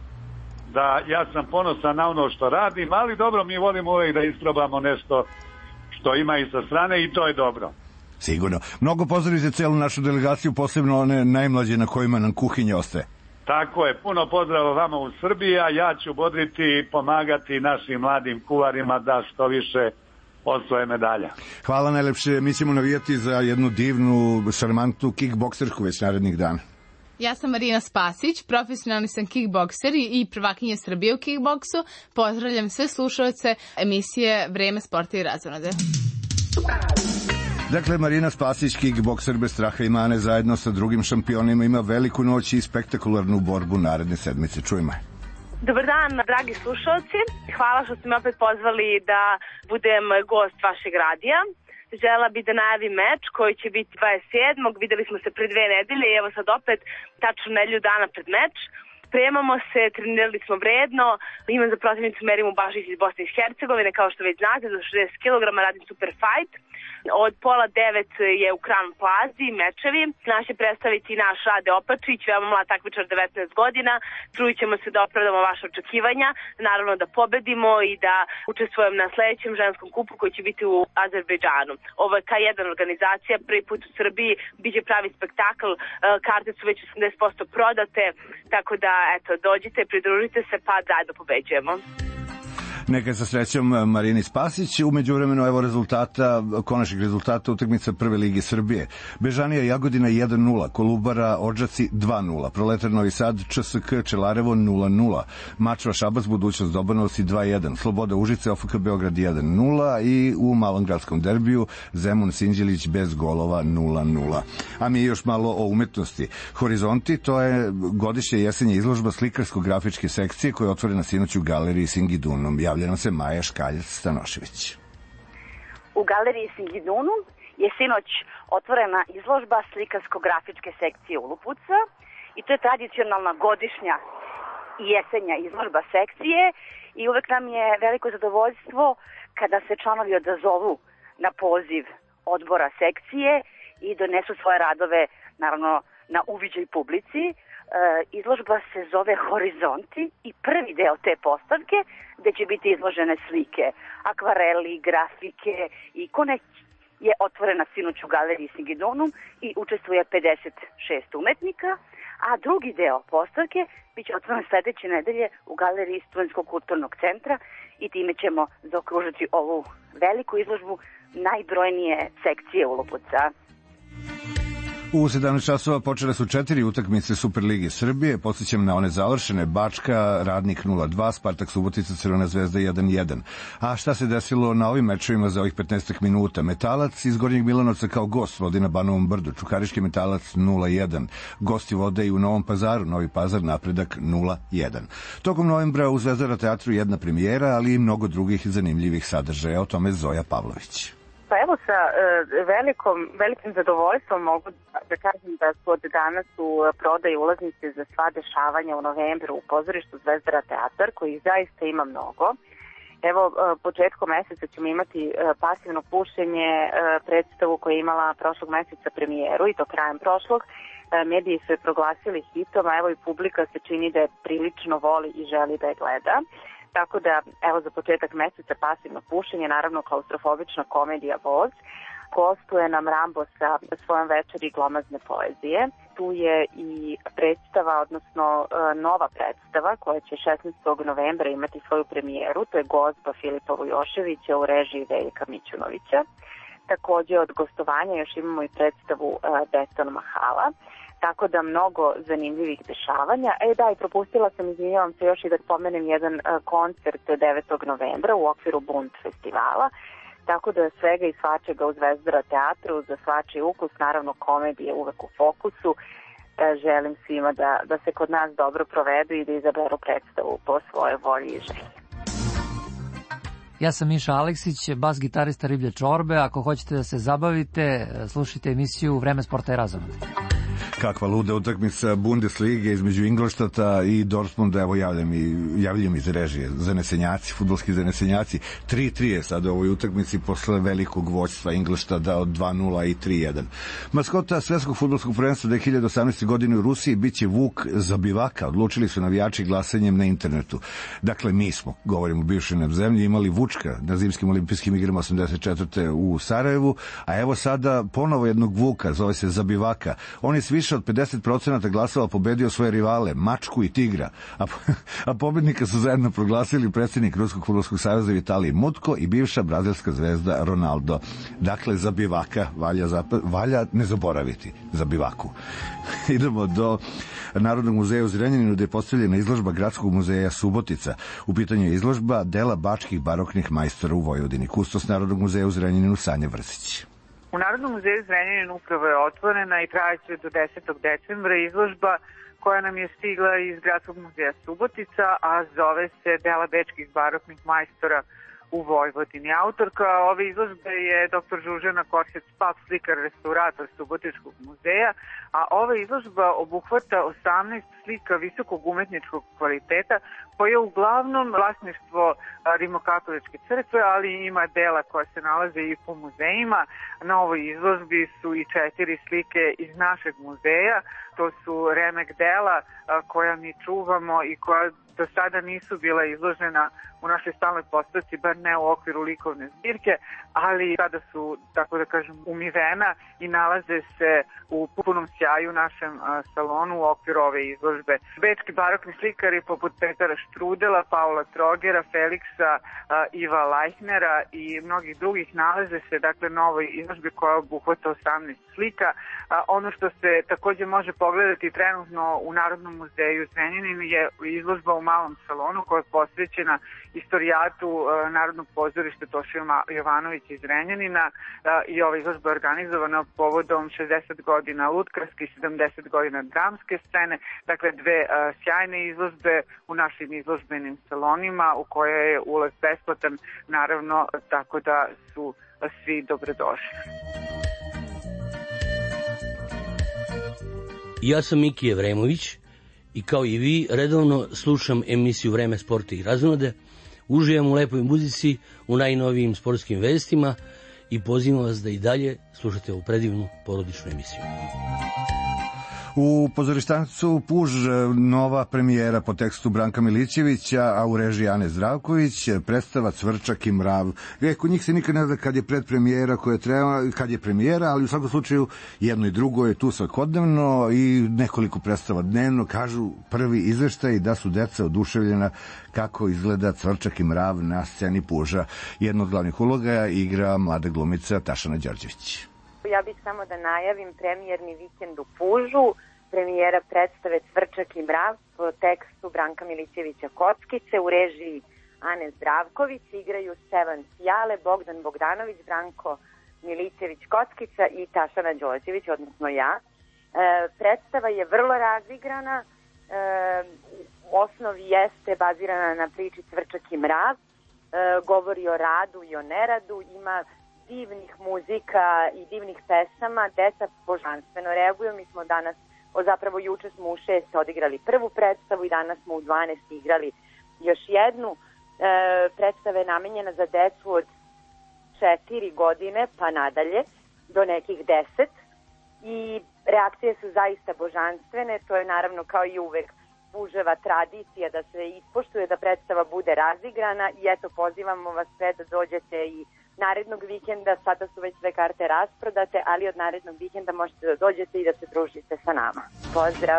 da ja sam ponosan na ono što radim, ali dobro, mi volimo uvijek da isprobamo nešto što ima i sa strane i to je dobro. Sigurno. Mnogo pozdravite celu našu delegaciju, posebno one najmlađe na kojima nam kuhinja ostaje. Tako je, puno pozdrava vama u Srbiji, a ja ću bodriti i pomagati našim mladim kuvarima da što više osvoje medalja. Hvala najlepše, mi ćemo navijati za jednu divnu, šarmantnu kickbokserku već narednih dana. Ja sam Marina Spasić, profesionalni sam kickbokser i prvakinja Srbije u kickboksu. Pozdravljam sve slušalce emisije Vreme sporta i razonode. Dakle, Marina Spasić, kickbokser bez straha i mane, zajedno sa drugim šampionima ima veliku noć i spektakularnu borbu naredne sedmice. Čujmo je. Dobar dan, dragi slušalci. Hvala što ste me opet pozvali da budem gost vašeg radija. Žela bi da najavim meč koji će biti 27. Videli smo se pre 2 nedelje i evo sad opet tačno nedelju dana pred meč. Spremamo se, trenirali smo vredno, imam za protivnicu Merimu Bašić iz Bosne i Hercegovine, kao što već znate, za 60 kg radim super fight. Od 8:30 je u Crown Plazi mečevi. Naš će predstaviti naš Rade Opačić, veoma mlad takmičar, 19 godina. Trudit ćemo se da opravdamo vaše očekivanja, naravno da pobedimo i da učestvujem na sledećem ženskom kupu koji će biti u Azerbejdžanu. Ovo je K1 organizacija, prvi put u Srbiji, biće pravi spektakl, karte su već 80% prodate, tako da eto, dođite, pridružite se pa zajedno pobeđujemo. Neka sa srećom Marini Spasić. Umeđu vremenu evo rezultata, konačnih rezultata utakmica Prve lige Srbije. Bežanija Jagodina 1-0, Kolubara Odžaci 2-0, Proletar Novi Sad ČSK Čelarevo 0-0, Mačva Šabac Budućnost Dobanovci 2-1, Sloboda Užice OFK Beograd 1-0 i u malom gradskom derbiju Zemun Sinđelić bez golova 0-0. A mi još malo o umetnosti. Horizonti, to je godišnja jesenja izložba slikarsko-grafičke sekcije koja je otvorena sinoć u galeriji Singidunum. Javlja se Maja Škaljac-Stanošević. U galeriji Singidunum je sinoć otvorena izložba slikarsko-grafičke sekcije Ulupuca i to je tradicionalna godišnja i jesenja izložba sekcije i uvek nam je veliko zadovoljstvo kada se članovi odazovu na poziv odbora sekcije i donesu svoje radove, naravno, na uviđaj publici. Izložba se zove Horizonti i prvi deo te postavke, gde će biti izložene slike, akvareli, grafike i ikone, je otvorena sinoć u galeriji Singidonum i učestvuje 56 umetnika, a drugi deo postavke biće otvoren sledeće nedelje u galeriji Studentskog kulturnog centra i time ćemo zaokružiti ovu veliku izložbu najbrojnije sekcije Ulubuca. U 17 časova počele su 4 utakmice Superlige Srbije. Podsjećam na one završene: Bačka, Radnik 0-2, Spartak Subotica, Crvena zvezda 1-1. A šta se desilo na ovim mečevima za ovih 15 minuta? Metalac iz Gornjeg Milanovca kao gost vodi na Banovom Brdu. Čukarički Metalac 0-1. Gosti vode i u Novom Pazaru. Novi Pazar Napredak 0-1. Tokom novembra u Zvezdara teatru jedna premijera, ali i mnogo drugih zanimljivih sadržaja. O tome Zoja Pavlović. Pa evo, sa velikim zadovoljstvom mogu da kažem da su od danas u prodaji ulaznice za sva dešavanja u novembru u pozorištu Zvezdara teatar, koji zaista ima mnogo. Evo, početkom meseca ćemo imati Pasivno pušenje, predstavu koja je imala prošlog meseca premijeru i to krajem prošlog. Mediji su je proglasili hitom, a evo i publika se čini da je prilično voli i želi da je gleda. Tako da, evo, za početak meseca Pasivno pušenje, naravno klaustrofobična komedija Voz. Gostuje nam Rambo sa svojom večeri glomazne poezije. Tu je i predstava, odnosno nova predstava koja će 16. novembra imati svoju premijeru. To je Gozba Filipa Vujoševića u režiji Veljka Mićunovića. Takođe od gostovanja još imamo i predstavu Beton Mahala. Tako da mnogo zanimljivih dešavanja. Da, i propustila sam, izvinjavam se, još i da pomenem jedan koncert 9. novembra u okviru Bund festivala. Tako da svega i svačega u Zvezdara teatru, za svačiji ukus, naravno komedije uvek u fokusu. Želim svima da se kod nas dobro provedu i da izaberu predstavu po svojoj volji i želji. Ja sam Miša Aleksić, bas gitarista Riblje čorbe. Ako hoćete da se zabavite, slušajte emisiju Vreme sporta i razonode. Kakva luda utakmica Bundeslige između Ingolštata i Dortmunda, evo javljam iz režije, zanesenjaci, fudbalski zanesenjaci, 3-3 je sad u ovoj utakmici posle velikog vođstva Ingolštata od 2-0 i 3-1. Maskota svetskog fudbalskog prvenstva 2018. godine u Rusiji biće Vuk Zabivaka, odlučili su navijači glasanjem na internetu. Dakle, mi smo, govorimo o bivšoj zemlji, imali Vučka na zimskim olimpijskim igrama 84. u Sarajevu, a evo sada ponovo jednog Vuka, zove se Zabivaka. On je s više od 50% glasova pobedio svoje rivale, Mačku i Tigra, a pobednika su zajedno proglasili predsjednik Ruskog fudbalskog saveza Vitalij Mutko i bivša brazilska zvezda Ronaldo. Dakle, Zabivaka valja ne zaboraviti, Zabivaku. Idemo do Narodnog muzeja u Zrenjaninu, gde je postavljena izložba Gradskog muzeja Subotica. U pitanju je izložba dela bačkih baroknih majstora u Vojvodini. Kustos Narodnog muzeja u Zrenjaninu Sanja Vrsić. U Narodnom muzeju Zrenjanin upravo je otvorena i trajaće do 10. decembra izložba koja nam je stigla iz Gradskog muzeja Subotica, a zove se Dela bečkih baroknih majstora u Vojvodini. Autorka ove izložbe je dr. Žužena Korsec-Pap, slikar, restaurator Subotičkog muzeja, a ova izložba obuhvata 18 slika visokog umetničkog kvaliteta koje je uglavnom vlasništvo Rimokatoličke crkve, ali ima dela koja se nalaze i po muzejima. Na ovoj izložbi su i 4 slike iz našeg muzeja. To su remek dela koja mi čuvamo i koja do sada nisu bila izložena u našoj stalnoj postavci, bar ne u okviru likovne zbirke, ali sada su, tako da kažem, umivena i nalaze se u punom sjaju u našem salonu u okviru ove izložbe. Bečki barokni slikari poput Petara Štrudela, Paula Trogera, Feliksa, Iva Lajhnera i mnogih drugih nalaze se, dakle, na ovoj izložbi koja obuhvata 18 slika. Ono što se takođe može pogledati trenutno u Narodnom muzeju Zrenjanin je izložba u malom salonu koja je posvećena istorijatu Narodnog pozorišta Toša Jovanovića iz Zrenjanina i ova izložba je organizovana povodom 60 godina lutkarske i 70 godina dramske scene, dakle dve sjajne izložbe u našim izložbenim salonima u koje je ulaz besplatan, naravno, tako da su svi dobrodošli. Ja sam Miki Evremović i kao i vi redovno slušam emisiju Vreme sporta i razonode, uživam u lepoj muzici, u najnovijim sportskim vestima i pozivam vas da i dalje slušate ovu predivnu porodičnu emisiju. U pozorištancu Puž nova premijera po tekstu Branka Milićevića, a u režiji Ane Zdravković, predstava Cvrčak i mrav. Kod njih se nikad ne zna kad je predpremijera, kad je premijera, ali u svakom slučaju jedno i drugo je tu svakodnevno i nekoliko predstava dnevno. Kažu prvi izveštaj da su deca oduševljena kako izgleda Cvrčak i mrav na sceni Puža. Jedna od glavnih uloga igra mlada glumica Tašana Đorđević. Ja bih samo da najavim premijerni vikend u Pužu, premijera predstave Cvrčak i mrav po tekstu Branka Milićevića Kockice, u režiji Ane Zdravković, igraju Stevan Sjale, Bogdan Bogdanović, Branko Milićević Kockica i Tašana Đorđević, odnosno ja. Predstava je vrlo razigrana, u osnovi jeste bazirana na priči Cvrčak i mrav, govori o radu i o neradu, ima divnih muzika i divnih pesama, deca božanstveno reaguju. Mi smo danas, zapravo juče smo u 6 odigrali prvu predstavu i danas smo u 12 igrali još jednu. Predstava je namenjena za decu od 4 godine pa nadalje do nekih 10 i reakcije su zaista božanstvene. To je naravno kao i uvek Puževa tradicija da se ispoštuje da predstava bude razigrana i eto pozivamo vas sve da dođete i narednog vikenda. Sada su već sve karte rasprodate, ali od narednog vikenda možete da dođete i da se družite sa nama. Pozdrav!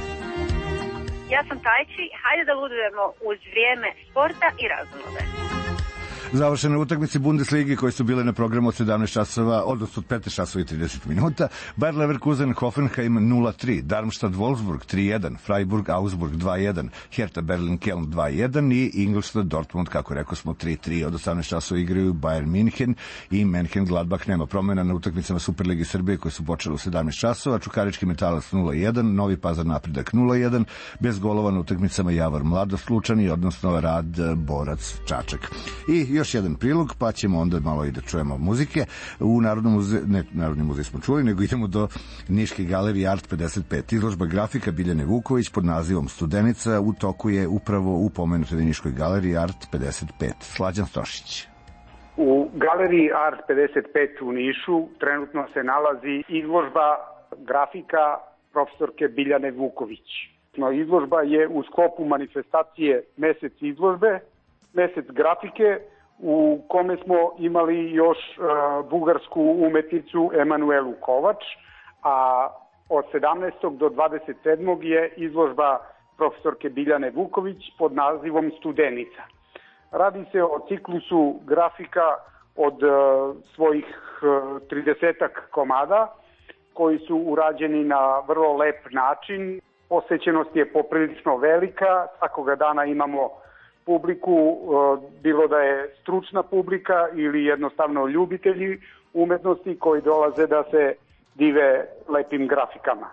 Ja sam Tajči, hajde da ludujemo uz vrijeme sporta i razumove. Završene utakmice Bundesligi koje su bile na programu od 17 časova, odnosno od 15 časova i 30 minuta. Bayer Leverkusen Hoffenheim 0-3, Darmstadt Wolfsburg 3-1, Freiburg Augsburg 2-1, Hertha Berlin Köln 2-1 i Ingolstadt Dortmund, kako rekao smo, 3-3. Od 18 časova igraju Bayern München i Mönchen Gladbach. Nema promjena na utakmicama Superligi Srbije koje su počele u 17 časova. Čukarički Metalac 0-1, Novi Pazar Napredak 0-1, bez golova na utakmicama Javor Mladost Lučani, odnosno Rad Borac Čačak. I još jedan prilog, pa ćemo onda malo i da čujemo muzike. U Narodni muzej smo čuli, nego idemo do Niške galerije Art 55. Izložba grafika Biljane Vuković pod nazivom Studenica u toku je upravo u pomenutoj Niškoj galeriji Art 55. Slađan Stošić. U galeriji Art 55 u Nišu trenutno se nalazi izložba grafika profesorke Biljane Vuković. Izložba je u sklopu manifestacije Mesec izložbe, Mesec grafike, u kome smo imali još bugarsku umetnicu Emanuelu Kovač, a od 17. do 27. je izložba profesorke Biljane Vuković pod nazivom Studenica. Radi se o ciklusu grafika od svojih 30-ak komada koji su urađeni na vrlo lep način. Posvećenost je poprilično velika, svakoga dana imamo publiku, bilo da je stručna publika ili jednostavno ljubitelji umetnosti koji dolaze da se dive lepim grafikama.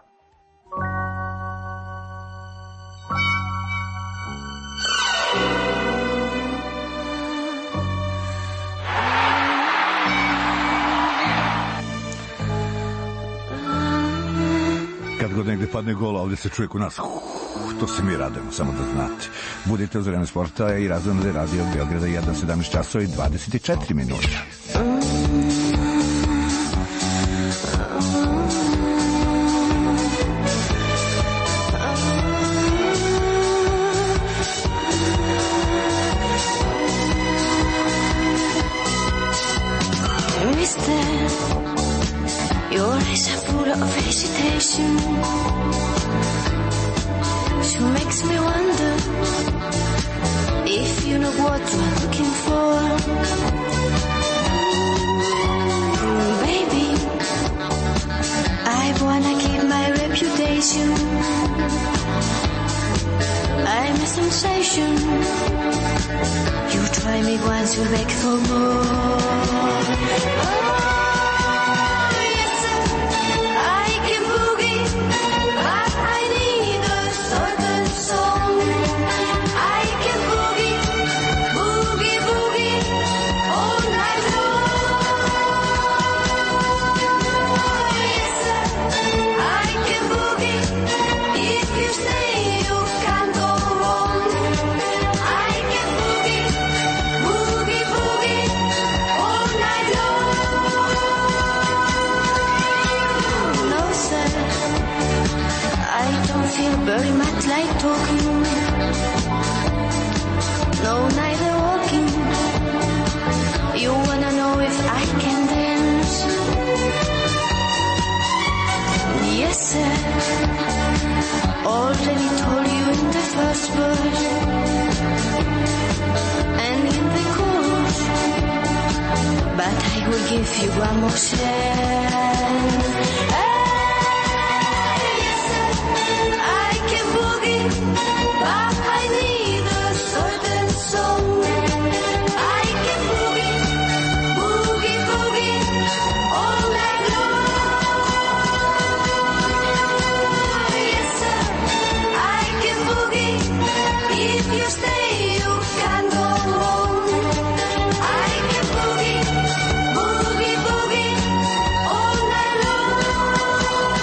Kad god negde padne gol, ovdje se čuje kod nas. To se mi radimo, samo da znate. Budite uz Vreme sporta i razumno radio Beograda 1:17 časova i 24 minuta. Mister, your eyes are full of hesitation. She makes me wonder if you know what you're looking for. Baby, I wanna keep my reputation. I'm a sensation. You try me once, you beg for more. Boogie, boogie, all night long. if you want more chance. Hey, yes, I can boogie, but I need a certain song. I can boogie, boogie, boogie all night long. Yes, I can boogie, if you stay you can go home. I can boogie, boogie, boogie all night long.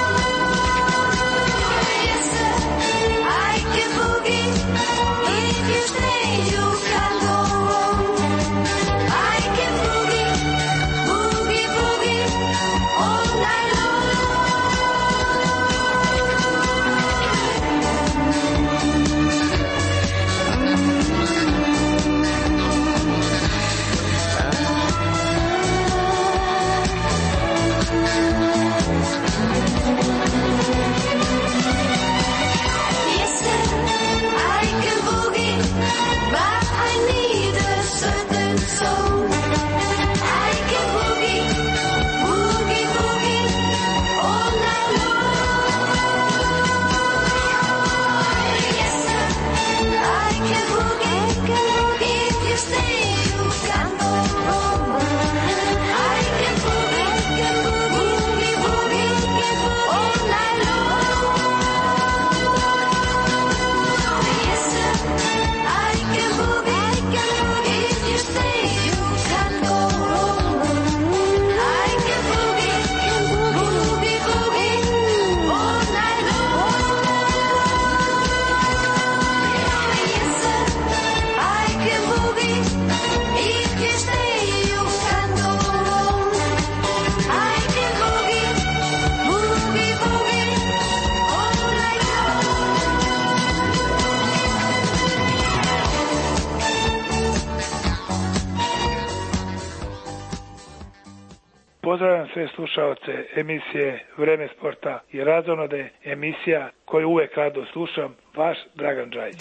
Yes, I can boogie, if you stay you can go home. I can boogie, boogie, boogie all night Yes, I can boogie, but I need a certain song. I can boogie, boogie, boogie all night long. Yes, I can boogie, if you stay you can go home. I can boogie, boogie, boogie all night long. Yes, I can boogie, if you stay you can go home. I can boogie, boogie, boogie all night long. Yes, I can boogie, if you stay you can go home. I can boogie, boogie, boogie all night Pozdravljam sve slušaoce emisije Vreme sporta i razonode, emisija koju uvek rado slušam, vaš Dragan Džajić.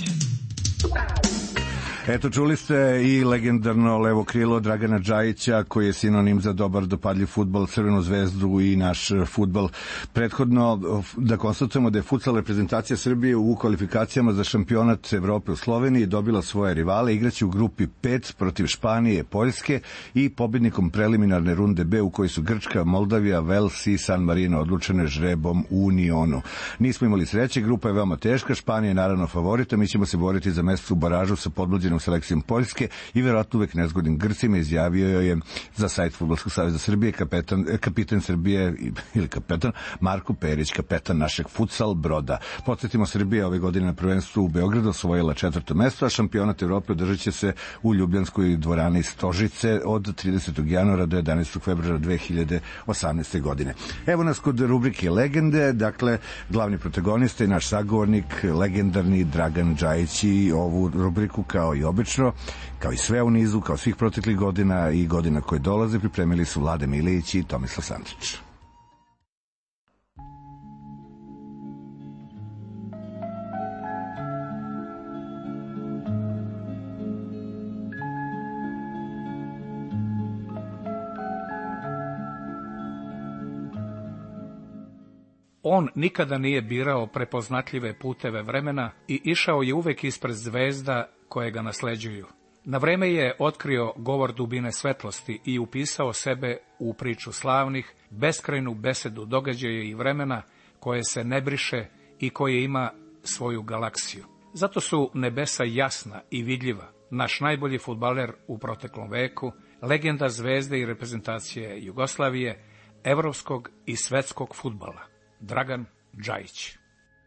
Eto, čuli ste i legendarno levo krilo Dragana Džajića, koji je sinonim za dobar dopadljiv fudbal, Crvenu zvezdu i naš fudbal. Prethodno da konstatujemo da je futsal reprezentacija Srbije u kvalifikacijama za šampionat Evrope u Sloveniji dobila svoje rivale, igraće u grupi 5 protiv Španije, Poljske i pobednikom preliminarne runde B u kojoj su Grčka, Moldavija, Vels i San Marino odlučene žrebom u Unionu. Nismo imali sreće, grupa je veoma teška, Španija je naravno favorita, mi ćemo se boriti za mesto u baražu sa podbluđenom selekcijom Poljske i verovatno uvek nezgodnim Grcima, izjavio je za sajt Fudbalskog saveza Srbije kapitan Srbije ili kapetan Marko Perić, kapetan našeg futsal broda. Podsjetimo, Srbija ove godine na prvenstvu u Beogradu osvojila 4. mesto, a šampionat Evrope održat će se u Ljubljanskoj dvorani Stožice od 30. januara do 11. februara 2018. godine. Evo nas kod rubrike Legende, dakle, glavni protagonista i naš sagovornik, legendarni Dragan Džajić, i ovu rubriku kao i obično, kao i sve u nizu, kao svih proteklih godina i godina koje dolaze, pripremili su Vlada Milić i Tomislav Sandrić. On nikada nije birao prepoznatljive puteve vremena i išao je uvek ispred zvezda koje ga nasleđuju. Na vreme je otkrio govor dubine svetlosti i upisao sebe u priču slavnih, beskrajnu besedu događaja i vremena koje se ne briše i koje ima svoju galaksiju. Zato su nebesa jasna i vidljiva. Naš najbolji fudbaler u proteklom veku, legenda zvezde i reprezentacije Jugoslavije, evropskog i svetskog fudbala, Dragan Džajić.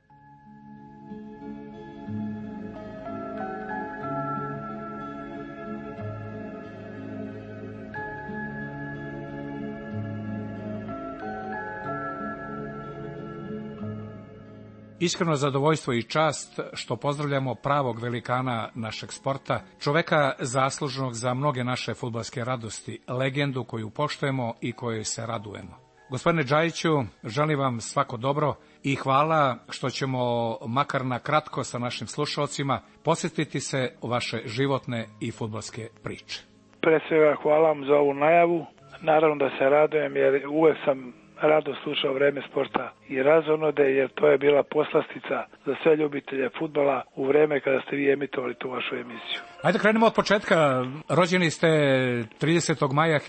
Iskreno zadovoljstvo i čast što pozdravljamo pravog velikana našeg sporta, čoveka zaslužnog za mnoge naše fudbalske radosti, legendu koju poštujemo i kojoj se radujemo. Gospodine Džajiću, želim vam svako dobro i hvala što ćemo, makar na kratko sa našim slušalcima, posjetiti se vaše životne i fudbalske priče. Pre svega hvala vam za ovu najavu. naravno da se radujem jer uvek sam rado slušao Vreme sporta i razonode, jer to je bila poslastica za sve ljubitelje fudbala u vreme kada ste vi emitovali tu vašu emisiju. Ajde krenemo od početka. Rođeni ste 30. maja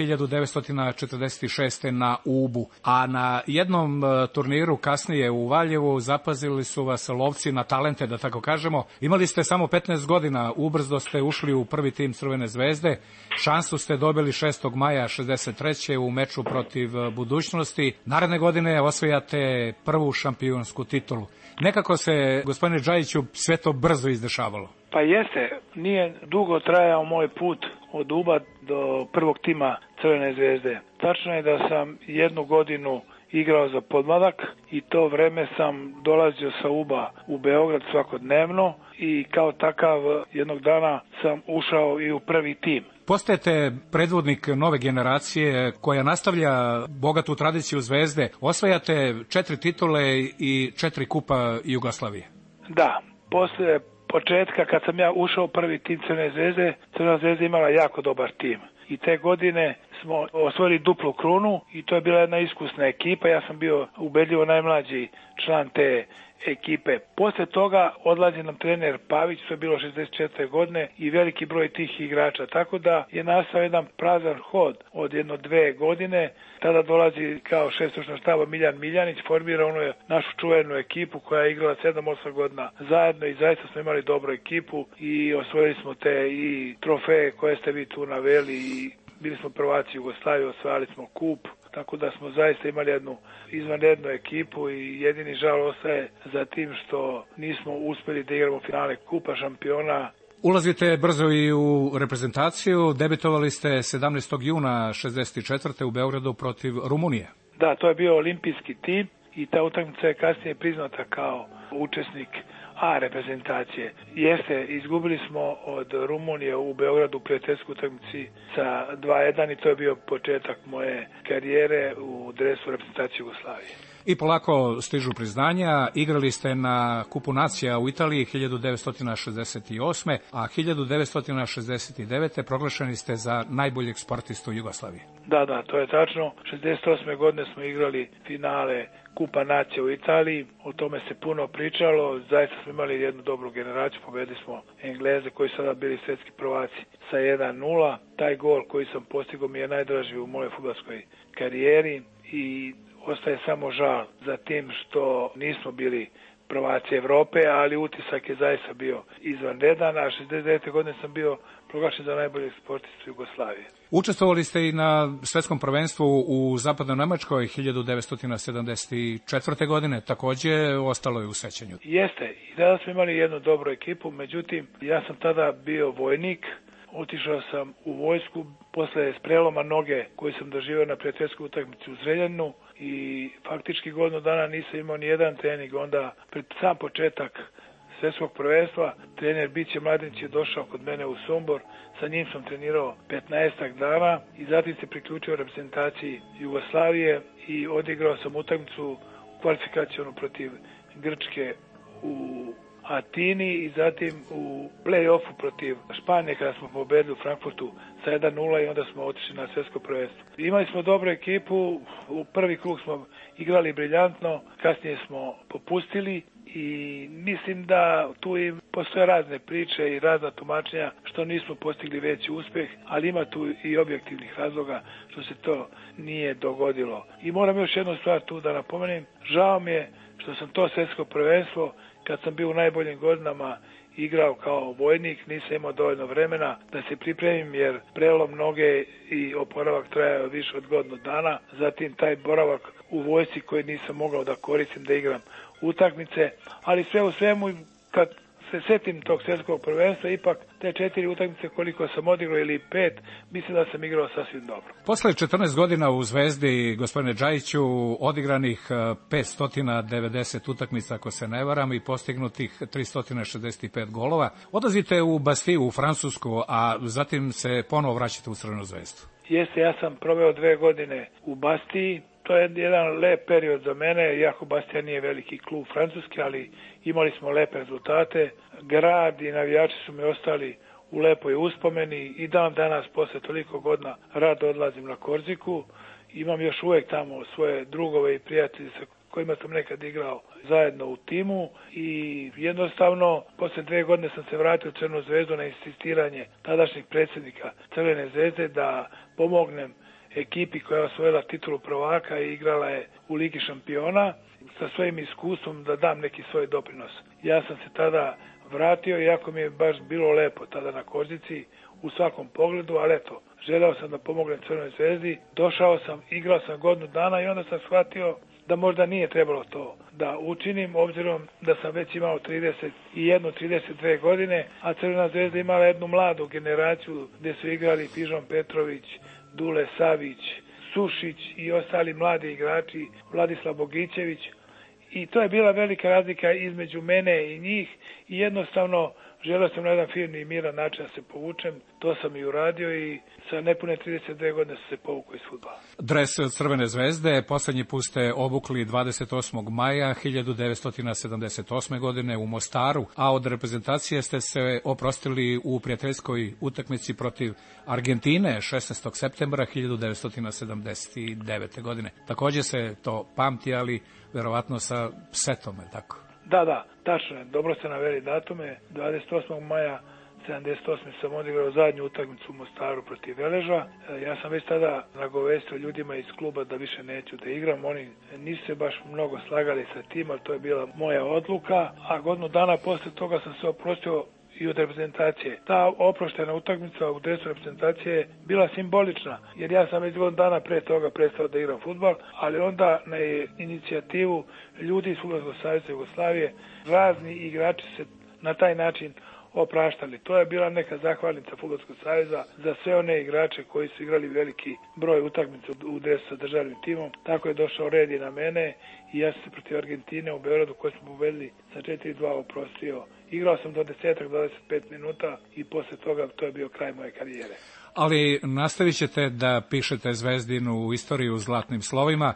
1946. na Ubu, a na jednom turniru kasnije u Valjevu zapazili su vas lovci na talente, da tako kažemo. Imali ste samo 15 godina, ubrzo ste ušli u prvi tim Crvene zvezde. Šansu ste dobili 6. maja 63. u meču protiv Budućnosti. Naredne godine osvajate prvu šampionsku titulu. Nekako se, gospodine Džajiću, sve to brzo izdešavalo. Pa jeste, nije dugo trajao moj put od Uba do prvog tima Crvene zvezde. Tačno je da sam jednu godinu igrao za podmladak i to vreme sam dolazio sa Uba u Beograd svakodnevno i kao takav jednog dana sam ušao i u prvi tim. Postajete predvodnik nove generacije koja nastavlja bogatu tradiciju Zvezde. Osvajate 4 titule i 4 kupa Jugoslavije. Da, posle početka kad sam ja ušao u prvi tim Crvene zvezde, Crvena zvezda imala jako dobar tim. I te godine smo osvojili duplu krunu i to je bila jedna iskusna ekipa. Ja sam bio ubedljivo najmlađi član te ekipe. Posle toga odlazi nam trener Pavić, to je bilo 64. godine i veliki broj tih igrača. Tako da je nastao jedan prazan hod od 1-2 godine. Tada dolazi kao šef stručnog štaba Miljan Miljanić, formira onu našu čuvenu ekipu koja je igrala 7-8 godina zajedno i zaista smo imali dobru ekipu i osvojili smo te i trofeje koje ste vi tu naveli i bili smo prvaci Jugoslavije, osvajali smo kup. Tako da smo zaista imali jednu izvanrednu ekipu i jedini žal ostaje za tim što nismo uspeli da igramo finale Kupa šampiona. Ulazite brzo i u reprezentaciju, debitovali ste 17. juna 64. u Beogradu protiv Rumunije. Da, to je bio olimpijski tim i ta utakmica je kasnije priznata kao učesnik A reprezentacije. Jeste, izgubili smo od Rumunije u Beogradu u prijateljskoj utakmici sa 2-1 i to je bio početak moje karijere u dresu reprezentacije Jugoslavije. I polako stižu priznanja. Igrali ste na Kupu nacija u Italiji 1968. a 1969. proglašeni ste za najboljeg sportistu Jugoslavije. Da, to je tačno. 68. godine smo igrali finale Kupa nacija u Italiji, o tome se puno pričalo, zaista smo imali jednu dobru generaciju, pobedili smo Engleze koji su sada bili svetski prvaci sa 1-0. Taj gol koji sam postigao mi je najdraži u mojoj fudbalskoj karijeri i ostaje samo žal za tim što nismo bili prvaci Evrope, ali utisak je zaista bio izvanredan, a 69. godine sam bio proglašen za najboljeg sportistu Jugoslavije. Učestvovali ste i na svetskom prvenstvu u Zapadnoj Nemačkoj 1974. godine, takođe ostalo je u sećanju. Jeste, i tada smo imali jednu dobru ekipu, međutim, ja sam tada bio vojnik, otišao sam u vojsku posle preloma noge koji sam doživio na prijateljskoj utakmici u Zrenjaninu i faktički godinu dana nisam imao ni jedan trening. Onda pred sam početak svjetskog prvenstva trener Biće Mladinić je došao kod mene u Sombor, sa njim sam trenirao 15 dana i zatim se priključio reprezentaciji Jugoslavije i odigrao sam utakmicu kvalifikacionu protiv Grčke u Atini i zatim u play-offu protiv Španije kada smo pobedili u Frankfurtu sa 1-0 i onda smo otišli na svjetsko prvenstvo. Imali smo dobru ekipu, u prvi krug smo igrali briljantno, kasnije smo popustili i mislim da tu i postoje razne priče i razna tumačenja što nismo postigli veći uspeh, ali ima tu i objektivnih razloga što se to nije dogodilo. I moram još jednu stvar tu da napomenem, žao mi je što sam to svjetsko prvenstvo kad sam bio u najboljim godinama igrao kao vojnik, nisam imao dovoljno vremena da se pripremim jer prelom noge i oporavak trajao više od godinu dana, zatim taj boravak u vojsci koji nisam mogao da koristim da igram utakmice, ali sve u svemu kad se setim tog svjetskog prvenstva, ipak te 4 utakmice koliko sam odigrao ili 5, mislim da sam igrao sasvim dobro. Posle 14 godina u Zvezdi, gospodine Džajiću, odigranih 590 utakmica, ako se ne varam, i postignutih 365 golova, odlazite u Bastiju, u Francusku, a zatim se ponovo vraćate u Crvenu zvezdu. Jeste, ja sam proveo 2 godine u Bastiji. To je jedan lep period za mene, iako Bastija nije veliki klub francuski, ali imali smo lepe rezultate. Grad i navijači su mi ostali u lepoj uspomeni i dan danas posle toliko godina rado odlazim na Korziku. Imam još uvek tamo svoje drugove i prijatelje sa kojima sam nekad igrao zajedno u timu i jednostavno posle 2 godine sam se vratio u Crvenu zvezdu na insistiranje tadašnjeg predsjednika Crvene zvezde da pomognem ekipi koja je osvojila titulu prvaka i igrala je u Ligi šampiona sa svojim iskustvom da dam neki svoj doprinos. Ja sam se tada vratio, iako mi je baš bilo lepo tada na Korzici u svakom pogledu, ali eto, želeo sam da pomognem Crvenoj zvezdi, došao sam, igrao sam godinu dana i onda sam shvatio da možda nije trebalo to da učinim, obzirom da sam već imao 32 godine, a Crvena zvezda imala jednu mladu generaciju gdje su igrali Pižon Petrović, Dule Savić, Sušić i ostali mladi igrači, Vladislav Bogićević. I to je bila velika razlika između mene i njih i jednostavno želeo sam na jedan firni i miran način da se povučem. To sam i uradio i sa nepune 32 godine sam se povukao iz fudbala. Dres Crvene zvezde poslednji put ste obukli 28. maja 1978. godine u Mostaru, a od reprezentacije ste se oprostili u prijateljskoj utakmici protiv Argentine 16. septembra 1979. godine. Takođe se to pamti, ali verovatno sa setom, tako? Da, tačno je. Dobro ste naveli datume. 28. maja 78. sam odigrao zadnju utakmicu u Mostaru protiv Veleža. Ja sam već tada nagovestio ljudima iz kluba da više neću da igram. Oni nisu se baš mnogo slagali sa tim, ali to je bila moja odluka. A godinu dana posle toga sam se oprostio i od reprezentacije. Ta oproštena utakmica u dresu reprezentacije je bila simbolična, jer ja sam već godinu dana pre toga prestao da igram fudbal, ali onda na inicijativu ljudi iz Fudbalskog saveza Jugoslavije razni igrači se na taj način opraštali. To je bila neka zahvalnica Fudbalskog saveza za sve one igrače koji su igrali veliki broj utakmica u dresu sa državnim timom. Tako je došao red i na mene i ja sam se protiv Argentine u Beogradu koju smo pobedili sa 4-2 oprostio. Igrao sam do 10-25 minuta i posle toga to je bio kraj moje karijere. Ali nastavit ćete da pišete Zvezdinu istoriju zlatnim slovima.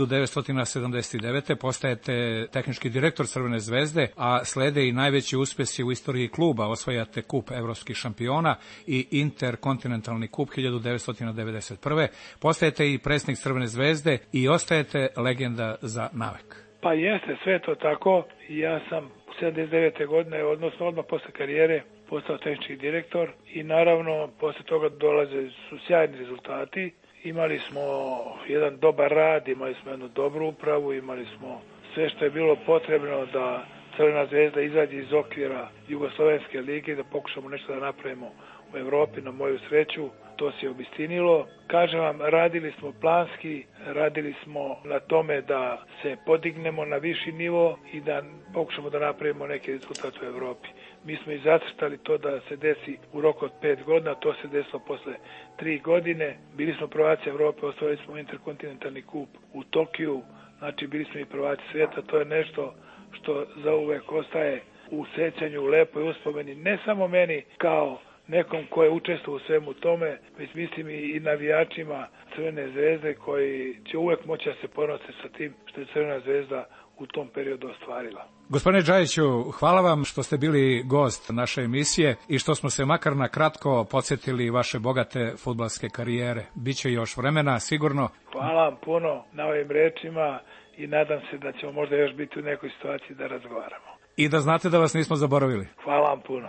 1979. postajete tehnički direktor Crvene zvezde, a slede i najveći uspesi u istoriji kluba. Osvajate kup evropskih šampiona i interkontinentalni kup 1991. Postajete i predsjednik Crvene zvezde i ostajete legenda za navek. Pa jeste, sve to tako. Ja sam 79. godine, odnosno odmah posle karijere, postao tehnički direktor i naravno posle toga dolaze su sjajni rezultati. Imali smo jedan dobar rad, imali smo jednu dobru upravu, imali smo sve što je bilo potrebno da Crvena zvezda izađe iz okvira Jugoslovenske lige, da pokušamo nešto da napravimo u Evropi. Na moju sreću to se obistinilo. Kažem vam, radili smo planski, radili smo na tome da se podignemo na viši nivo i da pokušamo da napravimo neki rezultat u Evropi. Mi smo i zacrtali to da se desi u roku od 5 godina, to se desilo posle 3 godine. Bili smo prvaci Evrope, osvojili smo interkontinentalni kup u Tokiju, znači bili smo i prvaci svijeta. To je nešto što zauvek ostaje u sećanju, u lepoj uspomeni, ne samo meni kao nekom ko je učestvovao u svemu tome, već mislim i navijačima Crvene zvezde koji će uvek moći da se ponose sa tim što je Crvena zvezda u tom periodu ostvarila. Gospodine Džajiću, hvala vam što ste bili gost naše emisije i što smo se makar na kratko podsjetili vaše bogate fudbalske karijere. Biće još vremena, sigurno. Hvala vam puno na ovim rečima i nadam se da ćemo možda još biti u nekoj situaciji da razgovaramo. I da znate da vas nismo zaboravili. Hvala vam puno.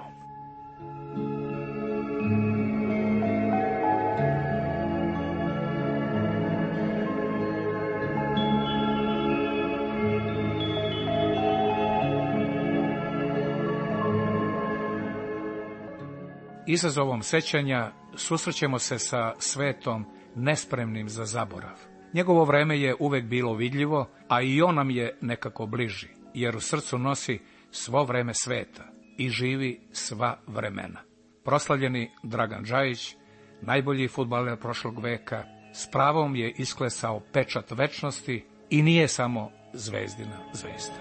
Izazovom sećanja susrećemo se sa svetom nespremnim za zaborav. Njegovo vreme je uvek bilo vidljivo, a i on nam je nekako bliži, jer u srcu nosi svo vreme sveta i živi sva vremena. Proslavljeni Dragan Džajić, najbolji fudbaler prošlog veka, s pravom je isklesao pečat večnosti i nije samo zvezdina zvezda.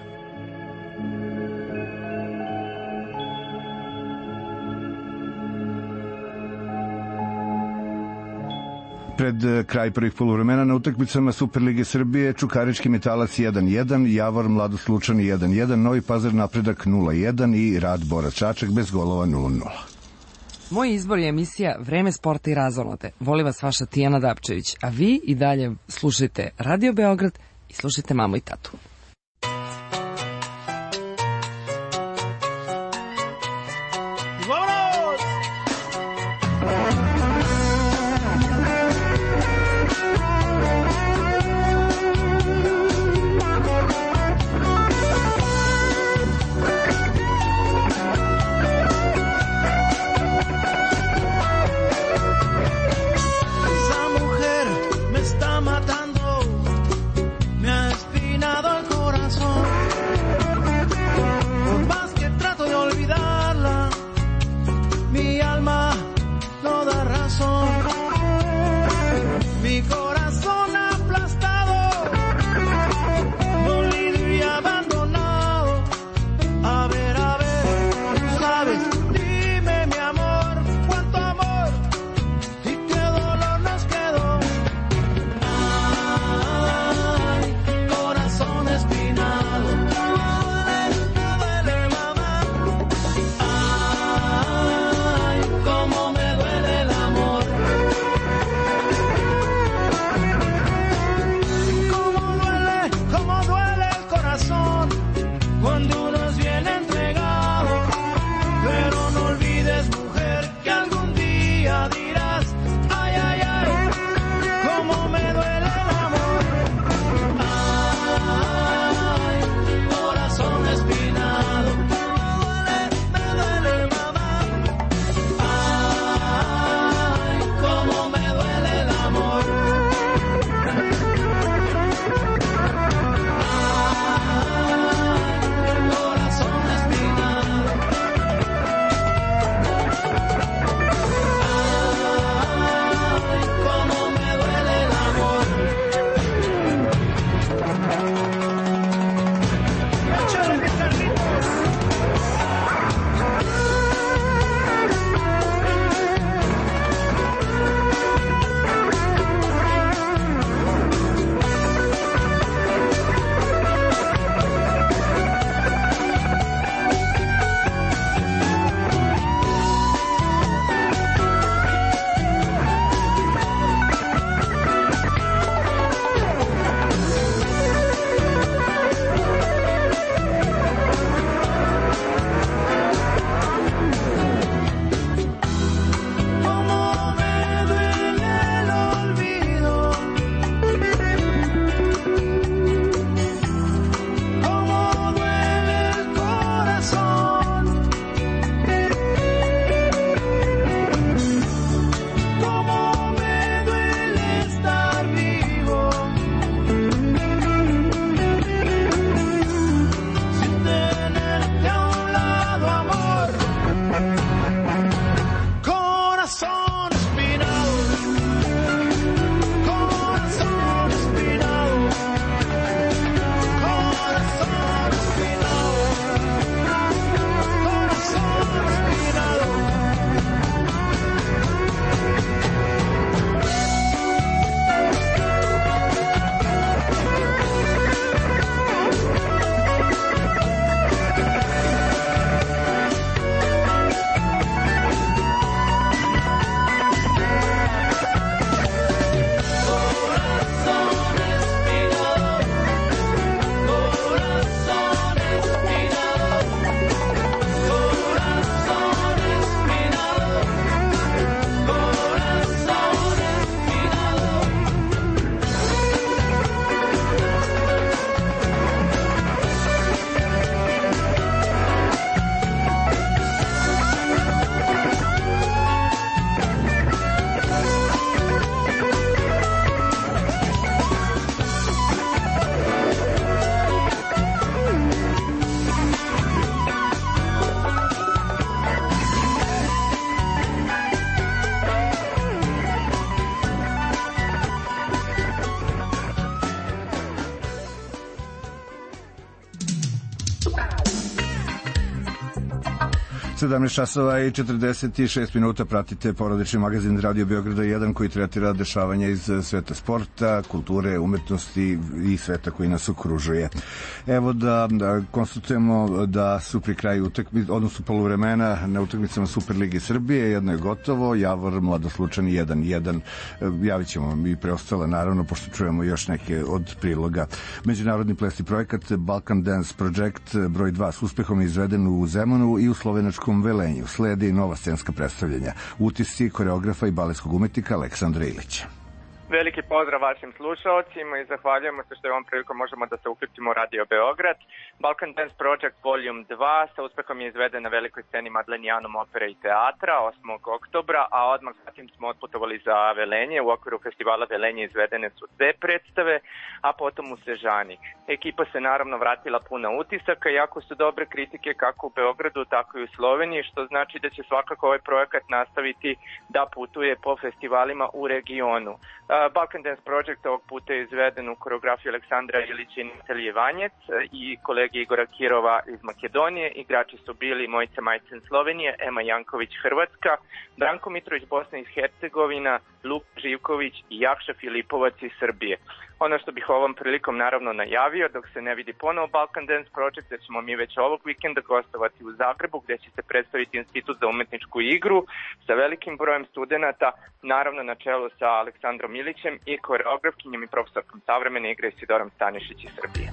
Pred kraj prvih poluvremena na utakmicama Superlige Srbije Čukarički Metalac 1-1, Javor Mladost Lučani 1-1, Novi Pazar Napredak 0-1 i Rad Borac Čačak bez golova 0-0. Moj izbor je emisija Vreme sporta i razonode. Voli vas vaša Tijana Dapčević, a vi i dalje slušajte Radio Beograd i slušajte mamu i tatu. Con 17 časova i 46 minuta pratite porodični magazin Radio Beograda 1 koji tretira dešavanja iz sveta sporta, kulture, umetnosti i sveta koji nas okružuje. Evo da konstatujemo da su pri kraju odnosno poluvremena na utakmicama Superligi Srbije, jedno je gotovo, Javor Mladoslučani 1-1. Javit ćemo i preostale naravno, pošto čujemo još neke od priloga. Međunarodni plesni projekat Balkan Dance Project broj 2 s uspehom je izveden u Zemunu i u slovenačkom Velenju. Sledi nova scenska predstavljanja. Utisci koreografa i baletskog umetnika Aleksandra Ilića. Veliki pozdrav vašim slušaocima i zahvaljujemo se što je ovom prilikom možemo da se uključimo u Radio Beograd. Balkan Dance Project Volume 2 sa uspehom je izveden na velikoj sceni Madlenijanom opere i teatra 8. oktobra, a odmah zatim smo otputovali za Velenje. U okviru festivala Velenje izvedene su 2 predstave, a potom u Sežani. Ekipa se naravno vratila puna utisaka, jako su dobre kritike kako u Beogradu, tako i u Sloveniji, što znači da će svakako ovaj projekat nastaviti da putuje po festivalima u regionu. Balkan Dance Project ovog puta je izveden u koreografiji Aleksandra Ilića i Natalije Vanjec i kolege Igora Kirova iz Makedonije. Igrači su bili Mojica Majcen Slovenije, Ema Janković Hrvatska, Branko Mitrović Bosna i Hercegovina, Luka Živković i Jakša Filipovac iz Srbije. Ono što bih ovom prilikom naravno najavio, dok se ne vidi ponovo Balkan Dance Project, da ćemo mi već ovog vikenda gostovati u Zagrebu, gde će se predstaviti Institut za umetničku igru sa velikim brojem studenata, naravno na čelu sa Aleksandrom Ilićem i koreografkinjom i profesorkom savremene igre Sidorom Stanišić iz Srbije.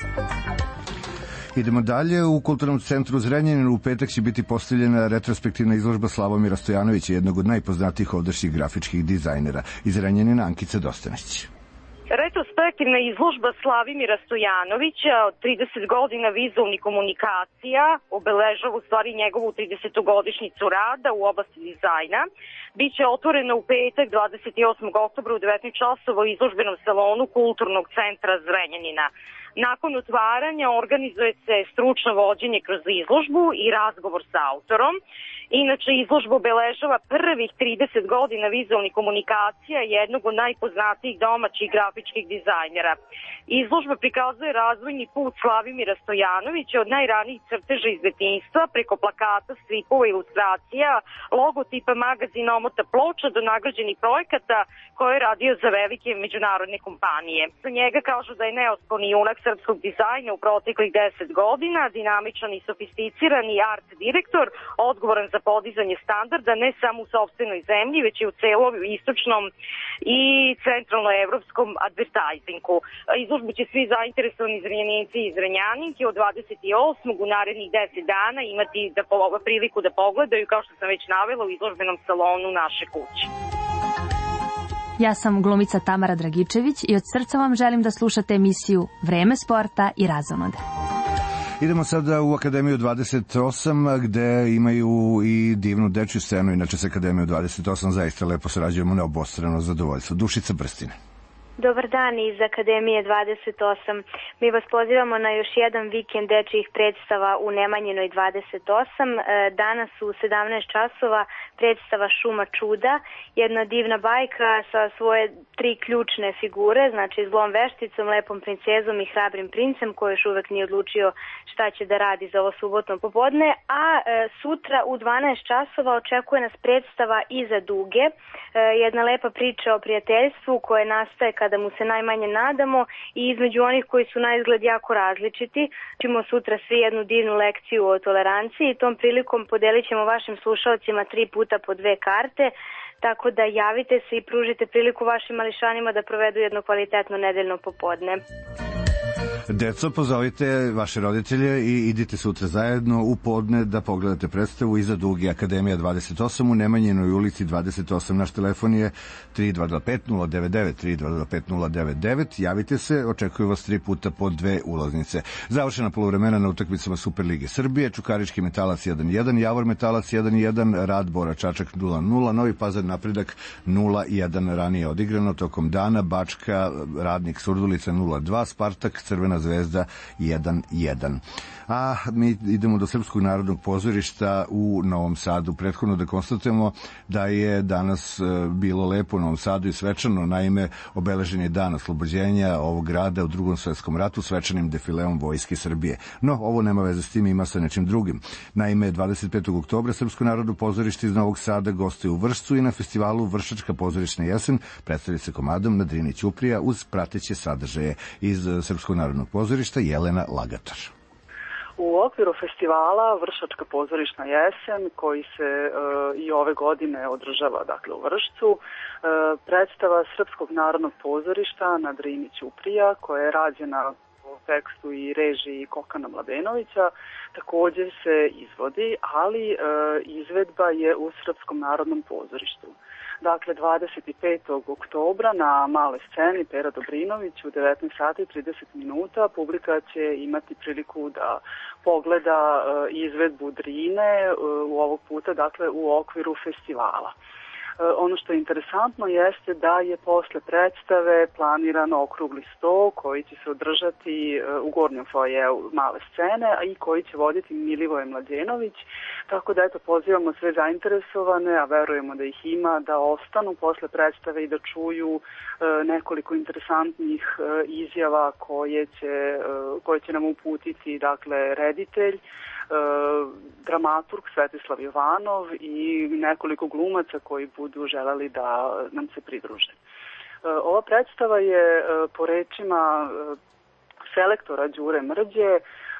Idemo dalje. U Kulturnom centru Zrenjanin u petak će biti postavljena retrospektivna izložba Slavomira Stojanovića, jednog od najpoznatijih ovdašnjih grafičkih dizajnera. Iz Zrenjanina Ankica Dostanić. Retrospektivna izložba Slavomira Stojanovića od 30 godina vizualnih komunikacija obeležava u stvari njegovu 30-godišnjicu rada u oblasti dizajna. Biće otvorena u petak 28. oktobra u 19 časova u izložbenom salonu Kulturnog centra Zrenjanina. Nakon otvaranja organizuje se stručno vođenje kroz izložbu i razgovor sa autorom. Inače, izložba obeležava prvih 30 godina vizualnih komunikacija jednog od najpoznatijih domaćih grafičkih dizajnera. Izložba prikazuje razvojni put Slavomira Stojanovića od najranijih crteža iz detinjstva preko plakata, stripova, ilustracija, logotipa, magazina, omota ploča do nagrađenih projekata koje je radio za velike međunarodne kompanije. Za njega kažu da je neosporni junak srpskog dizajna u proteklih 10 godina, dinamičan i sofisticirani art direktor, odgovoran za podizanje standarda ne samo u sopstvenoj zemlji, već i u celom istočnom i centralnoevropskom advertajzingu. Izložbu će svi zainteresovani Zrenjaninci i Zrenjaninke od 28. u narednih 10 dana imati priliku da pogledaju, kao što sam već navela, u izložbenom salonu naše kuće. Ja sam glumica Tamara Dragičević i od srca vam želim da slušate emisiju Vreme sporta i razonode. Idemo sada u Akademiju 28 gde imaju i divnu dečju scenu, inače sa Akademiju 28 zaista lepo sarađujemo na obostrano zadovoljstvo. Dušica Brstine. Dobar dan iz Akademije 28. Mi vas pozivamo na još jedan vikend dečjih predstava u Nemanjinoj 28. Danas u 17 časova predstava Šuma čuda, jedna divna bajka sa svoje 3 ključne figure, znači zlom vešticom, lepom princezom i hrabrim princem koji još uvek nije odlučio šta će da radi za ovo subotno popodne, a sutra u 12 časova očekuje nas predstava Iza duge, jedna lepa priča o prijateljstvu koje nastaje kada mu se najmanje nadamo i između onih koji su na izgled jako različiti. Čimo sutra svi jednu divnu lekciju o toleranciji i tom prilikom podelit ćemo vašim slušalcima 3 puta po 2 karte, tako da javite se i pružite priliku vašim mališanima da provedu jedno kvalitetno nedeljno popodne. Deco, pozovite vaše roditelje i idite sutra zajedno u podne da pogledate predstavu Iza duge, Akademija 28 u Nemanjinoj ulici 28. Naš telefon je 3225-099, 3225-099. Javite se, očekuju vas 3 puta po 2 ulaznice. Završena poluvremena na utakmicama Superlige Srbije, Čukarički Metalac 1-1, Javor Metalac 1-1, Rad Bora Čačak 0-0, Novi Pazar Napredak 0-1 ranije odigrano tokom dana, Bačka Radnik Surdulica 0-2, Spartak Crvena Crvena zvezda 1-1. A mi idemo do Srpskog narodnog pozorišta u Novom Sadu. Prethodno da konstatujemo da je danas bilo lepo u Novom Sadu i svečano, naime obeležen je dan oslobođenja ovog grada u Drugom svetskom ratu svečanim defileom Vojske Srbije. No, ovo nema veze s tim, ima sa nečim drugim. Naime, 25. oktobra Srpsko narodno pozorište iz Novog Sada gostuje u Vršcu i na festivalu Vršačka pozorišna jesen predstavlja se komadom na Drini ćuprija uz prateće sadržaje iz Srpskog narodnog pozorišta Jelena Lagator. U okviru festivala Vršačka pozorišna jesen, koji se i ove godine održava dakle u Vršcu, predstava Srpskog narodnog pozorišta na Drini ćuprija, koja je rađena po tekstu i režiji Kokana Mladenovića, također se izvodi, ali izvedba je u Srpskom narodnom pozorištu. Dakle, 25. oktobra na maloj sceni Pera Dobrinović u 19 sati i 30 minuta publika će imati priliku da pogleda izvedbu Drine u ovog puta, dakle, u okviru festivala. Ono što je interesantno jeste da je posle predstave planiran okrugli sto koji će se održati u gornjem foajeu male scene, a i koji će voditi Milivoje Mlađenović, tako da eto pozivamo sve zainteresovane, a verujemo da ih ima, da ostanu posle predstave i da čuju nekoliko interesantnih izjava koje će nam uputiti, dakle, reditelj, dramaturg Svetislav Jovanov i nekoliko glumaca koji budu želeli da nam se pridruže. Ova predstava je po rečima selektora Đure Mrđe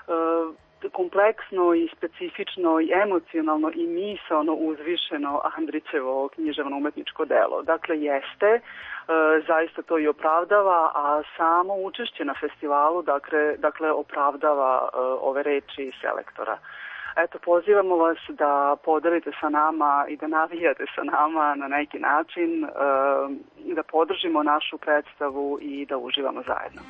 kompleksno i specifično i emocionalno i misaono uzvišeno Andrićevo književno-umetničko delo. Dakle, jeste, zaista to i opravdava, a samo učešće na festivalu dakle opravdava ove reči selektora. Eto, pozivamo vas da podelite sa nama i da navijate sa nama na neki način, da podržimo našu predstavu i da uživamo zajedno.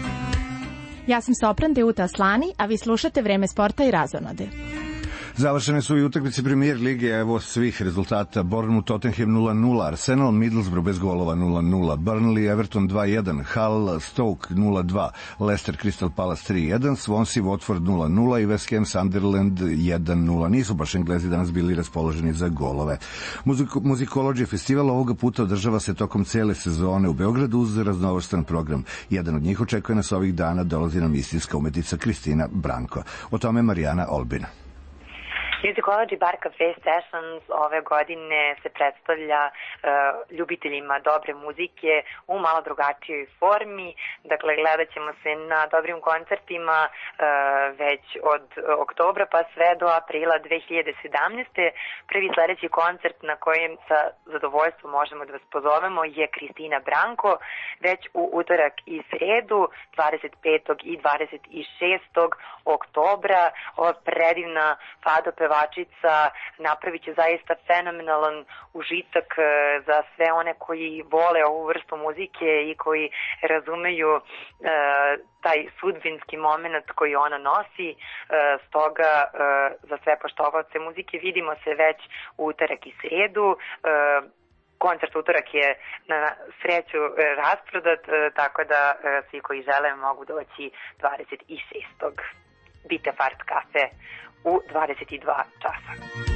Ja sam sopran Deuta Aslani, a vi slušate Vreme sporta i razonode. Završene su i utakmice Premier lige, evo svih rezultata. Bournemouth Tottenham 0-0, Arsenal Middlesbrough bez golova 0-0, Burnley Everton 2-1, Hull Stoke 0-2, Leicester Crystal Palace 3-1, Swansea Watford 0-0 i West Ham Sunderland 1-0. Nisu baš Englezi danas bili raspoloženi za golove. Muzikology festival ovoga puta održava se tokom cele sezone u Beogradu uz raznovrstan program. Jedan od njih očekuje nas ovih dana, dolazi nam istinska umetnica Kristina Branko. O tome Marijana Olbin. Musicology Bar Cafe Sessions ove godine se predstavlja ljubiteljima dobre muzike u malo drugačijoj formi. Dakle, gledat ćemo se na dobrim koncertima već od oktobra pa sve do aprila 2017. Prvi sledeći koncert na kojem sa zadovoljstvom možemo da vas pozovemo je Kristina Branko, već u utorak i sredu 25. i 26. oktobra. Ova predivna fado pevačica napravit će zaista fenomenalan užitak za sve one koji vole ovu vrstu muzike i koji razumeju taj sudbinski moment koji ona nosi. Stoga za sve poštovaoce muzike vidimo se već u utorak i sredu. Koncert utorak je na sreću rasprodat, tako da svi koji žele mogu doći 26. Bite Fart Cafe u 22 časa.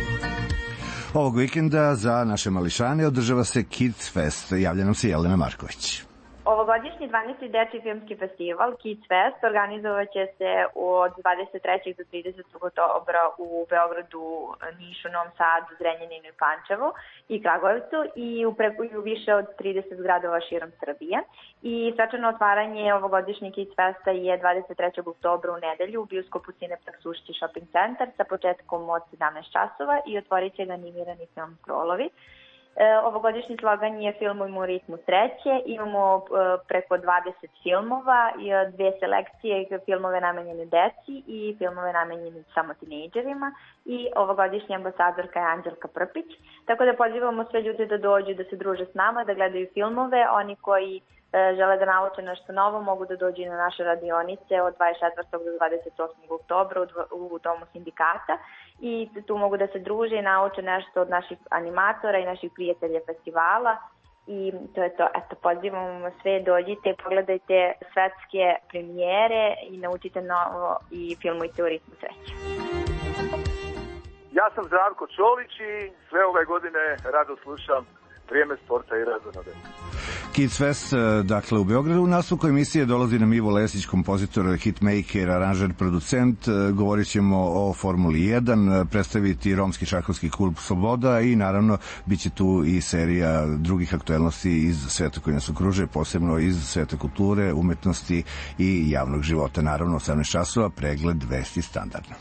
Ovog vikenda za naše mališane održava se Kids Fest. Javlja nam se Jelena Marković. Ovogodišnji 12. dečiji filmski festival Kids Fest organizovat će se od 23. do 30. oktobra u Beogradu, Nišu, Novom Sadu, Zrenjaninu i Pančevu i Kragujevcu i u više od 30 gradova širom Srbije. I svečano otvaranje ovogodišnjeg Kids Festa je 23. oktobra u nedelju u bioskopu Cineplex Ušći Shopping Center sa početkom od 17 časova i otvorit će ga animirani film Scrollovi. Ovogodišnji slogan je Filmujmo u ritmu sreće. Imamo preko 20 filmova, dve selekcije, filmove namenjene deci i filmove namenjene samo tinejdžerima i ovogodišnja ambasadorka je Anđelka Prpić. Tako da pozivamo sve ljude da dođu, da se druže s nama, da gledaju filmove. Oni koji žele da nauče nešto novo mogu da dođu na naše radionice od 24. do 28. oktobra u Domu sindikata i tu mogu da se druže i nauče nešto od naših animatora i naših prijatelja festivala I to je to. Eto, pozivamo sve, dođite, pogledajte svetske premijere i naučite novo i filmujte u ritmu sreće. Ja sam Zdravko Čolić i sve ove godine rado slušam Vrijeme sporta i razonode. Kids Fest, dakle u Beogradu. U nastavku emisije dolazi nam Ivo Lesić, kompozitor, hitmaker, aranžer, producent. Govorit ćemo o Formuli 1, predstaviti Romski šahovski klub Sloboda i naravno bit će tu i serija drugih aktuelnosti iz sveta koji nas okružuje, posebno iz sveta kulture, umetnosti i javnog života. Naravno, 18 časova, pregled vesti standardno.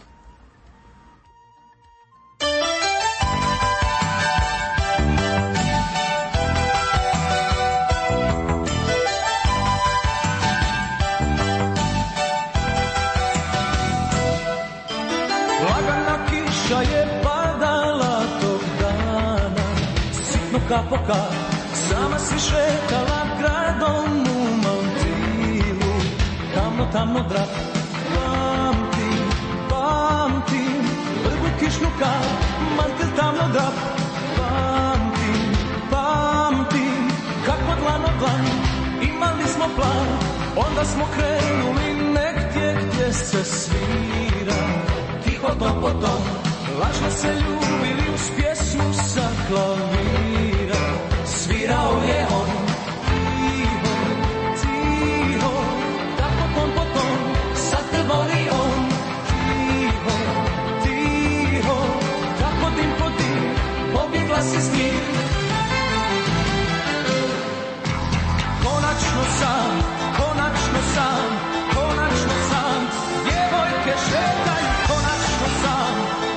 Po kap, sama si šetala gradom u Maldivu, tamno drap, pamtim, vrbu kišnu kap, mantil tamno drap, pamtim, kako dlan, imali smo plan, onda smo krenuli negdje gdje se svira, tiho tom potom, lažno se ljubili uz pjesmu sa klavira. Svirao je on, tiho, tako ton po ton, sad te voli on, tiho, tako dim po dim, pobjegla si s njim. Konačno sam, djevojke šetaju, konačno sam,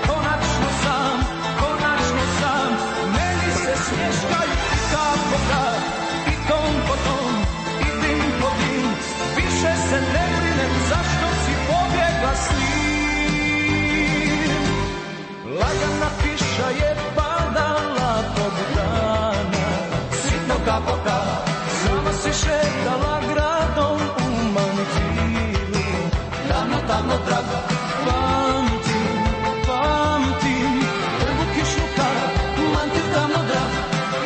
meni se smješkaju. I tom po tom, i dim po dim, više se ne brinem zašto si pobjegla s njim. Lagana kiša je padala tog dana, sitno kapoka, sama si šetala gradom u Mantilu, tamno draga, pamtim, prvu kišnu kap, mantil tamno draga.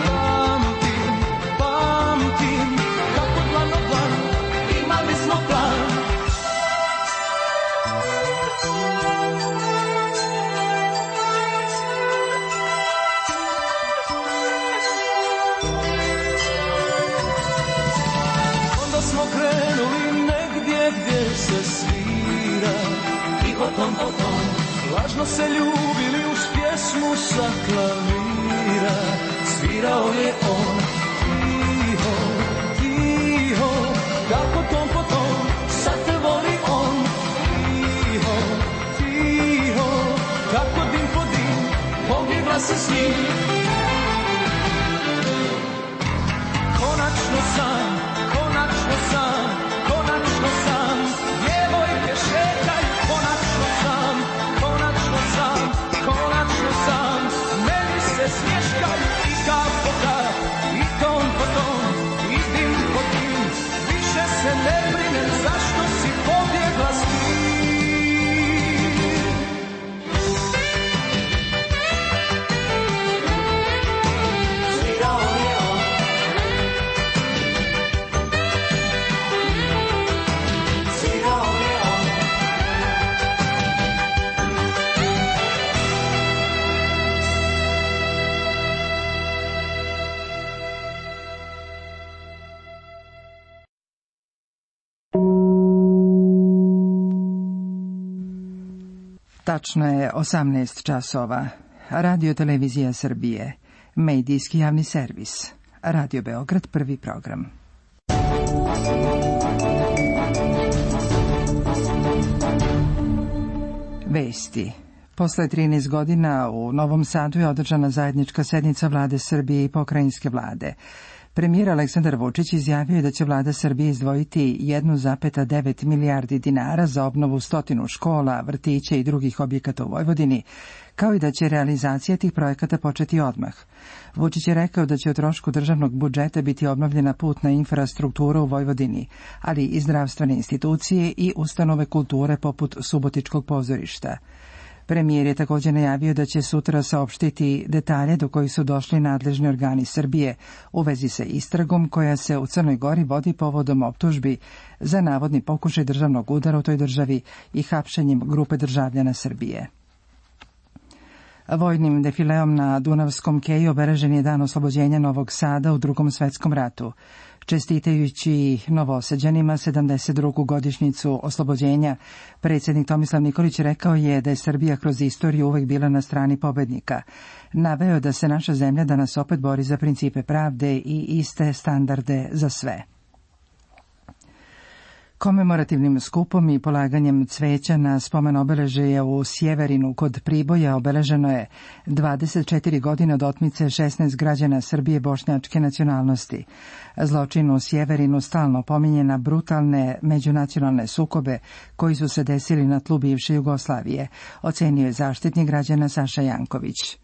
Potom, lažno se ljubili uz pjesmu sa klavira. Svirao je on, tiho, kako tom potom, sad te voli on, tiho, kako dim po dim, pobjegla se s njim. Konačno sam, djevojke šetaju, konačno sam, meni se smješkaju i kap po kap, i ton po ton, i dim po dim, više se ne brinem zašto si pobjegla s njim. Svirao je on, Tačno je 18 časova. Radio Televizija Srbije. Medijski javni servis. Radio Beograd, prvi program. Vesti. Posle 13 godina u Novom Sadu je održana zajednička sednica vlade Srbije i pokrajinske vlade. Premijer Aleksandar Vučić izjavio je da će vlada Srbije izdvojiti 1,9 milijardi dinara za obnovu 100 škola, vrtića i drugih objekata u Vojvodini, kao i da će realizacija tih projekata početi odmah. Vučić je rekao da će o trošku državnog budžeta biti obnovljena putna infrastruktura u Vojvodini, ali i zdravstvene institucije i ustanove kulture poput Subotičkog pozorišta. Premijer je također najavio da će sutra saopštiti detalje do kojih su došli nadležni organi Srbije u vezi sa istragom koja se u Crnoj Gori vodi povodom optužbi za navodni pokušaj državnog udara u toj državi i hapšenjem grupe državljana Srbije. Vojnim defileom na Dunavskom keju obeležen je dan oslobođenja Novog Sada u Drugom svetskom ratu. Čestitajući Novosađanima 72. godišnjicu oslobođenja, predsjednik Tomislav Nikolić rekao je da je Srbija kroz istoriju uvek bila na strani pobednika. Naveo da se naša zemlja danas opet bori za principe pravde i iste standarde za sve. Komemorativnim skupom i polaganjem cveća na spomen obeležje u Sjeverinu kod Priboja obeleženo je 24 godine od otmice 16 građana Srbije bošnjačke nacionalnosti. Zločin u Sjeverinu stalno pominje na brutalne međunacionalne sukobe koji su se desili na tlu bivše Jugoslavije, ocenio je zaštitnik građana Saša Janković.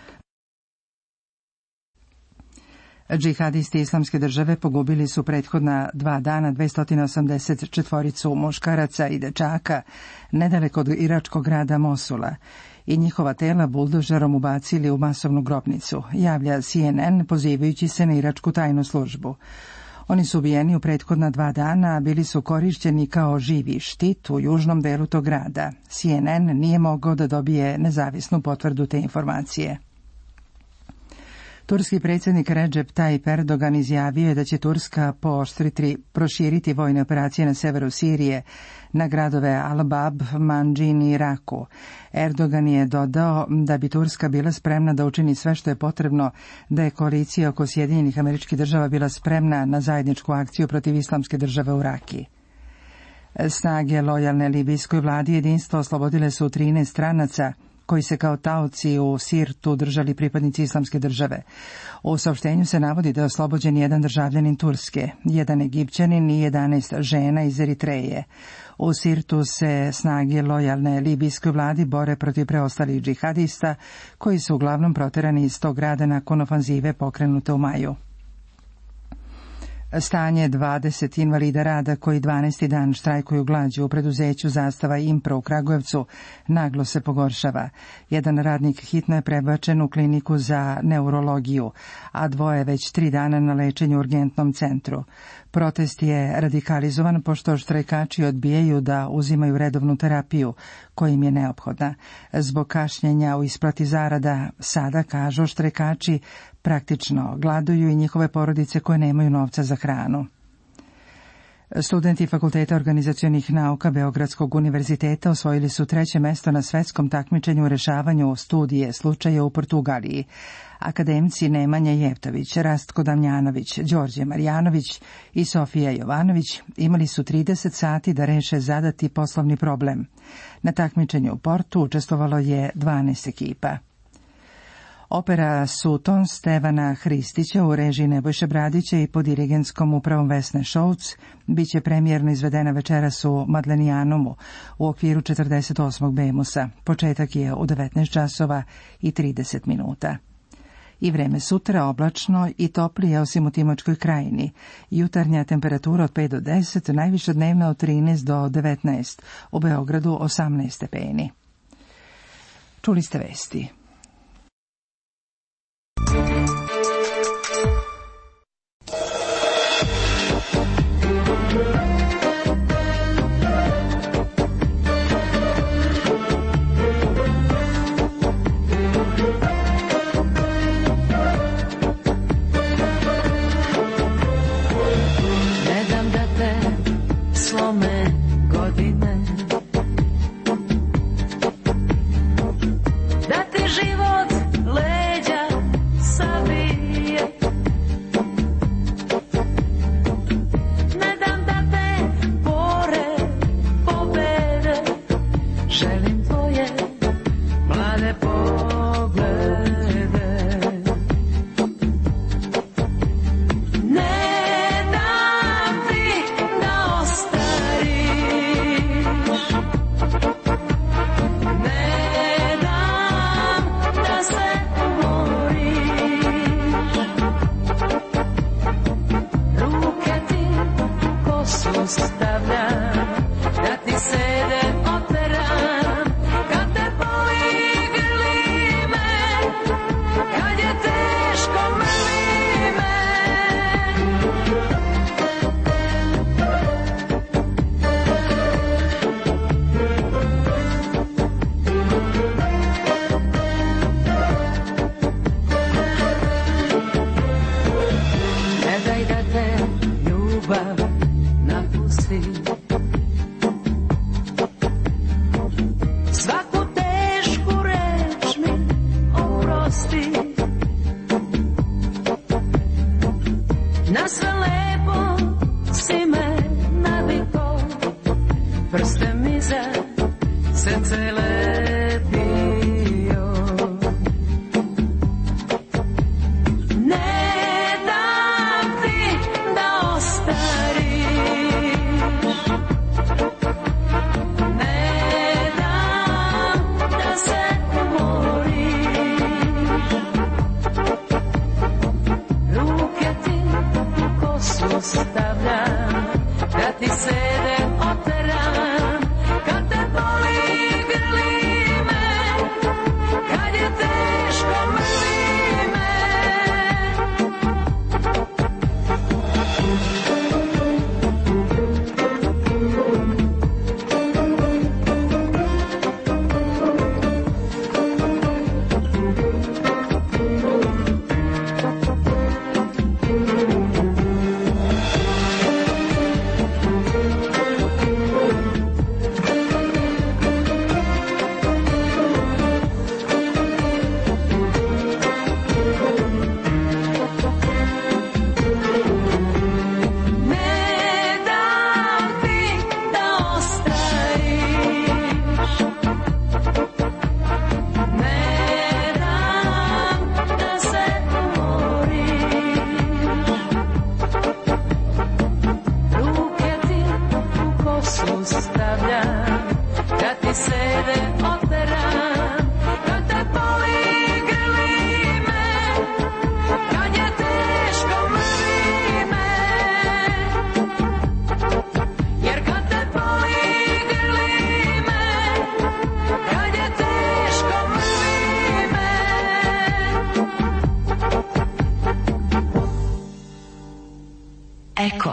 Džihadisti Islamske države pogubili su prethodna 2 dana 284 muškaraca i dečaka nedaleko od iračkog grada Mosula i njihova tela buldožerom ubacili u masovnu grobnicu, javlja CNN pozivajući se na iračku tajnu službu. Oni su ubijeni u prethodna 2 dana, a bili su korišćeni kao živi štit u južnom delu tog grada. CNN nije mogao da dobije nezavisnu potvrdu te informacije. Turski predsjednik Recep Tayyip Erdogan izjavio je da će Turska proširiti vojne operacije na severu Sirije na gradove Al-Bab, Manjin i Raku. Erdogan je dodao da bi Turska bila spremna da učini sve što je potrebno da je koalicija oko Sjedinjenih Američkih Država bila spremna na zajedničku akciju protiv Islamske države u Raki. Snage lojalne libijskoj vladi jedinstvo oslobodile su 13 stranaca koji se kao taoci u Sirtu držali pripadnici Islamske države. U saopštenju se navodi da je oslobođen jedan državljanin Turske, jedan Egipćanin i 11 žena iz Eritreje. U Sirtu se snage lojalne libijskoj vladi bore protiv preostalih džihadista, koji su uglavnom proterani iz tog grada nakon ofanzive pokrenute u maju. Stanje 20 invalida rada koji 12. dan štrajkuju glađu u preduzeću Zastava Impro u Kragujevcu naglo se pogoršava. Jedan radnik hitno je prebačen u kliniku za neurologiju, a 2 već 3 dana na lečenju u urgentnom centru. Protest je radikalizovan pošto štrajkači odbijaju da uzimaju redovnu terapiju koja im je neophodna. Zbog kašnjenja u isplati zarada sada, kažu štrajkači, praktično gladuju i njihove porodice koje nemaju novca za hranu. Studenti Fakulteta organizacionih nauka Beogradskog univerziteta osvojili su 3. mesto na svetskom takmičenju u rešavanju studije slučaja u Portugaliji. Akademci Nemanja Jevtović, Rastko Damjanović, Đorđe Marjanović i Sofija Jovanović imali su 30 sati da reše zadati poslovni problem. Na takmičenju u Portu učestvovalo je 12 ekipa. Opera Suton Stevana Hristića u režiji Nebojše Bradića i pod dirigenskom upravom Vesne Šouc biće premijerno izvedena večeras u Madlenijanomu u okviru 48. Bemusa. Početak je u 19 časova i 30 minuta. I vreme sutra oblačno i toplije osim u Timočkoj krajini. Jutarnja temperatura od 5 do 10, najviša dnevna od 13 do 19, u Beogradu 18 stepeni. Čuli ste vesti. Da ti Na sve lepo si me navikao, prste mi za srce lepio. Ne dam ti da ostariš, ne dam da se umoriš. Ruke ti u kosu stavljam, da ti sede oteram. Kad te boli, grli me, kad je teško, mrli me. Eko.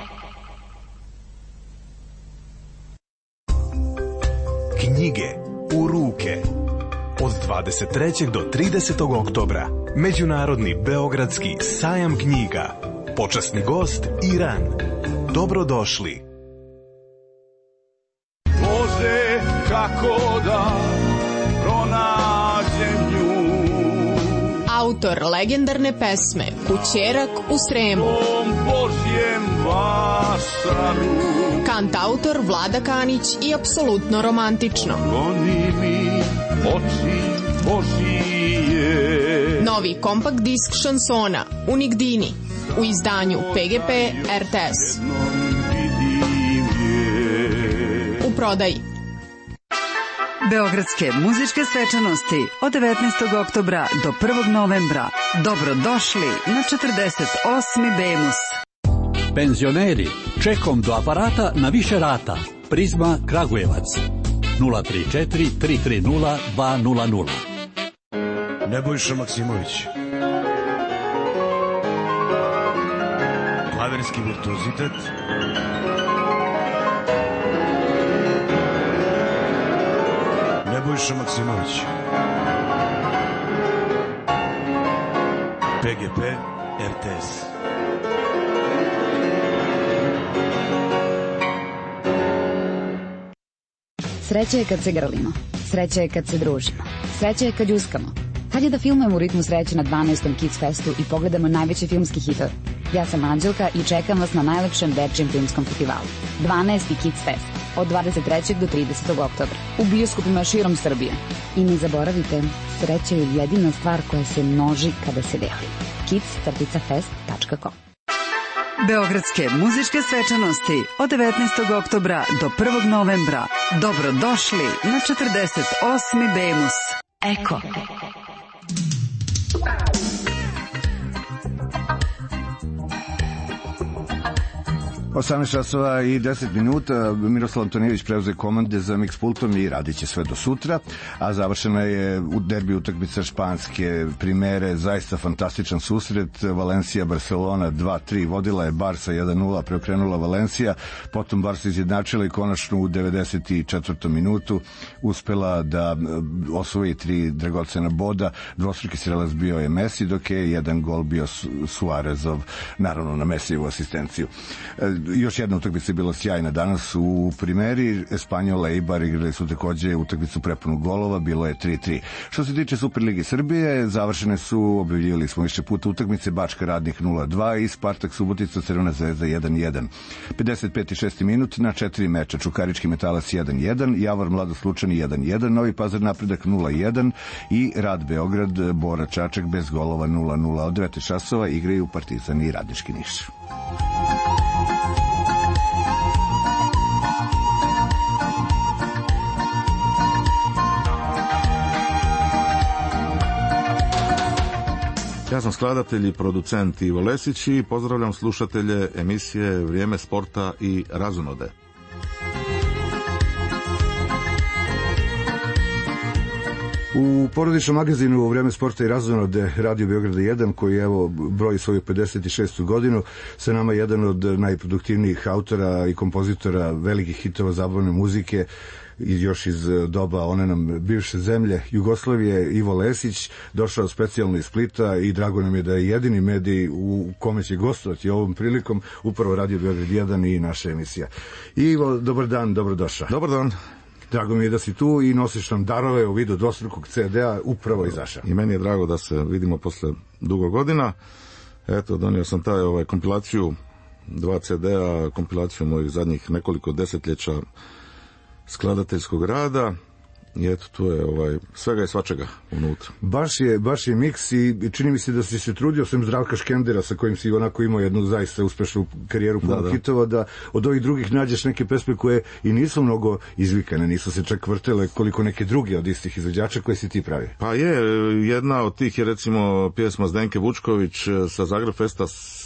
Knjige u ruke. Od 23. do 30. oktobra. Međunarodni beogradski sajam knjiga. Počasni gost Iran. Dobrodošli. Bože, kako da pronađem nju. Autor legendarne pesme Kućerak u Sremu. Božjem vasaru. Kantautor Vlada Kanić i apsolutno romantično. Goni mi oči Božije. Novi kompakt disk šansona Unigdini u izdanju PGP RTS. U prodaji. Beogradske muzičke svečanosti od 19. oktobra do 1. novembra. Dobrodošli na 48. Bemus. Penzioneri, čekom do aparata na više rata. Prizma Kragujevac. 034 330 200. Nebojša Maksimović. Klavirski virtuozitet. Nebojša Maksimović. PGP RTS. Sreća je kad se grlimo. Sreća je kad se družimo. Sreća je kad ljuskamo. Kad je da filmujemo u ritmu sreće na 12. Kids Festu i pogledamo najveće filmski hitove. Ja sam Anđelka i čekam vas na najlepšem dečijem filmskom festivalu. 12. Kids Fest. Od 23. do 30. oktobra. U bioskopima širom Srbije. I ne zaboravite, sreća je jedina stvar koja se množi kada se deli. kids-fest.com. Beogradske muzičke svečanosti od 19. oktobra do 1. novembra. Dobrodošli na 48. Bemus. Eko. 18 časova i 10 minuta. Miroslav Antonijević preuzeo komande za mix pultom i radit će sve do sutra, a završena je u derbi utakmica španske primere, zaista fantastičan susret. Valencija Barcelona 2-3, vodila je Barca 1-0, preokrenula Valencija, potom Barca izjednačila i konačno u 94. minutu uspela da osvoji 3 dragocena boda. Dvostruki strelac bio je Messi, dok je jedan gol bio Suarezov, naravno na Messijevu asistenciju. još jedna utakmica je bila sjajna danas u primeri. Espanjol i Eibar igrali su takođe utakmicu prepunu golova, bilo je 3-3. Što se tiče Superlige Srbije, završene su, objavljivali smo više puta utakmice, Bačka Radnik 0-2 i Spartak Subotica Crvena Zvezda 1-1. 55. i 6. minut na 4 meča, Čukarički Metalac 1-1, Javor Mladost Lučani 1-1, Novi Pazar Napredak 0-1 i Rad Beograd Bora Čačak bez golova 0-0. Od 9 časova igraju Partizan i Radnički Niš. Ja sam skladatelj i producent Ivo Lesić i pozdravljam slušatelje emisije Vrijeme sporta i razonode. U porodičnom magazinu Vrijeme sporta i razonode Radio Beograda 1, koji evo broji svoju 56. godinu, sa nama jedan od najproduktivnijih autora i kompozitora velikih hitova zabavne muzike i još iz doba one nam bivše zemlje Jugoslavije, Ivo Lesić, došao specijalno iz Splita i drago nam je da je jedini medij u kome će gostovati ovom prilikom upravo Radio Beograd 1 i naša emisija. Ivo, dobar dan, dobrodošao. Dobar dan. Drago mi je da si tu i nosiš nam darove u vidu dvostrukog CD-a, upravo izašao. I meni je drago da se vidimo posle dugo godina. Eto, donio sam taj kompilaciju 2 CD-a, kompilaciju mojih zadnjih nekoliko desetljeća skladateljskog rada. I eto, tu je svega i svačega unutra. Baš je miks i čini mi se da si se trudio, sem Zdravka Škendera, sa kojim si onako imao jednu zaista uspešnu karijeru puno hitova, da od ovih drugih nađeš neke pesme koje i nisu mnogo izvikane, nisu se čak vrtele koliko neke druge od istih izvođača koje si ti pravi. Pa je, jedna od tih je recimo pjesma Zdenke Vučković sa Zagreb Festa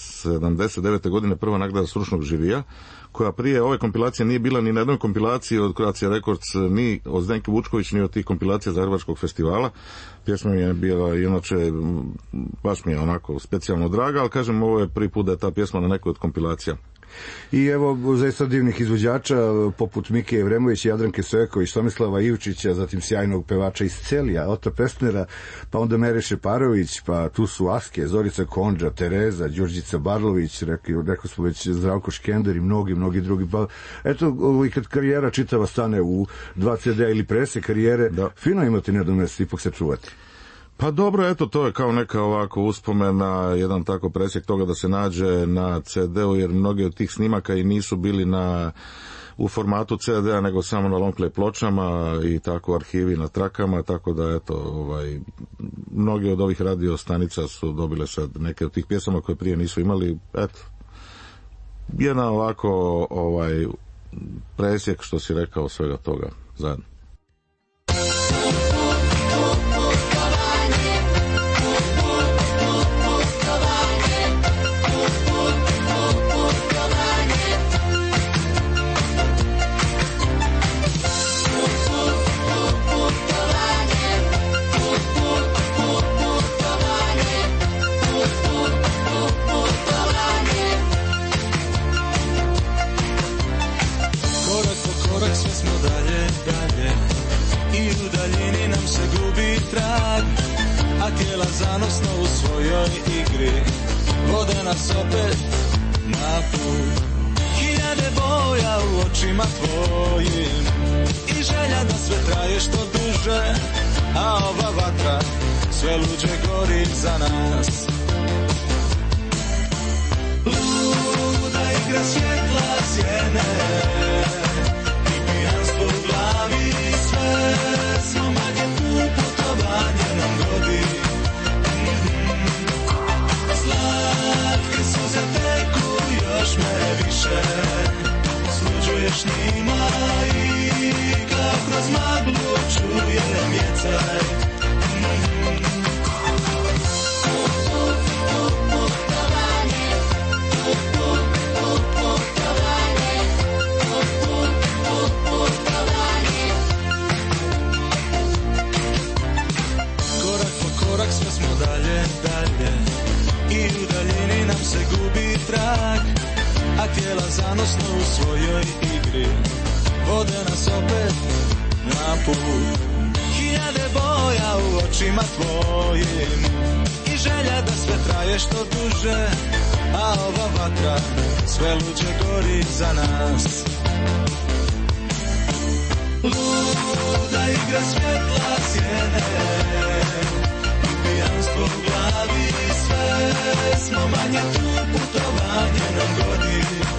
79. godine, prva nagrada stručnog žirija, koja prije ove kompilacije nije bila ni na jednoj kompilaciji od Croatia Records, ni od Zdenke Vučković, ni od tih kompilacija Zagrebačkog festivala. Pjesma mi je bila, inače, baš mi je onako specijalno draga, ali kažem, ovo je prvi put da je ta pjesma na nekoj od kompilacija. I evo zaista divnih izvođača poput Mike Evremovića, Jadranke Sojeković, Tomislava Ivčića, zatim sjajnog pevača iz Celija, Ota Pesnera, pa onda Mere Šeparović, pa tu su Aske, Zorica Konđa, Tereza, Đurđica Barlović, rekao smo već Zdravko Škender i mnogi drugi. Pa eto, i kad karijera čitava stane u 2 CD ili prese karijere, fino imati na jednom mjestu, ipak se čuvati. Pa dobro, eto, to je kao neka ovako uspomena, jedan tako presjek toga da se nađe na CD-u, jer mnogi od tih snimaka i nisu bili u formatu CD-a, nego samo na long play pločama i tako arhivi na trakama, tako da eto, mnogi od ovih radio stanica su dobile sad neke od tih pjesama koje prije nisu imali, eto, jedna ovako presjek, što si rekao, svega toga zajedno. Zanosno u svojoj igri vode nas opet na put. Hiljade boja u očima tvojim i želja da sve traje što duže, a ova vatra sve luđe gori za nas. Luda igra svjetla sjene i pijanstvo u glavi, sve smo manje putovanje nam godi. Slatke suze teku, još me više sluđuješ njima i kao kroz maglu čujem jecaj. Korak po korak sve smo dalje i u daljini nam se gubi trag, a tijela zanosno u svojoj igri vode nas opet na put. Hiljade boja u očima tvojim i želja da sve traje što duže, a ova vatra sve luđe gori za nas. Luda igra svjetla sjene i pijanstvo u glavi, sve smo manje tu, putovanje nam godi.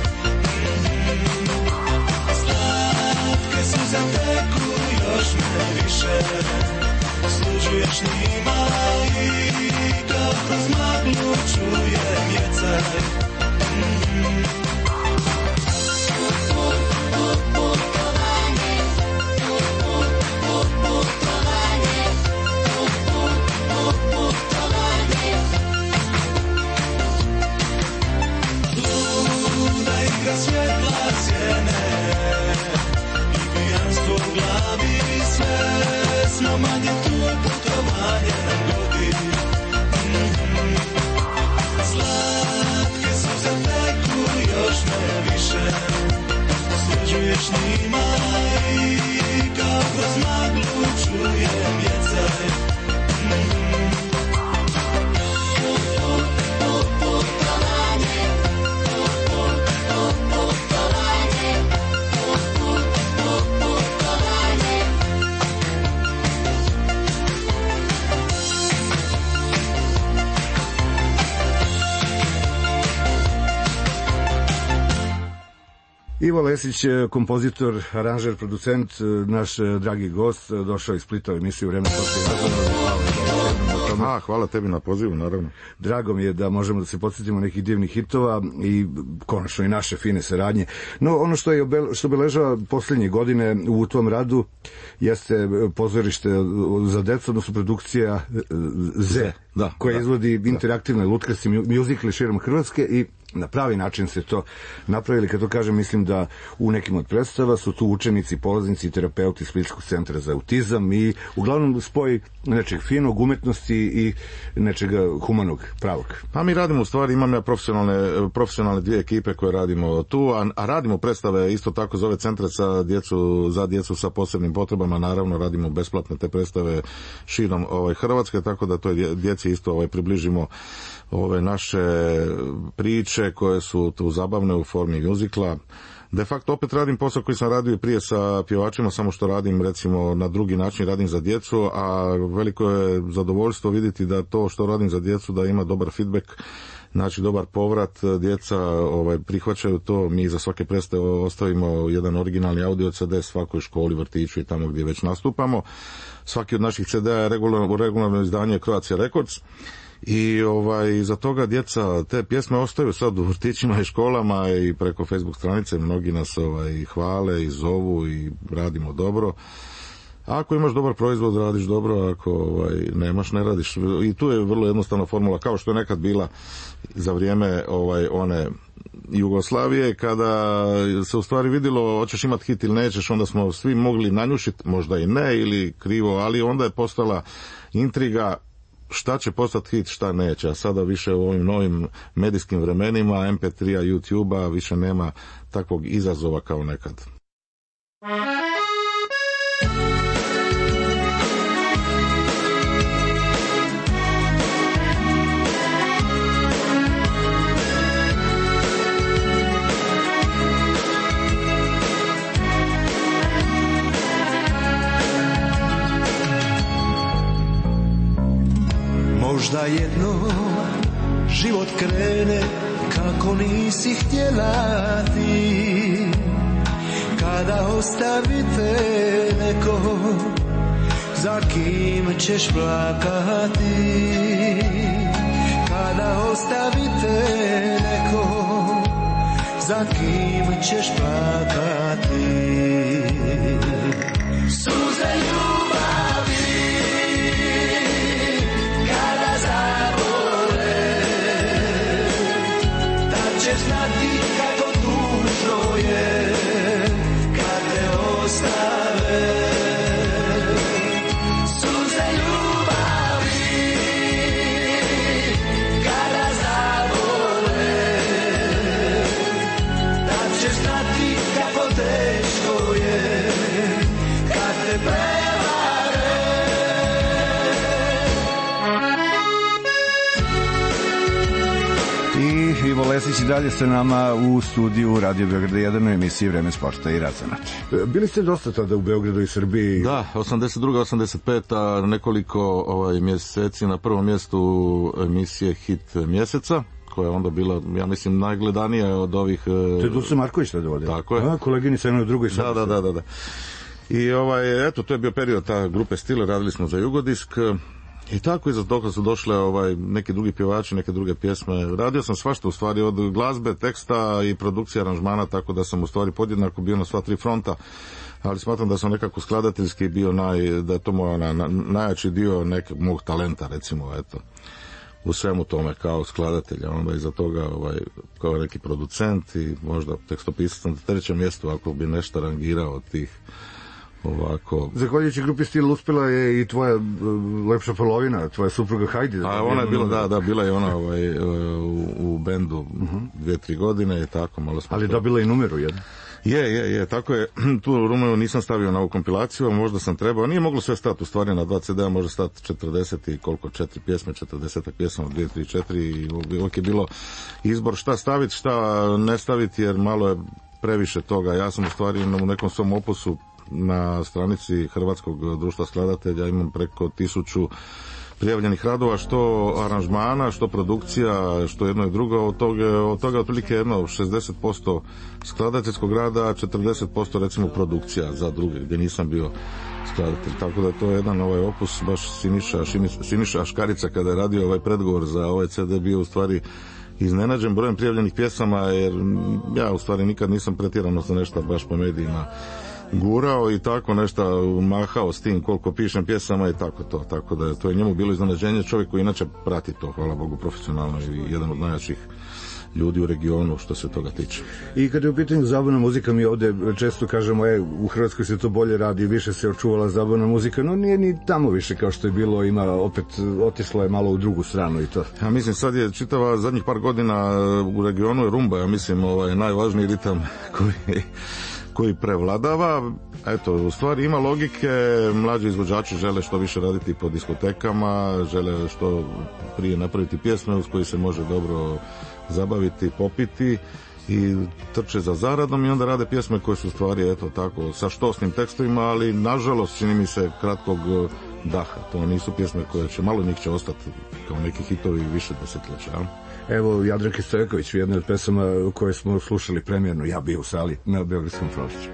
Slatke suze teku još me više, služuješ njima i kao kroz maglu čujem jecaj. Svjetla sjene i pijanstvo u glavi, sve smo manje tu, putovanje nam godi. Slatke suze teku još me više, sluđuješ njima i kao kroz maglu čujem jecaj. Ivo Lesić, kompozitor, aranžer, producent, naš dragi gost, došao iz Splita u emisiju Vreme sporta i razona. Hvala tebi na pozivu, naravno. Drago mi je da možemo da se podsjetimo nekih divnih hitova i konačno i naše fine saradnje. No, ono što obeležava posljednje godine u tvom radu jeste pozorište za decu, odnosno produkcija Z, koja izvodi interaktivne lutkasti mjuzikli širom Hrvatske i na pravi način se to napravili. Kad to kažem, mislim da u nekim od predstava su tu učenici, polaznici i terapeuti Splitskog centra za autizam i uglavnom spoj nečeg finog, umetnosti i nečega humanog, pravog. Pa mi radimo, u stvari, imam ja profesionalne dvije ekipe koje radimo tu, a radimo predstave isto tako za ove centre za djecu sa posebnim potrebama. Naravno, radimo besplatne te predstave širom Hrvatske, tako da toj djeci isto približimo ove naše priče koje su tu zabavne u formi mjuzikla. De facto opet radim posao koji sam radio i prije sa pjevačima, samo što radim recimo na drugi način, radim za djecu, a veliko je zadovoljstvo vidjeti da to što radim za djecu da ima dobar feedback, znači dobar povrat, djeca prihvaćaju to. Mi za svake predstave ostavimo jedan originalni audio CD svakoj školi, vrtiću i tamo gdje već nastupamo. Svaki od naših CD-a je regularno izdanje Croatia Records. I za toga djeca te pjesme ostaju sad u vrtićima i školama i preko Facebook stranice mnogi nas hvale i zovu i radimo dobro. Ako imaš dobar proizvod, radiš dobro, ako nemaš, ne radiš. I tu je vrlo jednostavna formula, kao što je nekad bila za vrijeme one Jugoslavije, kada se u stvari vidjelo hoćeš imati hit ili nećeš, onda smo svi mogli nanjušiti, možda i ne ili krivo, ali onda je postala intriga šta će postati hit, šta neće. A sada više u ovim novim medijskim vremenima, MP3-a, YouTube-a, više nema takvog izazova kao nekad. Možda jednom život krene kako nisi htjela ti, kada ostavite neko za kim ćeš plakati, kada ostavite neko za kim ćeš plakati. Suze ljubavi kada zabole, tad ćeš znati kako tužno je kad te ostave. Suze ljubavi kada zabole, tad ćeš znati kako te Ivo Lesić i dalje sa nama u studiju Radio Beograda 1 u emisiji Vreme sporta i razonat. Bili ste dosta tada u Beogradu i Srbiji? Da, 82. 85. nekoliko mjeseci na prvom mjestu emisije Hit mjeseca, koja je onda bila, ja mislim, najgledanija od ovih... To je Dušan Marković tada vodio. Tako je. Koleginica jedna u drugoj sada. Da. I eto, to je bio period ta grupe Stile, radili smo za Jugodisk. I tako iza toga su došle neki drugi pjevači, neke druge pjesme. Radio sam svašta u stvari, od glazbe, teksta i produkcije aranžmana, tako da sam u stvari podjednako bio na sva tri fronta, ali smatram da sam nekako skladateljski bio da je to moj najjači dio nekog mog talenta, recimo, eto, u svemu tome kao skladatelja, onda iza toga kao neki producent i možda tekstopisac na trećem mjestu ako bi nešto rangirao od tih. Ovako. Zahvaljujući grupi Stil uspjela je i tvoja lepša polovina, tvoja supruga Hajdi. A ona je bila, bila je ona u bendu 2-3 godine i tako malo smo. Ali dobila i numeru jednu. Je, tako je. Tu numeru nisam stavio na ovu kompilaciju, možda sam trebao. Nije moglo sve stati u stvari na 2 CD-a, može stati 40 i koliko, 4 pjesme, 40 pjesama, 2, 3, 4 i uvijek je bilo izbor šta staviti, šta ne staviti, jer malo je previše toga. Ja sam u stvari u nekom svom opusu na stranici Hrvatskog društva skladatelja imam preko 1000 prijavljenih radova, što aranžmana, što produkcija, što jedno i drugo, od toga otprilike jedno 60% skladateljskog rada, 40% recimo produkcija za druge, gdje nisam bio skladatelj, tako da to je jedan opus, baš Siniša Škarica kada je radio predgovor za ovaj CD bio u stvari iznenađen brojem prijavljenih pjesama, jer ja u stvari nikad nisam pretjerano za nešto baš po medijima gurao i tako nešto mahao s tim koliko pišem pjesama i tako da to je njemu bilo iznenađenje, čovjek koji inače prati to, hvala Bogu, profesionalno i jedan od najjačih ljudi u regionu što se toga tiče. I kada je u pitanju zabavna muzika, mi ovde često kažemo u Hrvatskoj se to bolje radi, više se očuvala zabavna muzika, no nije ni tamo više kao što je bilo, ima opet otišlo je malo u drugu stranu i to. Ja mislim sad je čitava zadnjih par godina u regionu je rumba, ja mislim najvažniji ritam koji prevladava. Eto, u stvari ima logike, mlađi izvođači žele što više raditi po diskotekama, žele što prije napraviti pjesme uz koji se može dobro zabaviti, popiti i trče za zaradom i onda rade pjesme koje su u stvari eto tako sa štosnim tekstovima, ali nažalost čini mi se kratkog daha. To nisu pjesme koje će, malo njih će ostati kao neki hitovi više desetljeća. Evo Jadranke Stojković, jedna od pesama koje smo slušali premijerno, ja bio u sali na Beogradskom prošću.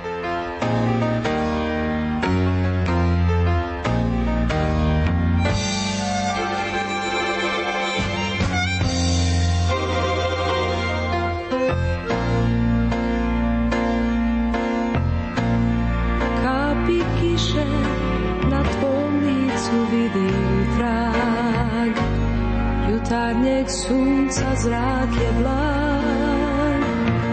Kapi kiše na tvom licu vidim trag jutarnjeg sunca, zrak je blag.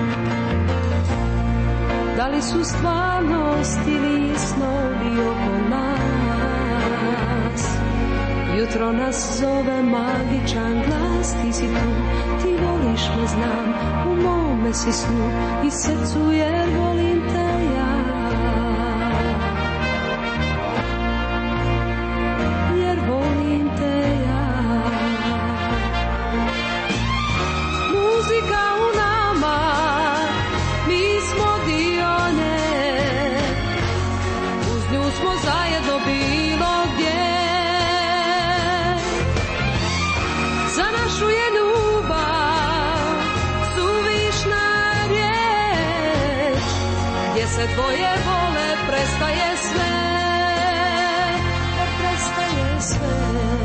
Da li su stvarnost ili snovi oko nas? Jutro nas zove magičan glas, ti si tu, ti voliš me, znam, u mome si snu i srcu jer volim te ja. Jer volim te ja. Muzika u nama, mi smo dio nje, uz nju smo zajedno bilo gdje. Za našu je ljubav suvišna riječ, gdje se dvoje vole prestaje sve, prestaje sve.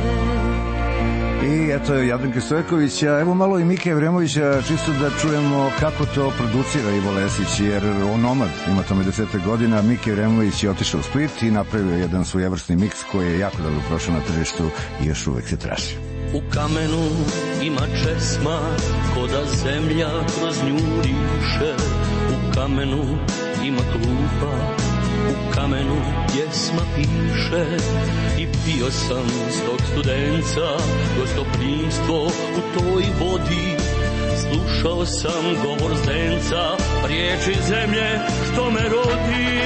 I eto Jadranke Stojkovića, evo malo i Mike Evremovića, čisto da čujemo kako to producira Ivo Lesić, jer onomad ima tome 10 godina. Mike Evremović je otišao u Split i napravio jedan svojevrsni miks koji je jako dobro prošao na tržištu i još uvek se traži. U kamenu ima česma, ko da zemlja kroz nju riše. U kamenu ima klupa, u kamenu pjesma piše. I pio sam s tog studenca gostoprimstvo u toj vodi. Slušao sam govor zdenca, riječi zemlje što me rodi.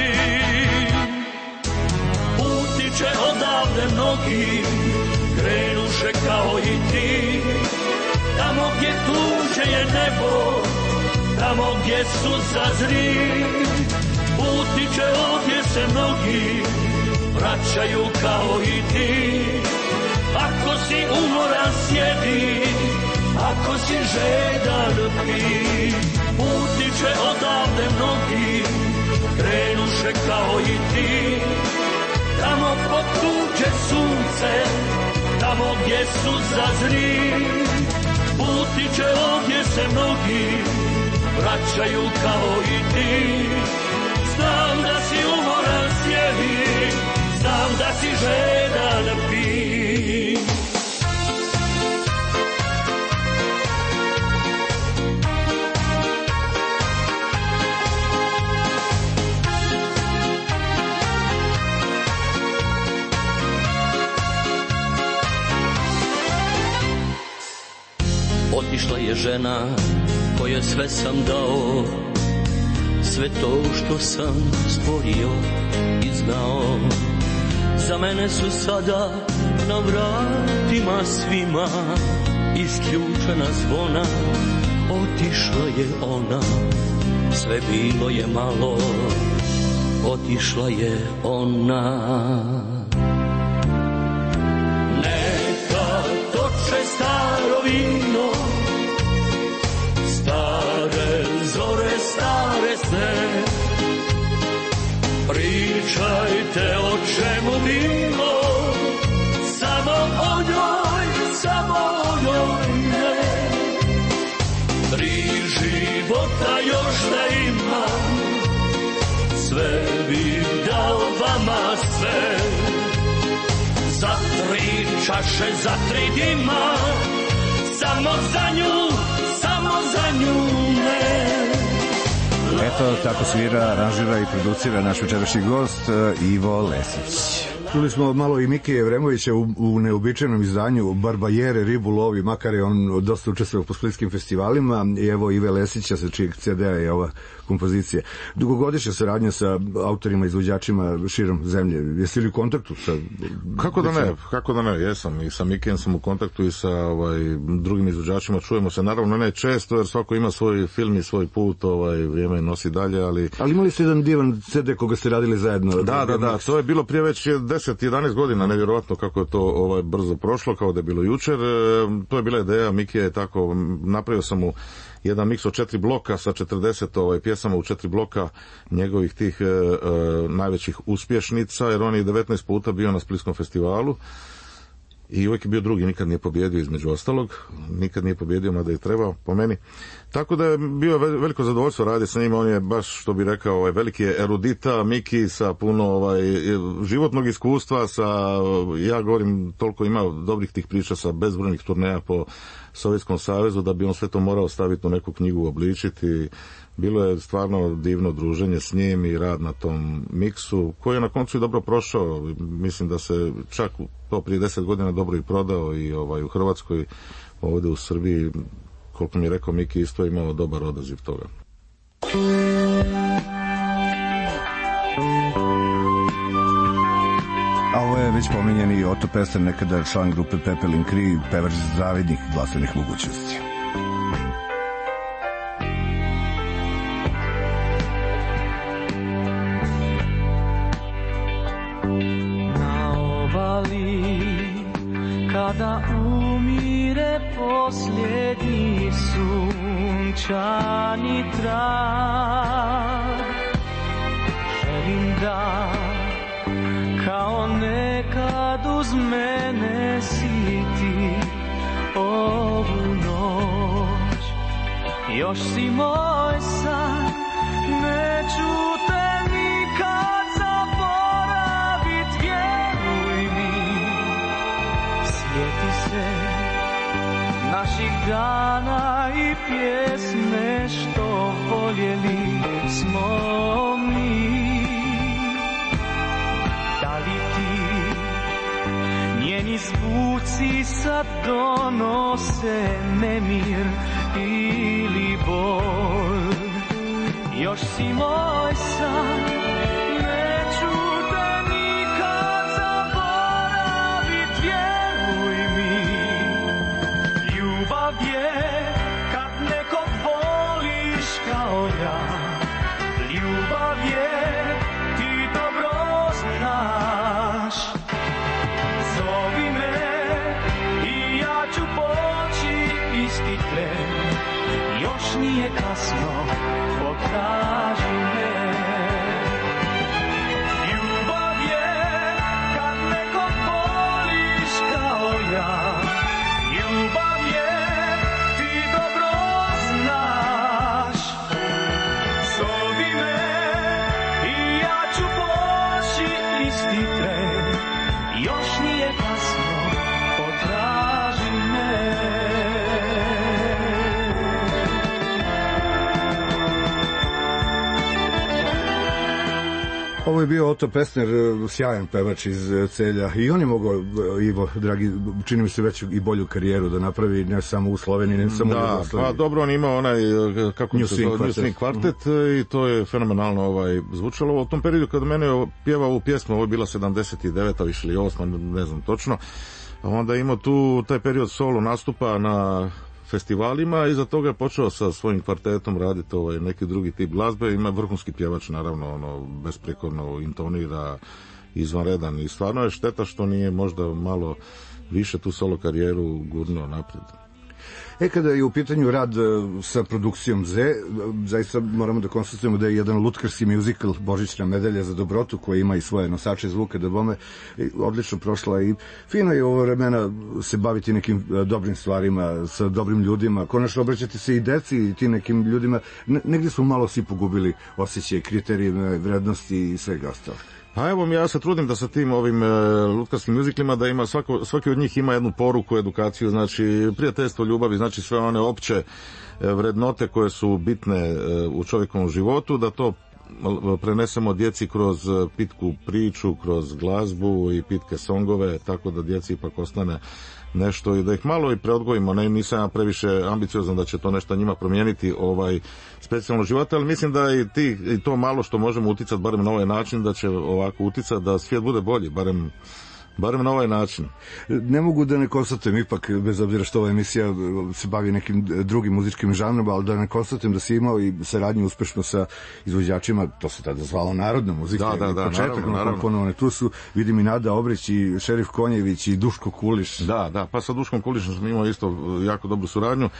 Utiče odavde mnogi, krenuše kao i ti, tamo gdje tuđe tamo gdje su zazri. Putniče, ovdje se mnogi vraćaju kao i ti. Ako si umoran, sjedi, ako si žedan, pi. Putniče, odavde mnogi krenuše kao i ti. Tamo pod tuđe sunce, tamo gdje su zazri. Putniče, ovdje se mnogi vraćaju kao i ti. Znam da si umoran, sjedi, znam da si žedan, pi. Otišla je žena koje sve sam dao, sve to što sam stvorio i znao. Za mene su sada na vratima svima isključena zvona. Otišla je ona, sve bilo je malo, otišla je ona. Neka toče staro vino, stare zore, stare sne. Pričajte o čemu bilo, samo o njoj ne. 3 života još da imam, sve bih dao vama sve. Za 3 čaše, za 3 dima, samo za nju ne. Eto, tako svira, aranžira i producira naš večerašnji gost Ivo Lesić. Čuli smo malo i Mike Jevremovića u neobičajnom izdanju Barbajere, ribu lovi, makar je on dosta učestvovao po splitskim festivalima, i evo Ive Lesića sa čijeg CD-a je ova kompozicija. Dugogodišnja saradnja sa autorima, izvođačima širom zemlje. Jesi li u kontaktu sa... Kako da ne, jesam. I sa Mikijem sam u kontaktu i sa drugim izvođačima. Čujemo se, naravno ne često, jer svako ima svoj film i svoj put, vrijeme nosi dalje, ali... Ali imali ste jedan divan CD koga ste radili zajedno. Da, to je bilo prije već 10-11 godina, nevjerojatno kako je to brzo prošlo, kao da je bilo jučer. To je bila ideja, Mikija je tako, napravio sam mu jedan miks od 4 bloka sa 40 pjesama u 4 bloka njegovih tih najvećih uspješnica, jer on je 19 puta bio na Splitskom festivalu i uvijek je bio drugi, nikad nije pobjedio između ostalog, nikad nije pobjedio, mada je trebao po meni. Tako da je bio veliko zadovoljstvo raditi sa njima, on je baš, što bi rekao, veliki je erudita, Miki sa puno životnog iskustva, ja govorim, toliko ima dobrih tih priča sa bezbrojnih turneja po Sovjetskom savezu, da bi on sve to morao staviti u neku knjigu, obličiti. Bilo je stvarno divno druženje s njim i rad na tom miksu, koji je na koncu i dobro prošao. Mislim da se čak to prije 10 godina dobro i prodao i u Hrvatskoj, ovdje u Srbiji, koliko mi je rekao Miki, isto imao dobar odaziv toga. A ovo je već pominjeni Oto Pester, nekada član grupe Pepelin Kri, pevač zavidnih glazbenih mogućnosti. Na obali kada umire posljednji sunčani trag, želim da kao nekad uz mene si ti ovu noć. Još si moj san, neću te nikad zaboravit, vjeruj mi. Sjeti se naših dana i pjesme što voljeli smo mi. Njeni zvuci sad donose nemir ili bol. Još si moj san, neću te nikad zaboravit, vjeruj mi. Ljubav je kad nekog voliš kao citre, još nije kasno, potraži me. Ljubav je kad nekog voliš kao ja, ljubav je, ti dobro znaš. Zovi me i ja ću poći isti tren, još nije kasno, potraži me. Ovo je bio Oto Pesner, sjajan pevač iz Celja, i on je mogao, Ivo, dragi, čini mi se već i bolju karijeru da napravi, ne samo u Sloveniji, ne samo u Jugoslaviji. Pa dobro, on ima onaj, kako se zove, New Swing kvartet, i to je fenomenalno zvučalo. U tom periodu kada mene pjevao ovu pjesmu, ovo je bila 79. više ili 8. ne znam točno, onda je imao tu taj period solo nastupa na festivalima, i za toga je počeo sa svojim kvartetom raditi neki drugi tip glazbe. Ima vrhunski pjevač, naravno, besprekorno intonira, izvanredan, i stvarno je šteta što nije možda malo više tu solo karijeru gurnuo naprijed. Kada je u pitanju rad sa produkcijom Z, zaista moramo da konstatujemo da je jedan lutkarski muzikal Božićna medalja za dobrotu, koji ima i svoje nosače zvuka da bome, odlično prošla, i fino je ovo vremena se baviti nekim dobrim stvarima, sa dobrim ljudima, konačno obraćati se i deci i tim nekim ljudima. Negdje smo malo svi pogubili osjećaj, kriterijima, vrednosti i svega ostalo. Pa evo, ja se trudim da sa tim ovim lutkarskim muziklima da ima svaki od njih ima jednu poruku, edukaciju, znači prijateljstvo, ljubavi, znači sve one opće vrednote koje su bitne u čovjekovom životu, da to prenesemo djeci kroz pitku priču, kroz glazbu i pitke songove, tako da djeci ipak ostane nešto i da ih malo i preodgojimo. Nisam ja previše ambiciozan da će to nešto njima promijeniti specijalno života, ali mislim da i to malo što možemo uticati, barem na ovaj način, da će ovako uticati da svijet bude bolji, barem na ovaj način. Ne mogu da ne konstatujem, ipak, bez obzira što ova emisija se bavi nekim drugim muzičkim žanrom, ali da ne konstatujem da si imao i saradnju uspešno sa izvođačima, to se tada zvalo narodna muzika. Da, početak, naravno. Ponovno, tu su, vidim, i Nada Obrić, i Šerif Konjević, i Duško Kuliš. Da, pa sa Duškom Kulišom sam imao isto jako dobru suradnju.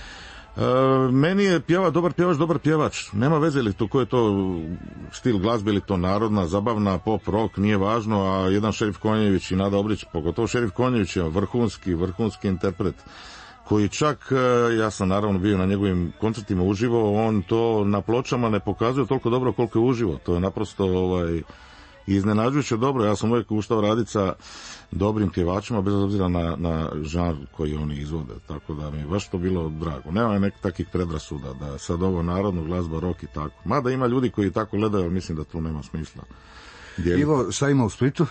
Meni je dobar pjevač, nema veze li to ko je to stil glazbe, ili to narodna, zabavna, pop, rock, nije važno, a jedan Šerif Konjević i Nada Obrić, pogotovo Šerif Konjević je vrhunski interpret, koji čak, ja sam naravno bio na njegovim koncertima uživo, on to na pločama ne pokazuje toliko dobro koliko je uživo, to je naprosto iznenađujuće dobro. Ja sam uvijek uštao raditi sa dobrim pjevačima, bez obzira na žanr koji oni izvode, tako da mi je baš to bilo drago. Nema nekih takvih predrasuda da sad ovo narodno, glazba, rock i tako. Mada ima ljudi koji tako gledaju, ali mislim da tu nema smisla. Ivo, šta ima u Splitu?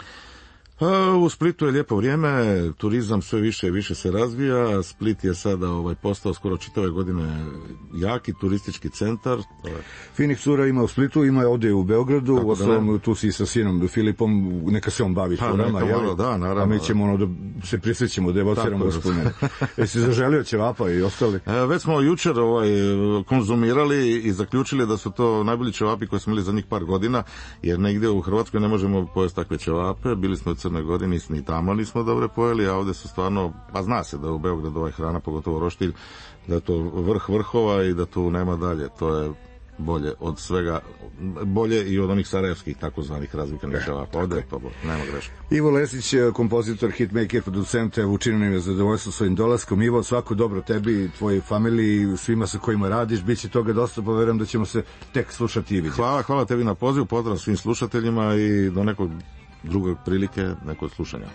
U Splitu je lijepo vrijeme, turizam sve više i više se razvija. Split je sada postao skoro čitave godine jaki turistički centar. Finih cura ima u Splitu, ima ovdje u Beogradu, u osnovom tu si sa sinom Filipom, neka se on bavi curama, naravno. A mi ćemo da se prisrećemo, da evociramo uspomene. Jesi zaželio ćevapa i ostali? Već smo jučer konzumirali i zaključili da su to najbolji ćevapi koji smo imali za njih par godina, jer negdje u Hrvatskoj ne možemo pojesti takve ćevape. Bili smo u Crnoj Gori, ni tamo nismo dobro pojeli, a ovdje su stvarno, pa zna se da u Beogradu hrana, pogotovo roštilj, da je to vrh vrhova i da tu nema dalje. To je bolje od svega, bolje i od onih sarajevskih takozvanih razvikanih ćevapa. Ovdje je to bolje, nema greške. Ivo Lesić, kompozitor, hitmaker, producent, učinio nam je zadovoljstvo svojim dolaskom. Ivo, svako dobro tebi, tvojoj familiji, svima sa kojima radiš, bit će toga dosta, pa verujem da ćemo se tek slušati i vidjeti. Hvala tebi na pozivu, pozdrav svim slušateljima i do nekog drugog prilike, nekog slušanja.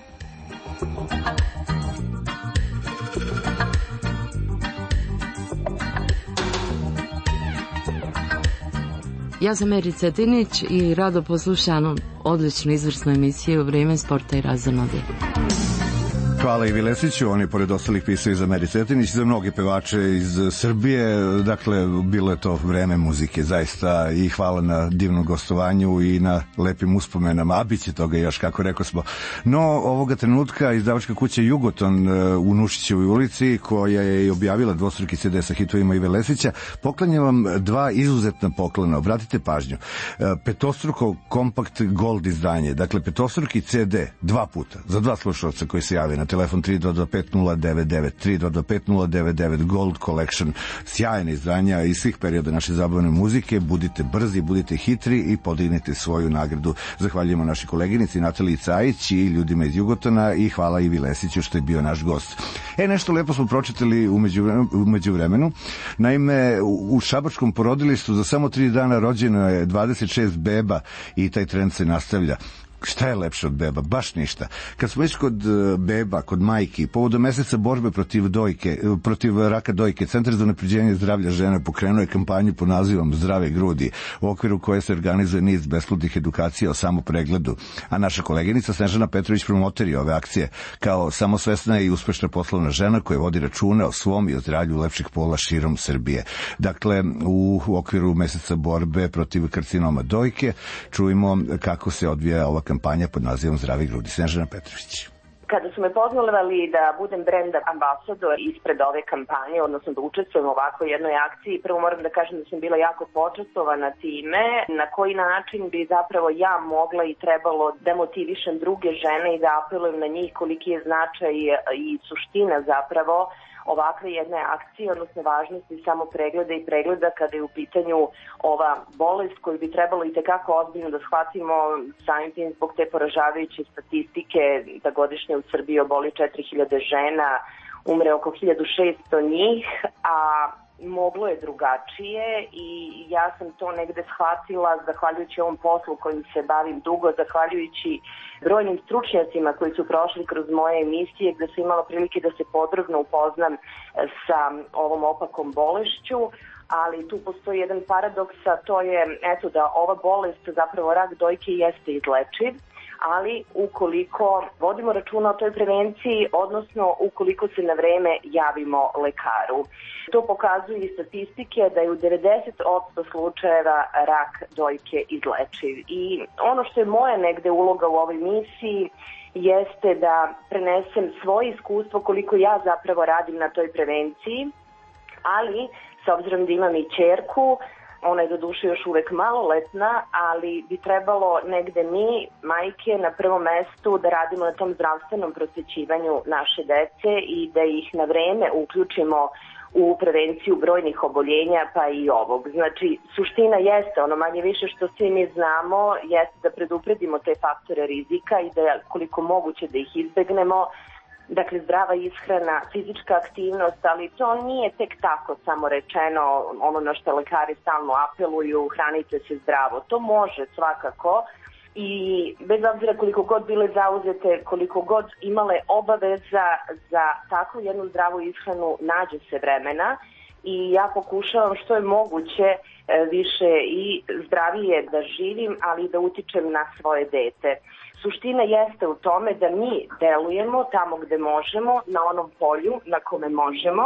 Ja sam Eri Cetinić i rado poslušam odličnu izvrsnu emisiju Vrijeme sporta i razonode. Hvala Ivi Lesiću, on je pored ostalih pisao i za Meri Cetinić, za mnoge pevače iz Srbije, dakle bilo je to vreme muzike zaista, i hvala na divnom gostovanju i na lepim uspomenama, a bit će toga još, kako rekao smo. No, ovoga trenutka izdavačka kuća Jugoton u Nušićevoj ulici, koja je objavila dvostruki CD sa hitovima Ive Lesića, poklanja vam dva izuzetna poklona, obratite pažnju. Petostruko kompakt gold izdanje, dakle petostruki CD, dva puta, za dva slušalca koji se jave na telefon 3225099, 3225099 Gold Collection, sjajne izdanja iz svih perioda naše zabavne muzike. Budite brzi, budite hitri i podignite svoju nagradu. Zahvaljujemo našoj koleginici Nataliji Cajić i ljudima iz Jugotona i hvala Ivi Lesiću što je bio naš gost. Nešto lepo smo pročitali u međuvremenu. Naime, u šabačkom porodilištu za samo 3 dana rođeno je 26 beba i taj trend se nastavlja. Šta je lepše od beba? Baš ništa. Kad smo već kod beba, kod majki, povodom meseca borbe protiv raka dojke, Centar za unapređenje zdravlja žene pokrenuo je kampanju pod nazivom Zdrave grudi, u okviru koje se organizuje niz besplatnih edukacija o samopregledu. A naša koleginica Snežana Petrović promoteri ove akcije kao samosvesna i uspešna poslovna žena koja vodi računa o svom i o zdravlju lepših pola širom Srbije. Dakle, u okviru meseca borbe protiv karcinoma dojke čujemo kako se odvija ova kampanja pod nazivom Zdrave grudi. Snežana Petrović. Kada su me pozvali da budem brand ambasador ispred ove kampanje, odnosno da učestvujem u ovakvoj jednoj akciji, prvo moram da kažem da sam bila jako počastovana time na koji način bi zapravo ja mogla i trebalo da motivišem druge žene i da apelujem na njih koliki je značaj i suština zapravo ovakve jedne akcije, odnosno važnosti samo pregleda i pregleda kada je u pitanju ova bolest koju bi trebalo i tekako ozbiljno da shvatimo, samim tim zbog te poražavajuće statistike da godišnje u Srbiji oboli 4000 žena, umre oko 1600 njih, a moglo je drugačije i ja sam to negde shvatila zahvaljujući ovom poslu kojim se bavim dugo, zahvaljujući brojnim stručnjacima koji su prošli kroz moje emisije gde sam imala prilike da se podrobno upoznam sa ovom opakom bolešću, ali tu postoji jedan paradoks, a to je da ova bolest, zapravo rak dojke, jeste izlečiv, ali ukoliko vodimo računa o toj prevenciji, odnosno ukoliko se na vreme javimo lekaru. To pokazuju i statistike da je u 90% slučajeva rak dojke izlečiv. I ono što je moja negde uloga u ovoj misiji jeste da prenesem svoje iskustvo koliko ja zapravo radim na toj prevenciji, ali s obzirom da imam i ćerku, ona je doduše još uvek maloletna, ali bi trebalo negde mi, majke, na prvom mestu da radimo na tom zdravstvenom prosvećivanju naše dece i da ih na vreme uključimo u prevenciju brojnih oboljenja, pa i ovog. Znači, suština jeste, ono manje više što svi mi znamo, jeste da predupredimo te faktore rizika i da koliko moguće da ih izbegnemo. Dakle, zdrava ishrana, fizička aktivnost, ali to nije tek tako samo rečeno, ono na što lekari stalno apeluju, hranite se zdravo. To može svakako i bez obzira koliko god bile zauzete, koliko god imale obaveza za takvu jednu zdravu ishranu, nađe se vremena i ja pokušavam što je moguće više i zdravije da živim, ali i da utičem na svoje dete. Suština jeste u tome da mi delujemo tamo gde možemo, na onom polju na kome možemo,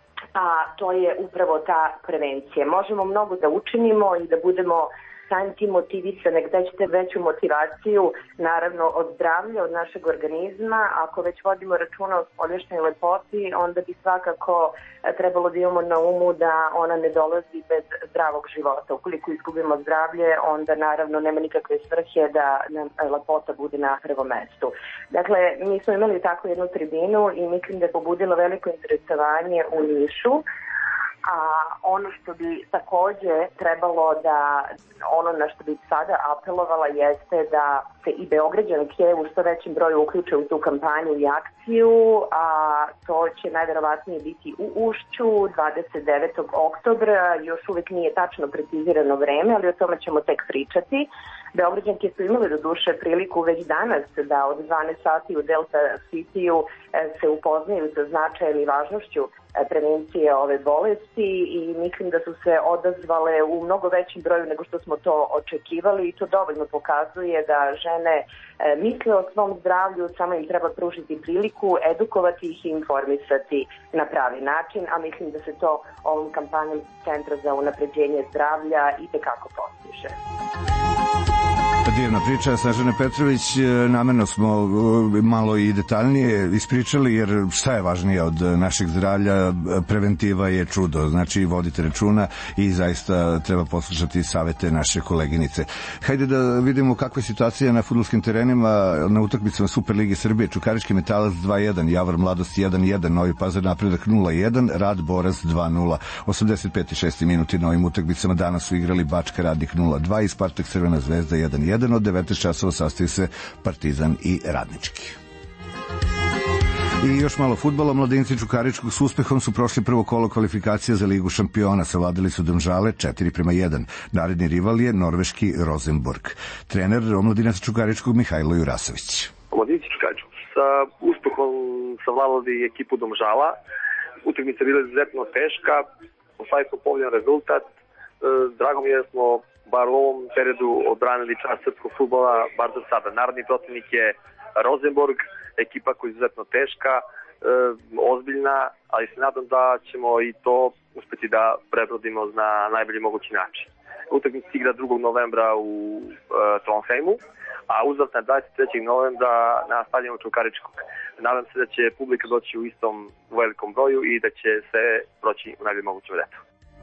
a to je upravo ta prevencija. Možemo mnogo da učinimo i da budemo samim tim motivisane, gde ćete veću motivaciju, naravno od zdravlja, od našeg organizma. Ako već vodimo računa o spoljašnjoj lepoti, onda bi svakako trebalo da imamo na umu da ona ne dolazi bez zdravog života. Ukoliko izgubimo zdravlje, onda naravno nema nikakve svrhe da nam lepota bude na prvom mestu. Dakle, mi smo imali tako jednu tribinu i mislim da je pobudilo veliko interesovanje u Nišu. A ono što bi takođe trebalo da, ono na što bi sada apelovala jeste da se i Beograđanke u što većem broju uključe u tu kampanju i akciju, a to će najverovatnije biti u Ušću 29. oktobra, još uvek nije tačno precizirano vreme, ali o tome ćemo tek pričati. Beograđanke su imali do duše priliku već danas da od 12 sati u Delta City-u se upoznaju sa značajem i važnošću prevencije ove bolesti i mislim da su se odazvale u mnogo većem broju nego što smo to očekivali i to dovoljno pokazuje da žene misle o svom zdravlju, samo im treba pružiti priliku, edukovati ih i informisati na pravi način, a mislim da se to ovom kampanjom Centra za unapređenje zdravlja i tekako postiže. Divna priča, Snežane Petrović, namerno smo malo i detaljnije ispričali, jer šta je važnije od našeg zdravlja, preventiva je čudo, znači vodite računa i zaista treba poslušati savete naše koleginice. Hajde da vidimo kakva je situacija na fudbalskim terenima, na utakmicama Superlige Srbije. Čukarički Metalac 2-1, Javor Mladost 1-1, Novi Pazar Napredak 0-1, Rad Borac 2-0. 85. i 6. minuti na ovim utakmicama danas su igrali Bačka Radnik 0-2 i Spartak Crvena zvezda 1-1. Od 19 časova sastaju se Partizan i Radnički. I još malo fudbala. Mladinci Čukaričkog s uspehom su prošli prvo kolo kvalifikacija za Ligu šampiona. Savladali su Domžale 4-1. Naredni rival je norveški Rosenborg. Trener Omladinaca Čukaričkog Mihajlo Jurasović. Mladinci Čukaričkog sa uspehom savladali ekipu Domžala. Utakmica je bila izuzetno teška, ostali smo povoljan rezultat. Drago mi je da smo bar u ovom periodu odbranili čast srpskog fudbala, bar za sada. Narodni protivnik je Rosenborg, ekipa koja je izuzetno teška, ozbiljna, ali se nadam da ćemo i to uspeti da prebrodimo na najbolji mogući način. Utakmica igra 2. novembra u Trondheimu, a uzvratna je 23. novembra na stadionu Čukaričkog. Nadam se da će publika doći u istom velikom broju i da će se proći u najboljem mogućem redu.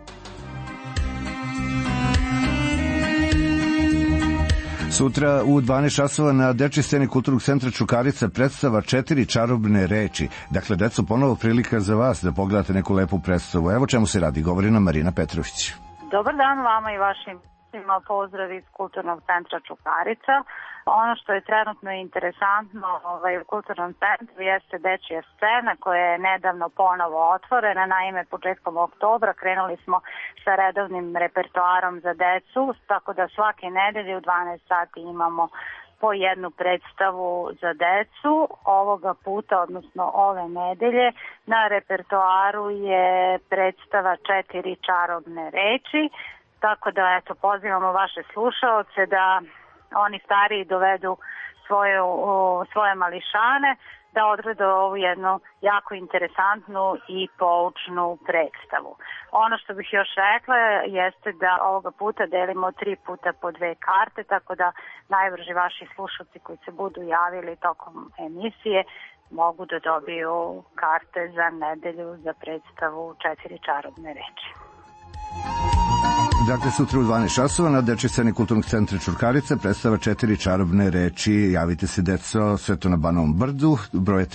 Sutra u 12 časova na dečjoj sceni Kulturnog centra Čukarica predstava 4 čarobne reči. Dakle, deco, ponovo prilika za vas da pogledate neku lepu predstavu. Evo čemu se radi, govori nam Marina Petrović. Dobar dan vama i vašim pozdrav iz Kulturnog centra Čukarica. Ono što je trenutno interesantno u Kulturnom centru jeste dečja scena koja je nedavno ponovo otvorena. Naime, početkom oktobra krenuli smo sa redovnim repertoarom za decu, tako da svake nedelje u 12 sati imamo po jednu predstavu za decu. Ovoga puta, odnosno ove nedelje, na repertoaru je predstava 4 čarobne reči. Tako da, eto, pozivamo vaše slušaoce da oni stariji dovedu svoje mališane, da odgledaju ovu jednu jako interesantnu i poučnu predstavu. Ono što bih još rekla jeste da ovoga puta delimo 3 puta po 2 karte, tako da najbrži vaši slušalci koji se budu javili tokom emisije mogu da dobiju karte za nedelju za predstavu 4 čarobne reči. Dakle, sutra u 12 časova na dečjoj sceni Kulturnog centra Čukarica predstava 4 čarobne reči. Javite se, deco, sve to na Banovom Brdu, broje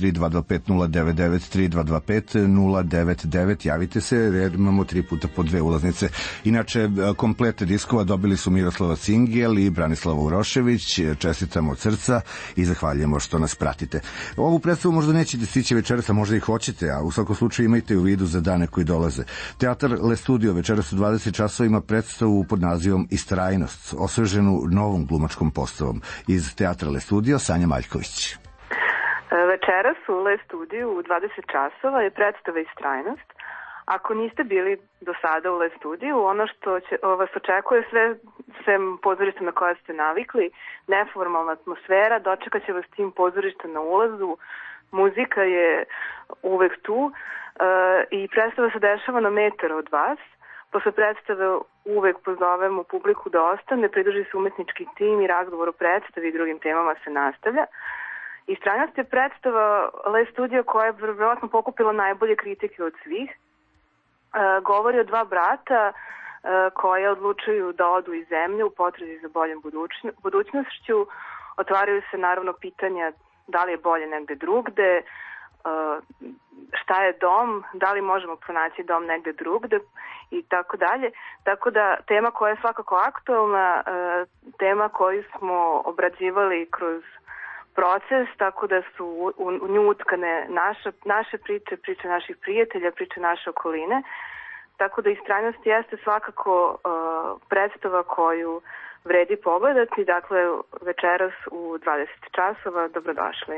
3225 099 3225 Javite se, jer imamo 3 puta po 2 ulaznice. Inače, komplete diskova dobili su Miroslava Cingel i Branislava Urošević. Čestitamo od srca i zahvaljujemo što nas pratite. Ovu predstavu možda nećete stići večeras, a možda i hoćete, a u svakom slučaju imajte u vidu za dane koji dolaze. Teatar Le Studio večeras u 20 časova ima predstavu pod nazivom Istrajnost, osveženu novom glumačkom postavom. Iz Teatra Le Studio, Sanja Maljković. Večeras u Le Studiju u 20 časova je predstava Istrajnost. Ako niste bili do sada u Le Studiju, ono što vas očekuje sve pozorište na koje ste navikli, neformalna atmosfera, dočekat će vas tim pozorišta na ulazu, muzika je uvek tu i predstava se dešava na metar od vas. Posle predstave uvek pozovemo publiku da ostane, pridruži se umetnički tim i razgovor o predstavi i drugim temama se nastavlja. Istrajnost je predstava Le Studio koja je vjerojatno pokupila najbolje kritike od svih. Govori o 2 brata koje odlučuju da odu iz zemlje u potrazi za boljom budućnošću. Otvaraju se naravno pitanja da li je bolje negde drugde, šta je dom, da li možemo pronaći dom negde drugde i tako dalje. Tako da tema koja je svakako aktualna, tema koju smo obrađivali kroz proces, tako da su u nju utkane naše priče naših prijatelja, priče naše okoline. Tako da Istrajnost jeste svakako predstava koju vredi pogledati. Dakle, večeras u 20 časova, dobrodošli.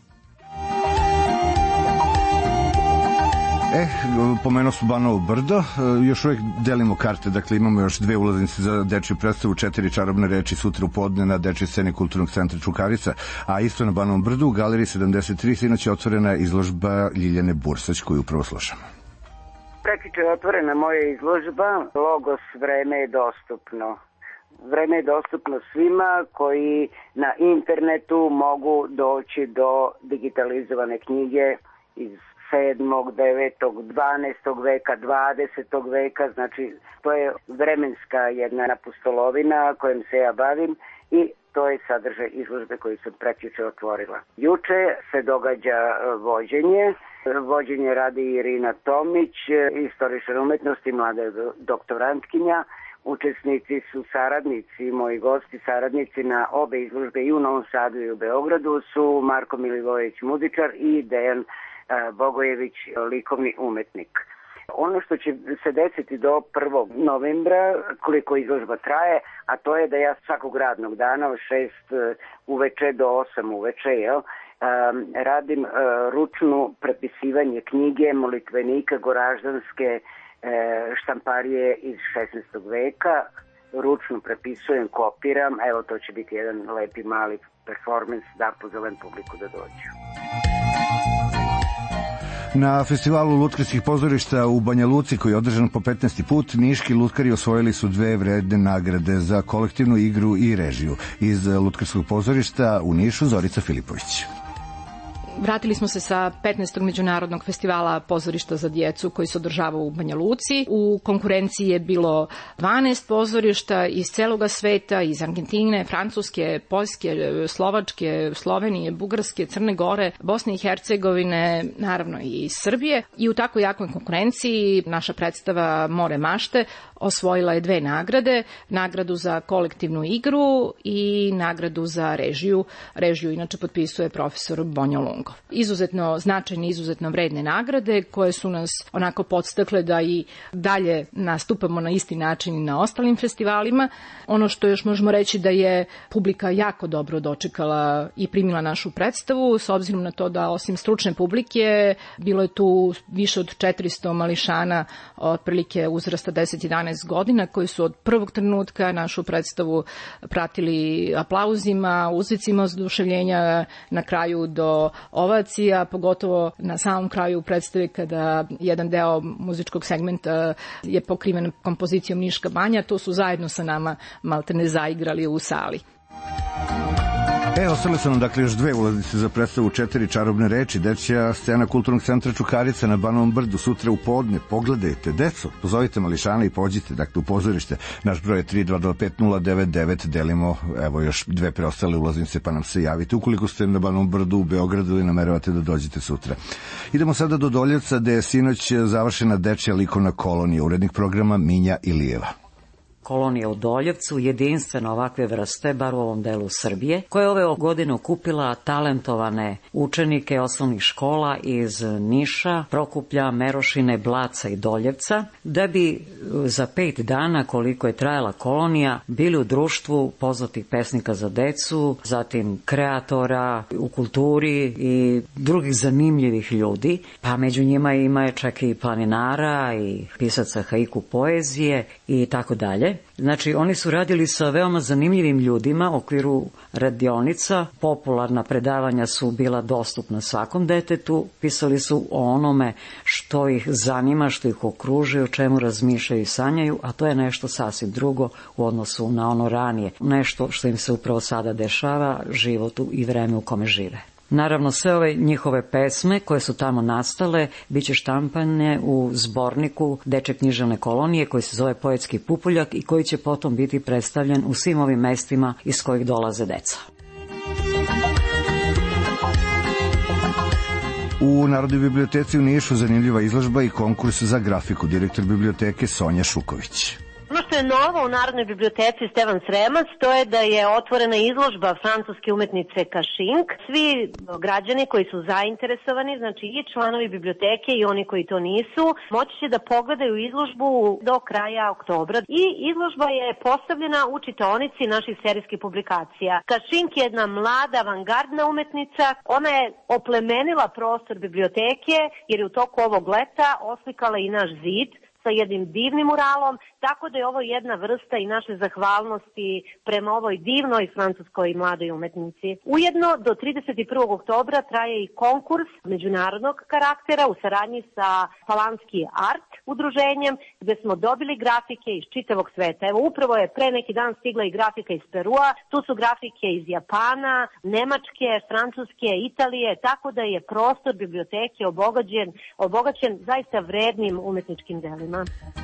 Pomenuo su Banovo Brdo, još uvijek delimo karte, dakle imamo još 2 ulaznice za dečju predstavu 4 čarobne reči sutra u podne na dečjoj sceni Kulturnog centra Čukarica, a isto na Banovom Brdu u galeriji 73 sinoć je otvorena izložba Ljiljane Bursać koju upravo slušamo. Prekjuče je otvorena moja izložba Logos, vreme je dostupno. Vreme je dostupno svima koji na internetu mogu doći do digitalizovane knjige iz 7., 9., 12. veka, 20. veka, znači to je vremenska jedna napustolovina kojom se ja bavim i to je sadržaj izložbe koju sam prekjuče otvorila. Juče se događa vođenje radi Irina Tomić, istoričar umetnosti, mlada doktorantkinja. Učesnici su saradnici, moji gosti, saradnici na obe izložbe i u Novom Sadu i u Beogradu su Marko Milivojević, muzičar, i Dejan Bogojević, likovni umetnik. Ono što će se desiti do 1. novembra, koliko izložba traje, a to je da ja svakog radnog dana od 6 uveče do 8 uveče, radim ručno prepisivanje knjige molitvenika Goraždanske štamparije iz 16. veka. Ručno prepisujem, kopiram, evo to će biti jedan lepi mali performans da pozovem publiku da dođu. Na festivalu lutkarskih pozorišta u Banja Luci, koji je održan po 15. put, niški lutkari osvojili su 2 vredne nagrade za kolektivnu igru i režiju. Iz lutkarskog pozorišta u Nišu, Zorica Filipović. Vratili smo se sa 15. međunarodnog festivala pozorišta za djecu koji se održava u Banja Luci. U konkurenciji je bilo 12 pozorišta iz celoga sveta, iz Argentine, Francuske, Poljske, Slovačke, Slovenije, Bugarske, Crne Gore, Bosne i Hercegovine, naravno i iz Srbije. I u tako jakoj konkurenciji naša predstava More mašte osvojila je 2 nagrade, nagradu za kolektivnu igru i nagradu za režiju. Režiju inače potpisuje profesor Bonjo Lungo. Izuzetno značajne, izuzetno vredne nagrade koje su nas onako podstakle da i dalje nastupamo na isti način i na ostalim festivalima. Ono što još možemo reći da je publika jako dobro dočekala i primila našu predstavu, s obzirom na to da osim stručne publike bilo je tu više od 400 mališana otprilike uzrasta 10-11 godina koji su od prvog trenutka našu predstavu pratili aplauzima, uzvicima oduševljenja, na kraju do ovacija, pogotovo na samom kraju predstave kada jedan deo muzičkog segmenta je pokriven kompozicijom Niška banja, to su zajedno sa nama maltene zaigrali u sali. Ostale su nam dakle još 2 ulaznice za predstavu 4 čarobne reči. Dečja scena Kulturnog centra Čukarica na Banovom brdu sutra u podne. Pogledajte, deco, pozovite mališana i pođite dakle u pozorište. Naš broj je 3225-099, delimo evo još 2 preostale ulaznice pa nam se javite. Ukoliko ste na Banovom brdu u Beogradu i nameravate da dođete sutra. Idemo sada do Doljevca gde je sinoć završena dečja likovna kolonija, urednik programa Minja Ilijeva. Kolonija u Doljevcu, jedinstvena ovakve vrste, bar u ovom delu Srbije, koja je ove godine okupila talentovane učenike osnovnih škola iz Niša, Prokuplja, Merošine, Blaca i Doljevca, da bi za 5 dana, koliko je trajala kolonija, bili u društvu poznatih pesnika za decu, zatim kreatora u kulturi i drugih zanimljivih ljudi, pa među njima ima čak i planinara i pisaca haiku poezije i tako dalje. Znači, oni su radili sa veoma zanimljivim ljudima u okviru radionica. Popularna predavanja su bila dostupna svakom detetu. Pisali su o onome što ih zanima, što ih okružuje, o čemu razmišljaju i sanjaju, a to je nešto sasvim drugo u odnosu na ono ranije. Nešto što im se upravo sada dešava, životu i vreme u kome žive. Naravno, sve ove njihove pesme koje su tamo nastale biće štampane u zborniku Dečje književne kolonije koji se zove Poetski pupoljak i koji će potom biti predstavljen u svim ovim mestima iz kojih dolaze deca. U Narodnoj biblioteci u Nišu zanimljiva izložba i konkurs za grafiku, direktor biblioteke Sonja Šuković. Ono što je novo u Narodnoj biblioteci Stevan Sremac, to je da je otvorena izložba francuske umetnice Kašink. Svi građani koji su zainteresovani, znači i članovi biblioteke i oni koji to nisu, moći će da pogledaju izložbu do kraja oktobra. I izložba je postavljena u čitaonici naših serijskih publikacija. Kašink je jedna mlada, avangardna umetnica. Ona je oplemenila prostor biblioteke jer je u toku ovog leta oslikala i naš zid sa jednim divnim muralom, tako da je ovo jedna vrsta i naše zahvalnosti prema ovoj divnoj francuskoj mladoj umetnici. Ujedno, do 31. oktobra traje i konkurs međunarodnog karaktera u saradnji sa Palanski Art udruženjem, gde smo dobili grafike iz čitavog sveta. Evo, upravo je pre neki dan stigla i grafika iz Perua, tu su grafike iz Japana, Nemačke, Francuske, Italije, tako da je prostor biblioteke obogaćen zaista vrednim umetničkim delima.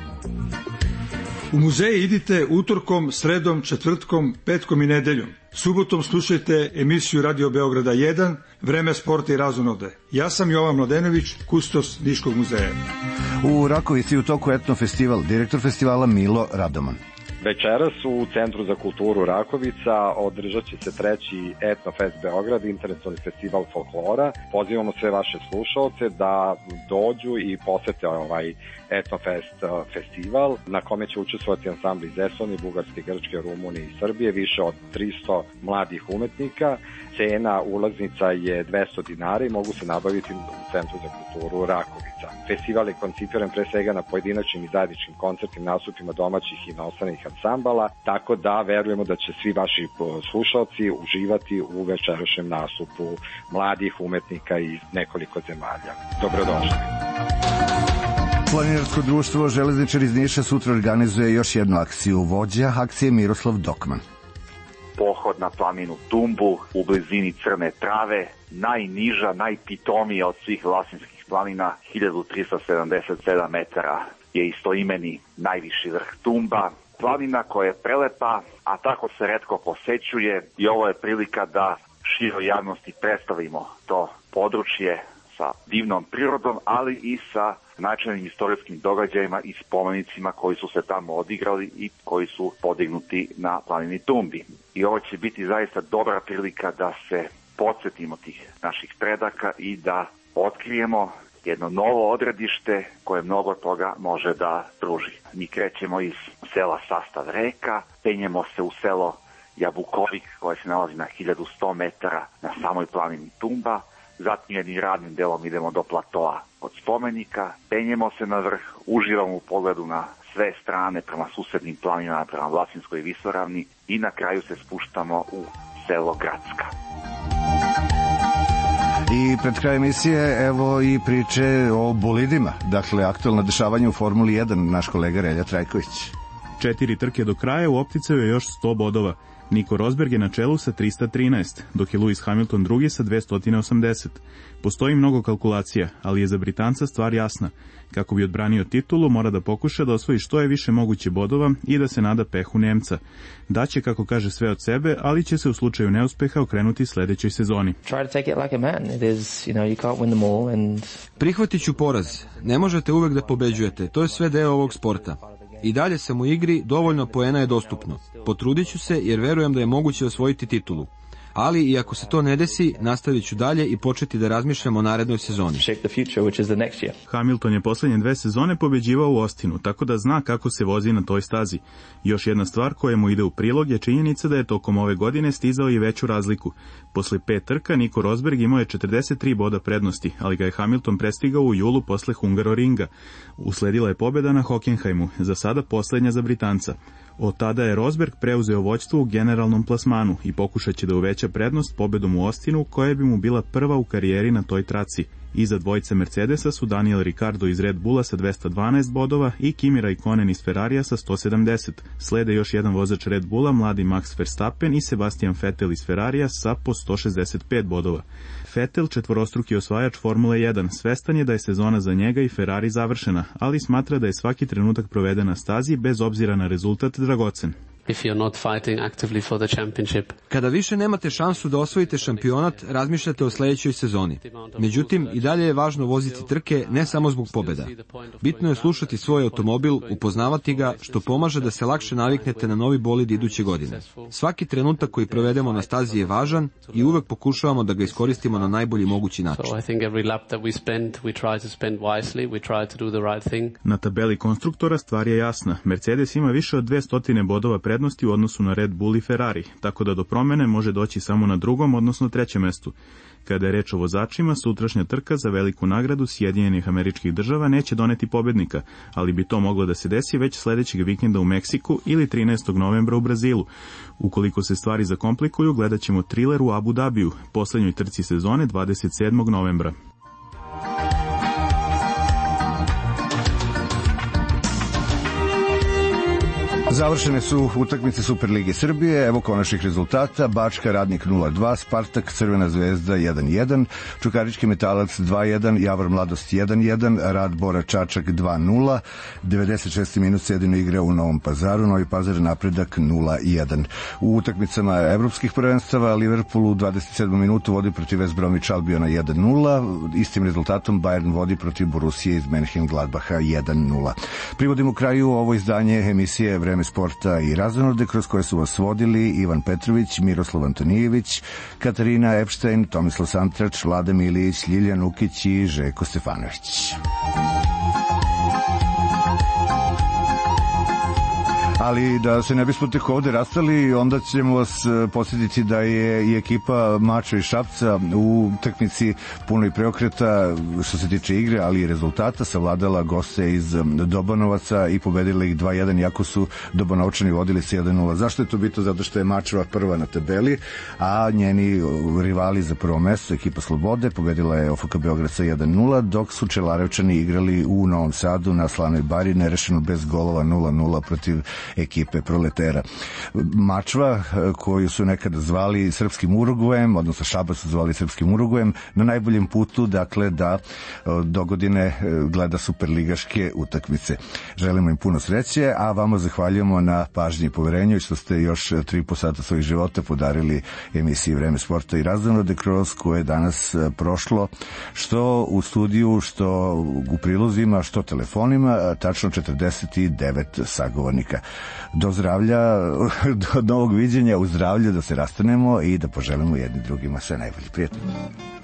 U muzeje idite utorkom, sredom, četvrtkom, petkom i nedeljom. Subotom slušajte emisiju Radio Beograda 1, Vreme sporta i razonode. Ja sam Jovan Mladenović, kustos Niškog muzeja. U Rakovici u toku etno festival, direktor festivala Milo Radoman. Večeras u Centru za kulturu Rakovica održat će se 3. Etnofest Beograd, internacionalni festival folklora. Pozivamo sve vaše slušalce da dođu i posete ovaj Etnofest festival, na kome će učestvovati ansambli iz Estonije, Bugarske, Grčke, Rumunije i Srbije, više od 300 mladih umetnika. Cena ulaznica je 200 dinara i mogu se nabaviti u Centru za kulturu Rakovica. Festival je koncipiran pre svega na pojedinačnim i zajedničkim koncertnim nastupima domaćih i inostranih ansambala, tako da verujemo da će svi vaši slušalci uživati u večerašnjem nastupu mladih umetnika iz nekoliko zemalja. Dobrodošli. Planinarsko društvo Železničar iz Niša sutra organizuje još jednu akciju. Vođa akcije Miroslav Dokman. Pohod na planinu Tumbu u blizini Crne Trave, najniža, najpitomija od svih vlasinskih planina, 1377 metara je istoimeni najviši vrh Tumba. Planina koja je prelepa, a tako se retko posećuje i ovo je prilika da široj javnosti predstavimo to područje sa divnom prirodom, ali i sa značajnim istorijskim događajima i spomenicima koji su se tamo odigrali i koji su podignuti na planini Tumbi. I ovo će biti zaista dobra prilika da se podsjetimo tih naših predaka i da otkrijemo jedno novo odredište koje mnogo toga može da pruži. Mi krećemo iz sela Sastav Reka, penjemo se u selo Jabukovik koje se nalazi na 1100 metara na samoj planini Tumba, zatim jednim radnim delom idemo do platoa od spomenika, penjemo se na vrh, uživamo u pogledu na sve strane prema susednim planinama, prema Vlasinskoj visoravni i na kraju se spuštamo u selo Gradska. I pred kraj emisije, evo i priče o bolidima. Dakle, aktualna dešavanja u Formuli 1, naš kolega Relja Trajković. 4 trke do kraja, u opticaju je još 100 bodova. Nico Rosberg je na čelu sa 313, dok je Lewis Hamilton drugi sa 280. Postoji mnogo kalkulacija, ali je za Britanca stvar jasna. Kako bi odbranio titulu, mora da pokuša da osvoji što je više moguće bodova i da se nada pehu Nemca. Daće, kako kaže, sve od sebe, ali će se u slučaju neuspeha okrenuti sledećoj sezoni. Prihvatit ću poraz. Ne možete uvek da pobeđujete, to je sve deo ovog sporta. I dalje sam u igri, dovoljno poena je dostupno. Potrudit ću se jer verujem da je moguće osvojiti titulu. Ali i ako se to ne desi, nastavit ću dalje i početi da razmišljam o narednoj sezoni. Hamilton je poslednje 2 sezone pobeđivao u Austinu, tako da zna kako se vozi na toj stazi. Još jedna stvar koja mu ide u prilog je činjenica da je tokom ove godine stizao i veću razliku. Posle 5 trka Nico Rosberg imao je 43 boda prednosti, ali ga je Hamilton prestigao u julu posle Hungaroringa. Usledila je pobeda na Hockenheimu, za sada poslednja za Britanca. Od tada je Rosberg preuzeo vođstvo u generalnom plasmanu i pokušat će da uveća prednost pobedom u Austinu, koja bi mu bila prva u karijeri na toj traci. Iza dvojice Mercedesa su Daniel Ricciardo iz Red Bulla sa 212 bodova i Kimi Raikkonen iz Ferrarija sa 170. Slede još jedan vozač Red Bulla, mladi Max Verstappen i Sebastian Vettel iz Ferrarija sa po 165 bodova. Vettel, četvorostruki osvajač Formule 1, svestan je da je sezona za njega i Ferrari završena, ali smatra da je svaki trenutak proveden na stazi bez obzira na rezultat dragocen. Kada više nemate šansu da osvojite šampionat, razmišljate o sledećoj sezoni. Međutim, i dalje je važno voziti trke ne samo zbog pobeda. Bitno je slušati svoj automobil, upoznavati ga, što pomaže da se lakše naviknete na novi bolid iduće godine. Svaki trenutak koji provedemo na stazi je važan i uvek pokušavamo da ga iskoristimo na najbolji mogući način. Na tabeli konstruktora stvar je jasna. Mercedes ima više od 200 bodova prednosti prednosti u odnosu na Red Bull i Ferrari, tako da do promene može doći samo na drugom, odnosno trećem mestu. Kada je reč o vozačima, sutrašnja trka za veliku nagradu Sjedinjenih Američkih Država neće doneti pobednika, ali bi to moglo da se desi već sledećeg vikenda u Meksiku ili 13. novembra u Brazilu. Ukoliko se stvari zakomplikuju, gledat ćemo triler u Abu Dabiju, poslednjoj trci sezone 27. novembra. Završene su utakmice Superlige Srbije, evo konačnih rezultata: Bačka Radnik 0-2, Spartak Crvena zvezda 1-1, Čukarički Metalac 2-1, Javor Mladost 1-1, Rad Bora Čačak 2-0, 96. minut se jedino igra u Novom Pazaru, Novi Pazar Napredak 0-1. U utakmicama evropskih prvenstava Liverpool u 27. minutu vodi protiv West Bromwich Albiona 1-0, istim rezultatom Bayern vodi protiv Borussije iz Mönchengladbacha 1-0. Privodimo kraju ovo izdanje emisije Vreme sporta i razonode, kroz koje su vas vodili Ivan Petrović, Miroslav Antonijević, Katarina Epštajn, Tomislav Santrač, Vlada Milić, Ljiljan Ukić i Željko Stefanović. Ali da se ne bismo tek ovde rastali, onda ćemo vas posjetiti da je i ekipa Mačva iz Šapca u utakmici punoj preokreta što se tiče igre, ali i rezultata, savladala goste iz Dobanovaca i pobedila ih 2-1, iako su Dobanovčani vodili se 1-0. Zašto je to bitno? Zato što je Mačva prva na tabeli, a njeni rivali za prvo mesto, ekipa Slobode, pobedila je OFK Beograd sa 1-0, dok su Čelarevčani igrali u Novom Sadu na Slanoj Bari, nerešeno bez golova 0-0 protiv ekipe Proletera. Mačva, koju su nekada zvali srpskim Urugvajem, odnosno Šabac su zvali srpskim Urugvajem, na najboljem putu, dakle, da dogodine gleda superligaške utakmice. Želimo im puno sreće, a vama zahvaljujemo na pažnji i poverenju i što ste još 3,5 sata svojih života podarili emisiji Vreme sporta i razonode, kroz koje je danas prošlo što u studiju, što u prilozima, što telefonima, tačno 49 sagovornika. Do zdravlja, do novog viđenja, u zdravlju, da se rastanemo i da poželimo jedni drugima sve najbolje. Prijetno.